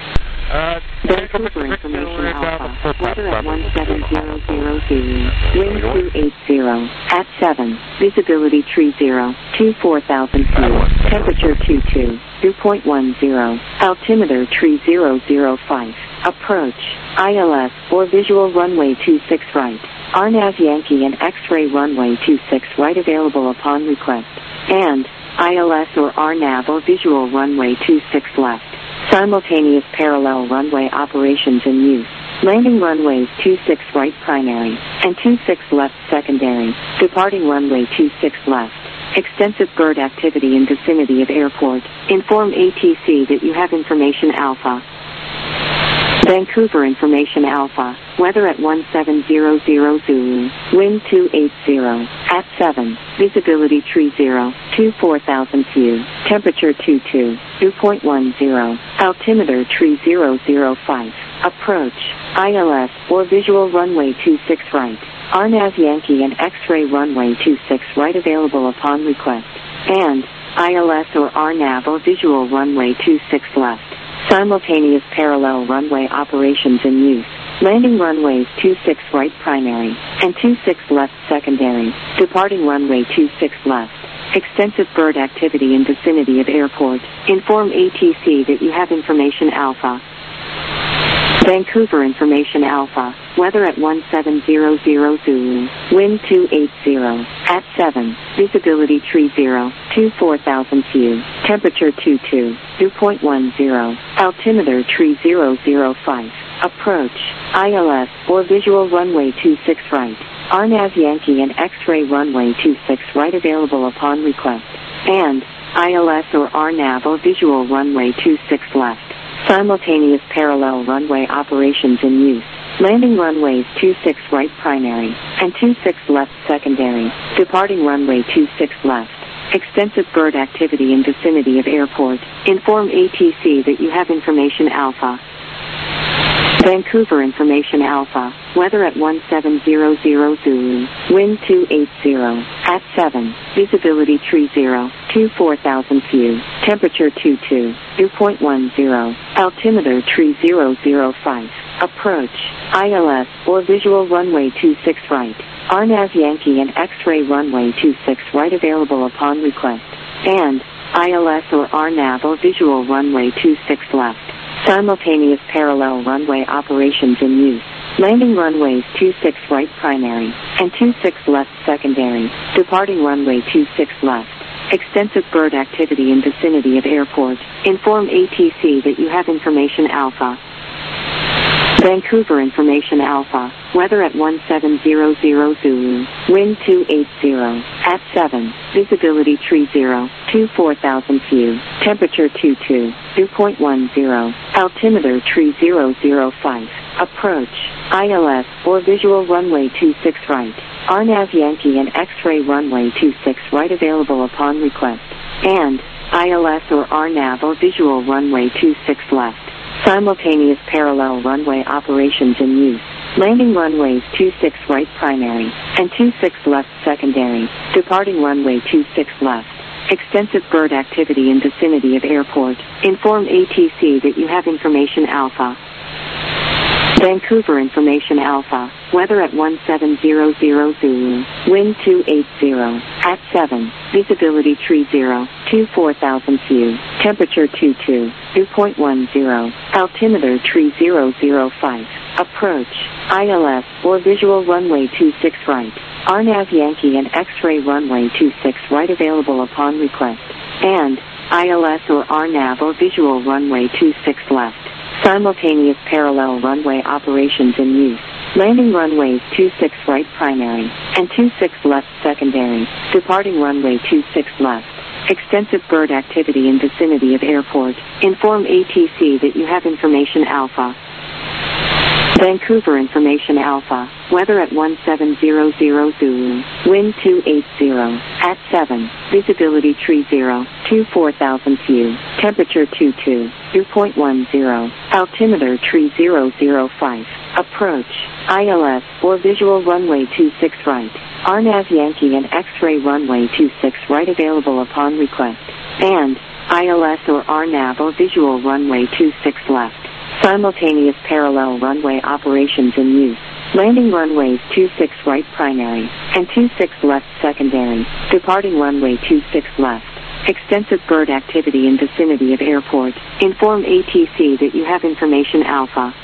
Speaker 1: Vancouver information Alpha. Weather at one seven zero zero Zulu. Wind two eight zero. At seven. Visibility tree zero. two four thousand view. Temperature two two. Dew point one zero. Altimeter tree zero zero five. Approach. I L S or visual runway two six right. R N A V Yankee and X-ray runway two six right available upon request. And I L S or R N A V or visual runway two six left. Simultaneous parallel runway operations in use. Landing runways two six right primary and two six left secondary. Departing runway two six left. Extensive bird activity in vicinity of airport. Inform A T C that you have information Alpha. Vancouver information Alpha. Weather at one seven zero zero Zulu. Wind two eight zero. At seven. Visibility tree zero. two four thousand few, temperature two two, dew point one zero, altimeter tree zero zero five, approach, I L S, or visual runway two six right, R N A V Yankee and X-ray runway two six right available upon request, and I L S or R N A V or visual runway two six left, simultaneous parallel runway operations in use. Landing runways two six right primary, and two six left secondary, departing runway two six left. Extensive bird activity in vicinity of airport. Inform A T C that you have information Alpha. Vancouver information Alpha. Weather at one seven zero zero Zulu. Wind two eight zero. At seven. Visibility tree zero. two four thousand few. Temperature two two. Dew point one zero. Altimeter tree zero zero five. Approach. I L S or visual runway two six right. R N A V Yankee and X-ray runway two six right available upon request. And I L S or R N A V or visual runway two six left. Simultaneous parallel runway operations in use. Landing runways two six right primary and two six left secondary. Departing runway two six left. Extensive bird activity in vicinity of airport. Inform A T C that you have information Alpha. Vancouver information Alpha. Weather at one seven zero zero Zulu. Wind two eight zero. At seven. Visibility tree zero. two four thousand few. Temperature two two. Dew point one zero. Altimeter tree zero zero five. Approach. I L S or visual runway two six right. R N A V Yankee and X-ray runway two six right available upon request. And I L S or R N A V or visual runway two six left. Simultaneous parallel runway operations in use. Landing runways two six right primary and two six left secondary. Departing runway two six left. Extensive bird activity in vicinity of airport. Inform A T C that you have information Alpha. Vancouver information Alpha. Weather at one seven zero zero Zulu. Wind two eight zero. At seven. Visibility tree zero. two four thousand few. Temperature two two. Dew point one zero. Altimeter tree zero zero five. Approach. I L S or visual runway two six right. R N A V Yankee and X-ray runway two six right available upon request. And I L S or R N A V or visual runway two six left. Simultaneous parallel runway operations in use. Landing runways two six right primary and two six left secondary. Departing runway two six left. Extensive bird activity in vicinity of airport. Inform A T C that you have information Alpha. Vancouver information Alpha. Weather at one seven zero zero Zulu. Wind two eight zero. At seven. Visibility tree zero. two four thousand few. Temperature two two. Dew point one zero. Altimeter tree zero zero five. Approach. I L S or visual runway two six right. R N A V Yankee and X-ray runway two six right available upon request. And I L S or R N A V or visual runway two six left. Simultaneous parallel runway operations in use. Landing runways two six right primary and two six left secondary. Departing runway two six left. Extensive bird activity in vicinity of airport. Inform A T C that you have information Alpha. Vancouver information Alpha. Weather at one seven zero zero Zulu. Wind two eight zero. At seven. Visibility tree zero. two four thousand few. Temperature two two. Dew point one zero. Altimeter tree zero zero five. Approach. I L S or visual runway two six right. R N A V Yankee and X-ray runway two six right available upon request. And I L S or R N A V or visual runway two six left. Simultaneous parallel runway operations in use. Landing runways two six right primary and two six left secondary. Departing runway two six left. Extensive bird activity in vicinity of airport. Inform A T C that you have information Alpha.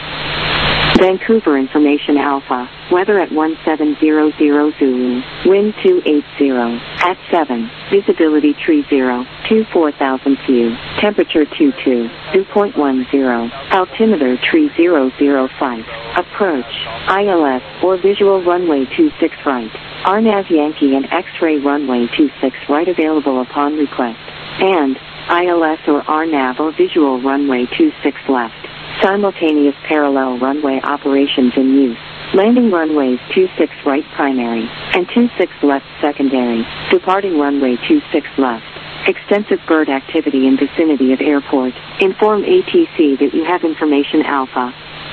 Speaker 1: Vancouver information Alpha. Weather at one seven zero zero Zulu. Wind two eight zero. At seven. Visibility tree zero. two four thousand few. Temperature two two. Dew point one zero. Altimeter tree zero zero five. Approach. I L S or visual runway two six right. R N A V Yankee and X-ray runway two six right available upon request. And I L S or R N A V or visual runway two six left. Simultaneous parallel runway operations in use. Landing runways two six right primary and two six left secondary. Departing runway two six left. Extensive bird activity in vicinity of airport. Inform A T C that you have information Alpha.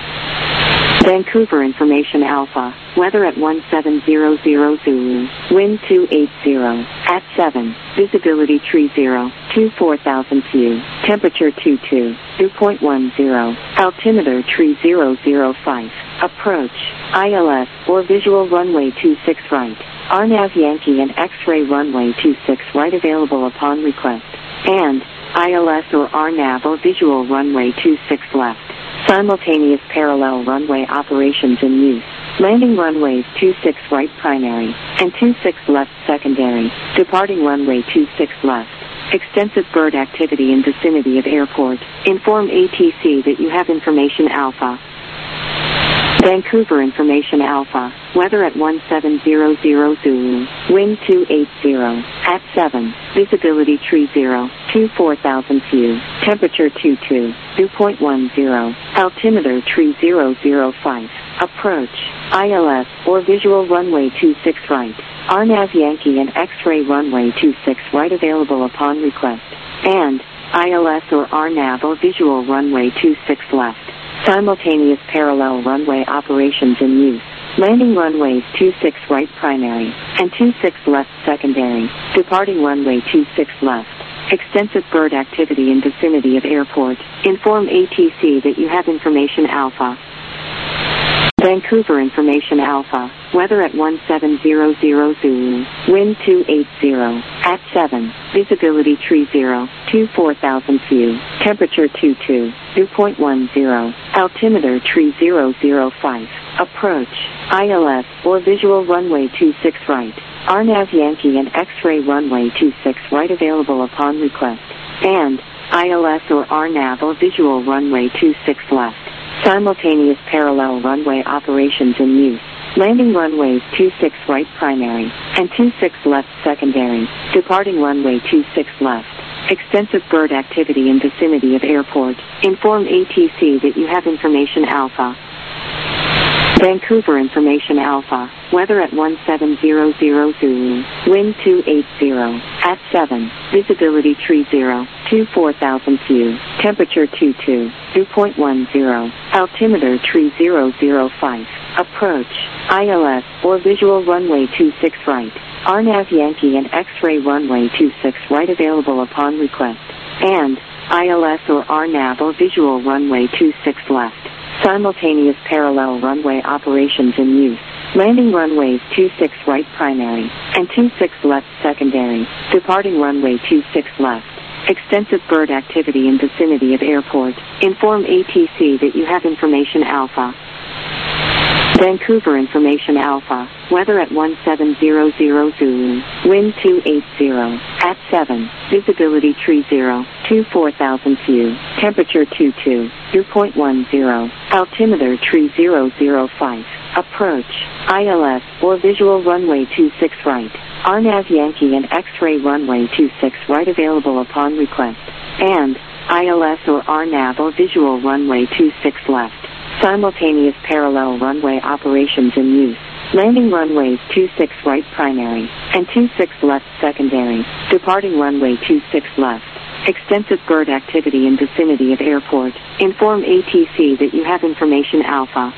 Speaker 1: Vancouver information Alpha. Weather at one seven zero zero Zulu. Wind two eight zero. At seven. Visibility tree zero. two four thousand view. Temperature two two. Dew point one zero. Altimeter tree zero zero five. Approach. I L S or visual runway two six right. R NAV Yankee and X-ray runway two six right available upon request. And I L S or R NAV or visual runway two six left. Simultaneous parallel runway operations in use. Landing runways two six right primary and two six left secondary. Departing runway two six left. Extensive bird activity in vicinity of airport. Inform A T C that you have information Alpha. Vancouver information Alpha. Weather at one seven zero zero Zulu. Wind two eight zero. At seven. Visibility tree zero. two four thousand view. Temperature two two. Dew point one zero. Altimeter tree zero zero five. Approach. I L S or visual runway two six right. R NAV Yankee and X-ray runway two six right available upon request. And I L S or R NAV or visual runway two six left. Simultaneous parallel runway operations in use. Landing runways two six right primary and two six left secondary. Departing runway two six left. Extensive bird activity in vicinity of airport. Inform A T C that you have information Alpha. Vancouver information Alpha. Weather at one seven zero zero Zulu. Wind two eight zero. At seven. Visibility tree zero. two four thousand view. Temperature two two. Dew point one zero. Altimeter tree zero zero five. Approach. I L S or visual runway two six right. R NAV Yankee and X-ray runway two six right available upon request. And I L S or R NAV or visual runway two six left. Simultaneous parallel runway operations in use. Landing runways two six right primary and two six left secondary. Departing runway two six left. Extensive bird activity in vicinity of airport. Inform A T C that you have information Alpha. Vancouver information Alpha. Weather at one seven zero zero Zulu. Wind two eight zero. At seven. Visibility tree zero. two four thousand view. Temperature two two. Dew point one zero. Altimeter tree zero zero five. Approach. I L S or visual runway two six right. R NAV Yankee and X-ray runway two six right available upon request. And I L S or R NAV or visual runway two six left. Simultaneous parallel runway operations in use. Landing runways two six right primary and two six left secondary. Departing runway two six left. Extensive bird activity in vicinity of airport. Inform A T C that you have information Alpha. Vancouver information Alpha. Weather at one seven zero zero Zulu. Wind two eight zero. At seven. Visibility tree zero. two four thousand view. Temperature two two. Dew point one zero. Altimeter tree zero zero five. Approach. I L S or visual runway two six right. R NAV Yankee and X-ray runway two six right available upon request. And I L S or R NAV or visual runway two six left. Simultaneous parallel runway operations in use. Landing runways two six right primary and two six left secondary. Departing runway two six left. Extensive bird activity in vicinity of airport. Inform A T C that you have information Alpha.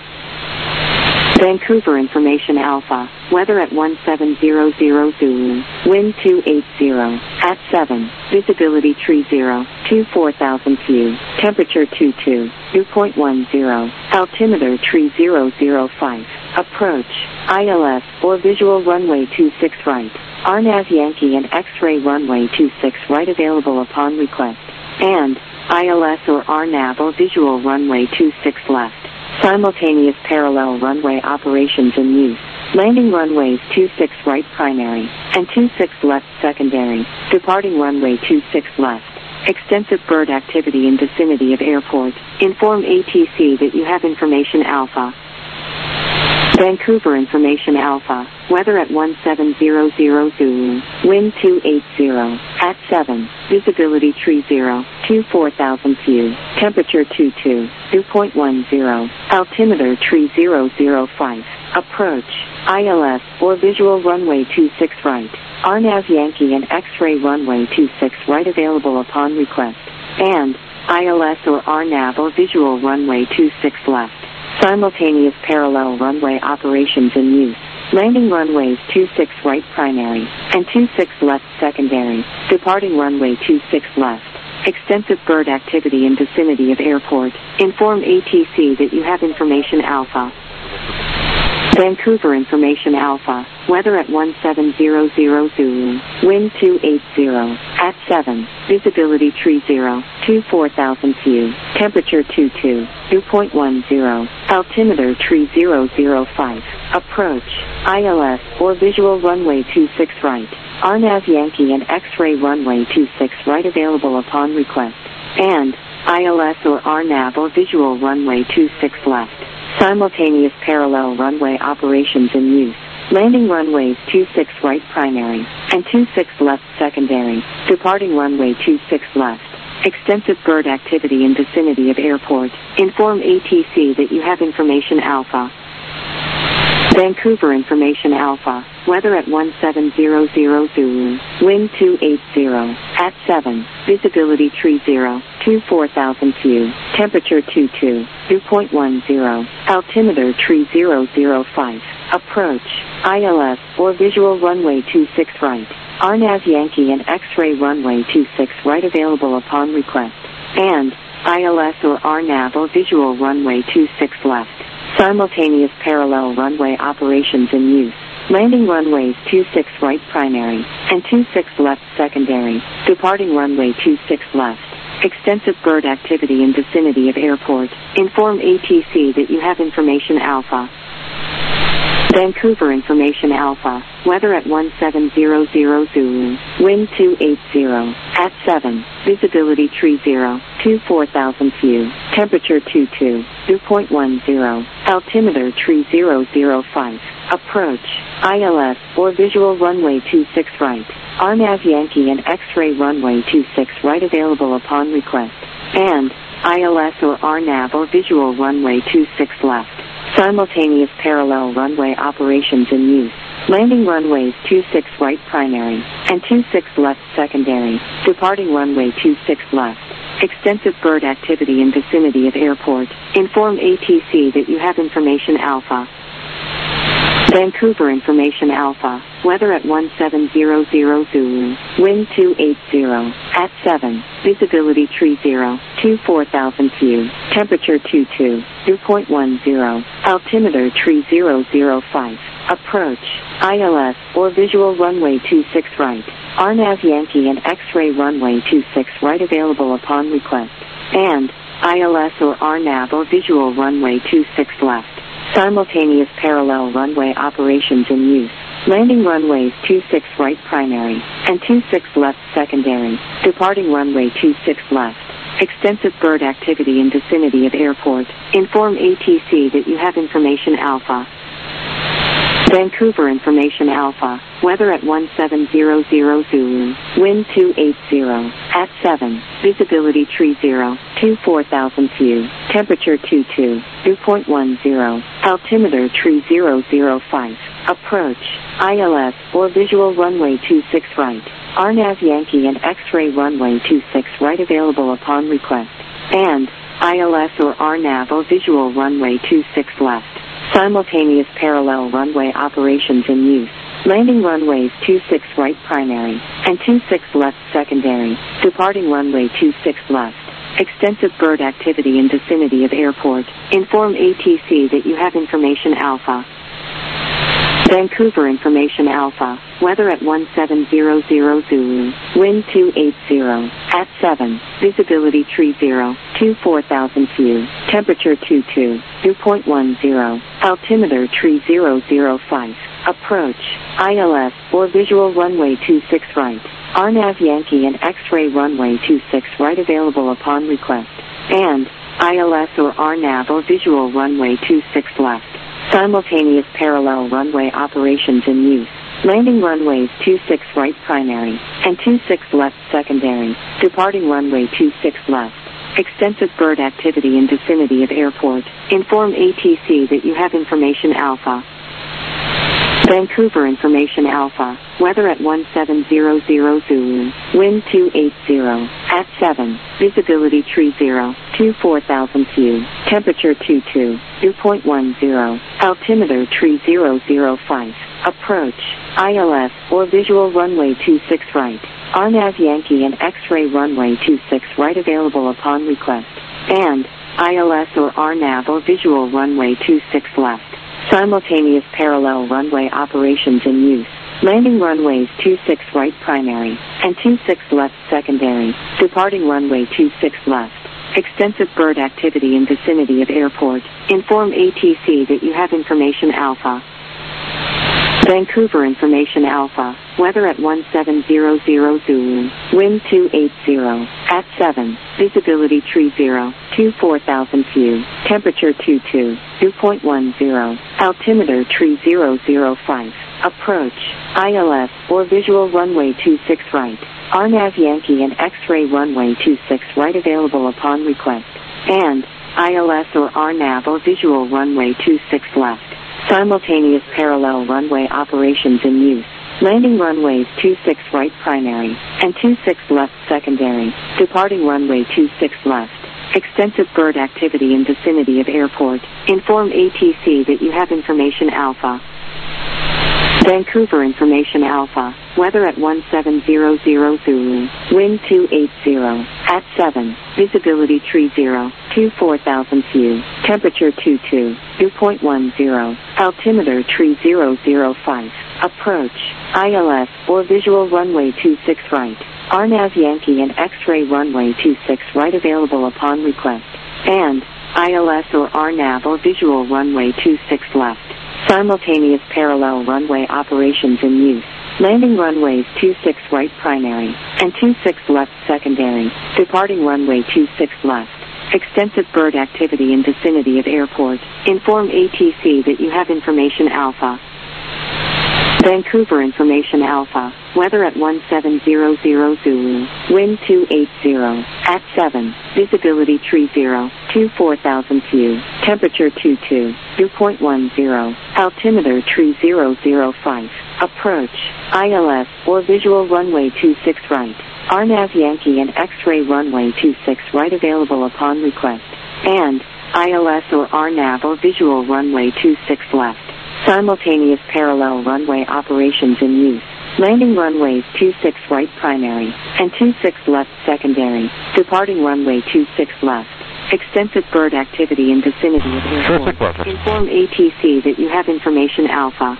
Speaker 1: Vancouver information Alpha. Weather at one seven zero zero Zulu. Wind two eight zero. At seven. Visibility tree zero. two four thousand view. Temperature two two. Dew point one zero. Altimeter tree zero zero five. Approach. I L S or visual runway two six right. R NAV Yankee and X-ray runway two six right available upon request. And I L S or R NAV or visual runway two six left. Simultaneous parallel runway operations in use. Landing runways two six right primary and two six left secondary. Departing runway two six left. Extensive bird activity in vicinity of airport. Inform A T C that you have information Alpha. Vancouver Information Alpha, weather at one seven zero zero Zulu, wind two eight zero, at seven, visibility tree zero, two four thousand view, temperature two two, dew point one zero, altimeter tree zero zero five, approach, I L S, or visual runway two six right, R NAV Yankee and X-ray runway two six right available upon request, and I L S or R NAV or visual runway two six left. Simultaneous parallel runway operations in use. Landing runways two six right primary and two six left secondary. Departing runway two six left. Extensive bird activity in vicinity of airport. Inform A T C that you have information alpha. Vancouver Information Alpha, weather at one seven zero zero Zulu, wind two eight zero, at seven, visibility tree zero, two four thousand view, temperature two two, dew point one zero, altimeter tree zero zero five, approach, I L S, or visual runway two six right, R NAV Yankee and X-ray runway two six right available upon request, and I L S or R NAV or visual runway two six left. Simultaneous parallel runway operations in use. Landing runways two six right primary and two six left secondary. Departing runway two six left. Extensive bird activity in vicinity of airport. Inform A T C that you have information alpha. Vancouver Information Alpha, weather at one seven zero zero Zulu, wind two eight zero, at seven, visibility tree zero, two four thousand view, temperature two two, dew point one zero, altimeter tree zero zero five, approach, I L S, or visual runway two six right, R NAV Yankee and X-ray runway two six right available upon request, and I L S or R NAV or visual runway two six left. Simultaneous parallel runway operations in use. Landing runways two six right primary and two six left secondary. Departing runway two six left. Extensive bird activity in vicinity of airport. Inform A T C that you have information alpha. Vancouver Information Alpha, weather at one seven zero zero Zulu, wind two eight zero, at seven, visibility tree zero, two four thousand view, temperature two two, dew point one zero, altimeter tree zero zero five, approach, I L S, or visual runway two six right, R NAV Yankee and X-ray runway two six right available upon request, and I L S or R NAV or visual runway two six left. Simultaneous parallel runway operations in use. Landing runways two six right primary and two six left secondary. Departing runway two six left. Extensive bird activity in vicinity of airport. Inform A T C that you have information alpha. Vancouver Information Alpha, weather at one seven zero zero Zulu, wind two eight zero, at seven, visibility tree zero, two four thousand view, temperature two two, dew point one zero, altimeter tree zero zero five, approach, I L S, or visual runway two six right, R NAV Yankee and X-ray runway two six right available upon request, and I L S or R NAV or visual runway two six left. Simultaneous parallel runway operations in use. Landing runways two six right primary and two six left secondary. Departing runway two six left. Extensive bird activity in vicinity of airport. Inform A T C that you have information alpha. Vancouver Information Alpha, weather at one seven zero zero Zulu, wind two eight zero, at seven, visibility tree zero, two four thousand view, temperature two two, dew point one zero, altimeter tree zero zero five, approach, I L S, or visual runway two six right, R NAV Yankee and X-ray runway two six right available upon request, and I L S or R NAV or visual runway two six left. Simultaneous parallel runway operations in use. Landing runways two six right primary and two six left secondary. Departing runway two six left. Extensive bird activity in vicinity of airport. Inform A T C that you have information alpha. Vancouver Information Alpha, weather at one seven zero zero Zulu, wind two eight zero, at seven, visibility tree zero, two four thousand view, temperature two two, dew point one zero, altimeter tree zero zero five, approach, I L S, or visual runway two six right, R NAV Yankee and X-ray runway two six right available upon request, and I L S or R NAV or visual runway two six left. Simultaneous parallel runway operations in use. Landing runways two six right primary and two six left secondary. Departing runway two six left. Extensive bird activity in vicinity of airport. Inform A T C that you have information Alpha. Vancouver information Alpha. Weather at one seven zero zero Zulu. Wind two eight zero. At seven. Visibility tree zero. two four thousand view. Temperature two two. Dew point one zero. Altimeter tree zero zero five. Approach. I L S or visual runway two six right. R NAV Yankee and X-ray runway two six right available upon request. And I L S or R NAV or visual runway two six left. Simultaneous parallel runway operations in use. Landing runways two six right primary and two six left secondary. Departing runway two six left. Extensive bird activity in vicinity of airport. Inform A T C that you have information Alpha. Vancouver information Alpha. Weather at one seven zero zero Zulu. Wind two eight zero. At seven. Visibility tree zero. two four thousand view. Temperature two two. Dew point one zero. Altimeter tree zero zero five. Approach. I L S or visual runway two six right. R NAV Yankee and X-ray runway two six right available upon request. And I L S or R NAV or visual runway two six left. Simultaneous parallel runway operations in use. Landing runways two six right primary and two six left secondary. Departing runway two six left. Extensive bird activity in vicinity of airport. Inform A T C that you have information Alpha. Vancouver information Alpha. Weather at one seven zero zero Zulu. Wind two eight zero. At seven. Visibility tree zero. two four thousand view. Temperature two two. Dew point one zero. Altimeter tree zero zero five. Approach. I L S or visual runway two six right. R NAV Yankee and X-ray runway two six right available upon request. And I L S or R NAV or visual runway two six left. Simultaneous parallel runway operations in use. Landing runways two six right primary and two six left secondary. Departing runway two six left. Extensive bird activity in vicinity of airport. Inform A T C that you have information Alpha. Vancouver information Alpha. Weather at one seven zero zero Zulu. Wind two eight zero. At seven. Visibility tree zero. two four thousand view. Temperature two two. Dew point one zero. Altimeter tree zero zero five. Approach. I L S or visual runway two six right. R NAV Yankee and X-ray runway two six right available upon request. And I L S or R NAV or visual runway two six left. Simultaneous parallel runway operations in use. Landing runways two six right primary and two six left secondary. Departing runway two six left. Extensive bird activity in vicinity of airport. Inform A T C that you have information Alpha.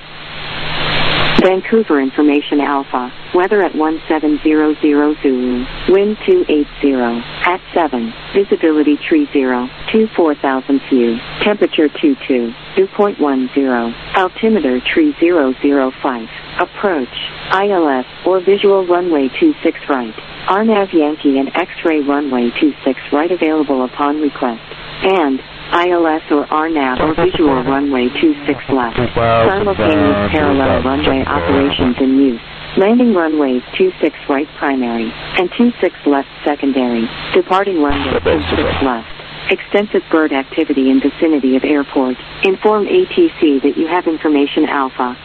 Speaker 1: Vancouver information Alpha. Weather at one seven zero zero Zulu. Wind two eight zero. At seven. Visibility tree zero. two four thousand view. Temperature two two. Dew point one zero. Altimeter tree zero zero five. Approach. I L S or visual runway two six right. R NAV Yankee and X-ray runway two six right available upon request. And I L S or R NAV or visual runway two six left. Simultaneous parallel runway operations in use. Landing runways two six right primary and two six left secondary. Departing runway two six left. Extensive bird activity in vicinity of airport. Inform A T C that you have information Alpha.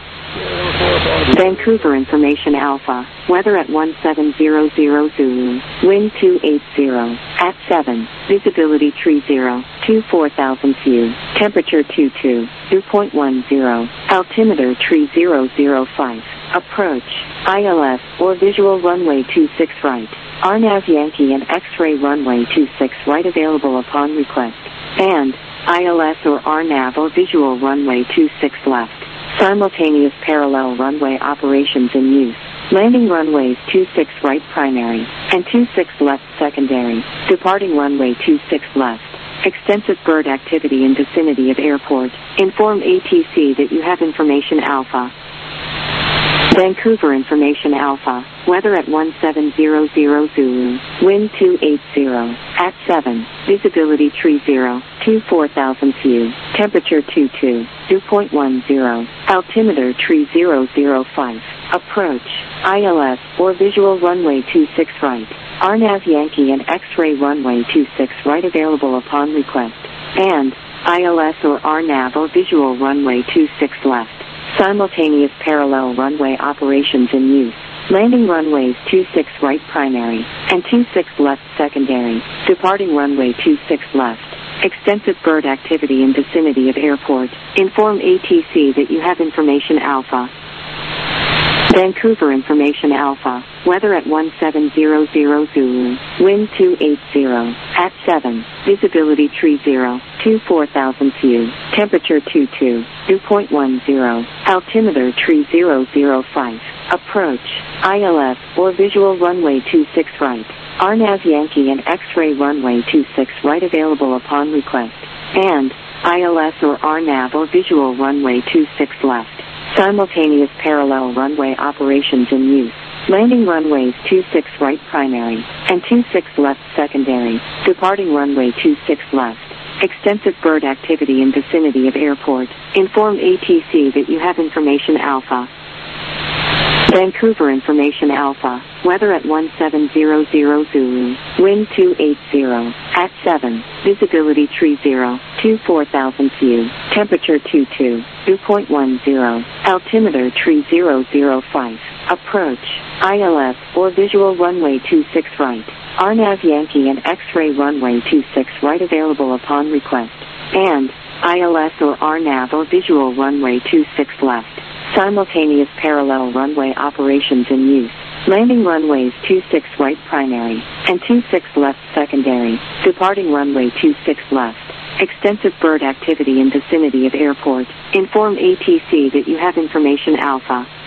Speaker 1: Vancouver information Alpha. Weather at one seven zero zero Zulu. Wind two eight zero. At seven. Visibility tree zero. two four thousand view. Temperature two two. Dew point one zero. Altimeter tree zero zero five. Approach. I L S or visual runway two six right. R NAV Yankee and X-ray runway two six right available upon request. And I L S or R NAV or visual runway two six left. Simultaneous parallel runway operations in use. Landing runways two six right primary and two six left secondary. Departing runway two six left. Extensive bird activity in vicinity of airport. Inform A T C that you have information Alpha. Vancouver information Alpha. Weather at one seven zero zero Zulu. Wind two eight zero. At seven. Visibility tree zero. two four thousand few, temperature two two, dew point one zero, altimeter tree zero zero five, approach, I L S, or visual runway two six right, R NAV Yankee and X-ray runway two six right available upon request, and I L S or R NAV or visual runway two six left, simultaneous parallel runway operations in use. Landing runways two six right primary, and two six left secondary, departing runway two six left. Extensive bird activity in vicinity of airport. Inform A T C that you have information Alpha. Vancouver information Alpha. Weather at one seven zero zero Zulu. Wind two eight zero. At seven. Visibility tree zero. two four thousand few. Temperature two two. Dew point one zero. Altimeter tree zero zero five. Approach, I L S, or visual runway two six right, R NAV Yankee and X-ray runway two six right available upon request, and I L S or R NAV or visual runway two six left, simultaneous parallel runway operations in use. Landing runways two six right primary, and two six left secondary, departing runway two six left. Extensive bird activity in vicinity of airport. Inform A T C that you have information Alpha. Vancouver information Alpha. Weather at one seven zero zero Zulu. Wind two eight zero. At seven. Visibility tree zero. two four thousand few. Temperature two two. Dew point one zero. Altimeter tree zero zero five. Approach, I L S, or visual runway two six right, R NAV Yankee and X-ray runway two six right available upon request, and I L S or R NAV or visual runway two six left. Simultaneous parallel runway operations in use. Landing runways two six right primary, and two six left secondary, departing runway two six left. Extensive bird activity in vicinity of airport. Inform A T C that you have information Alpha.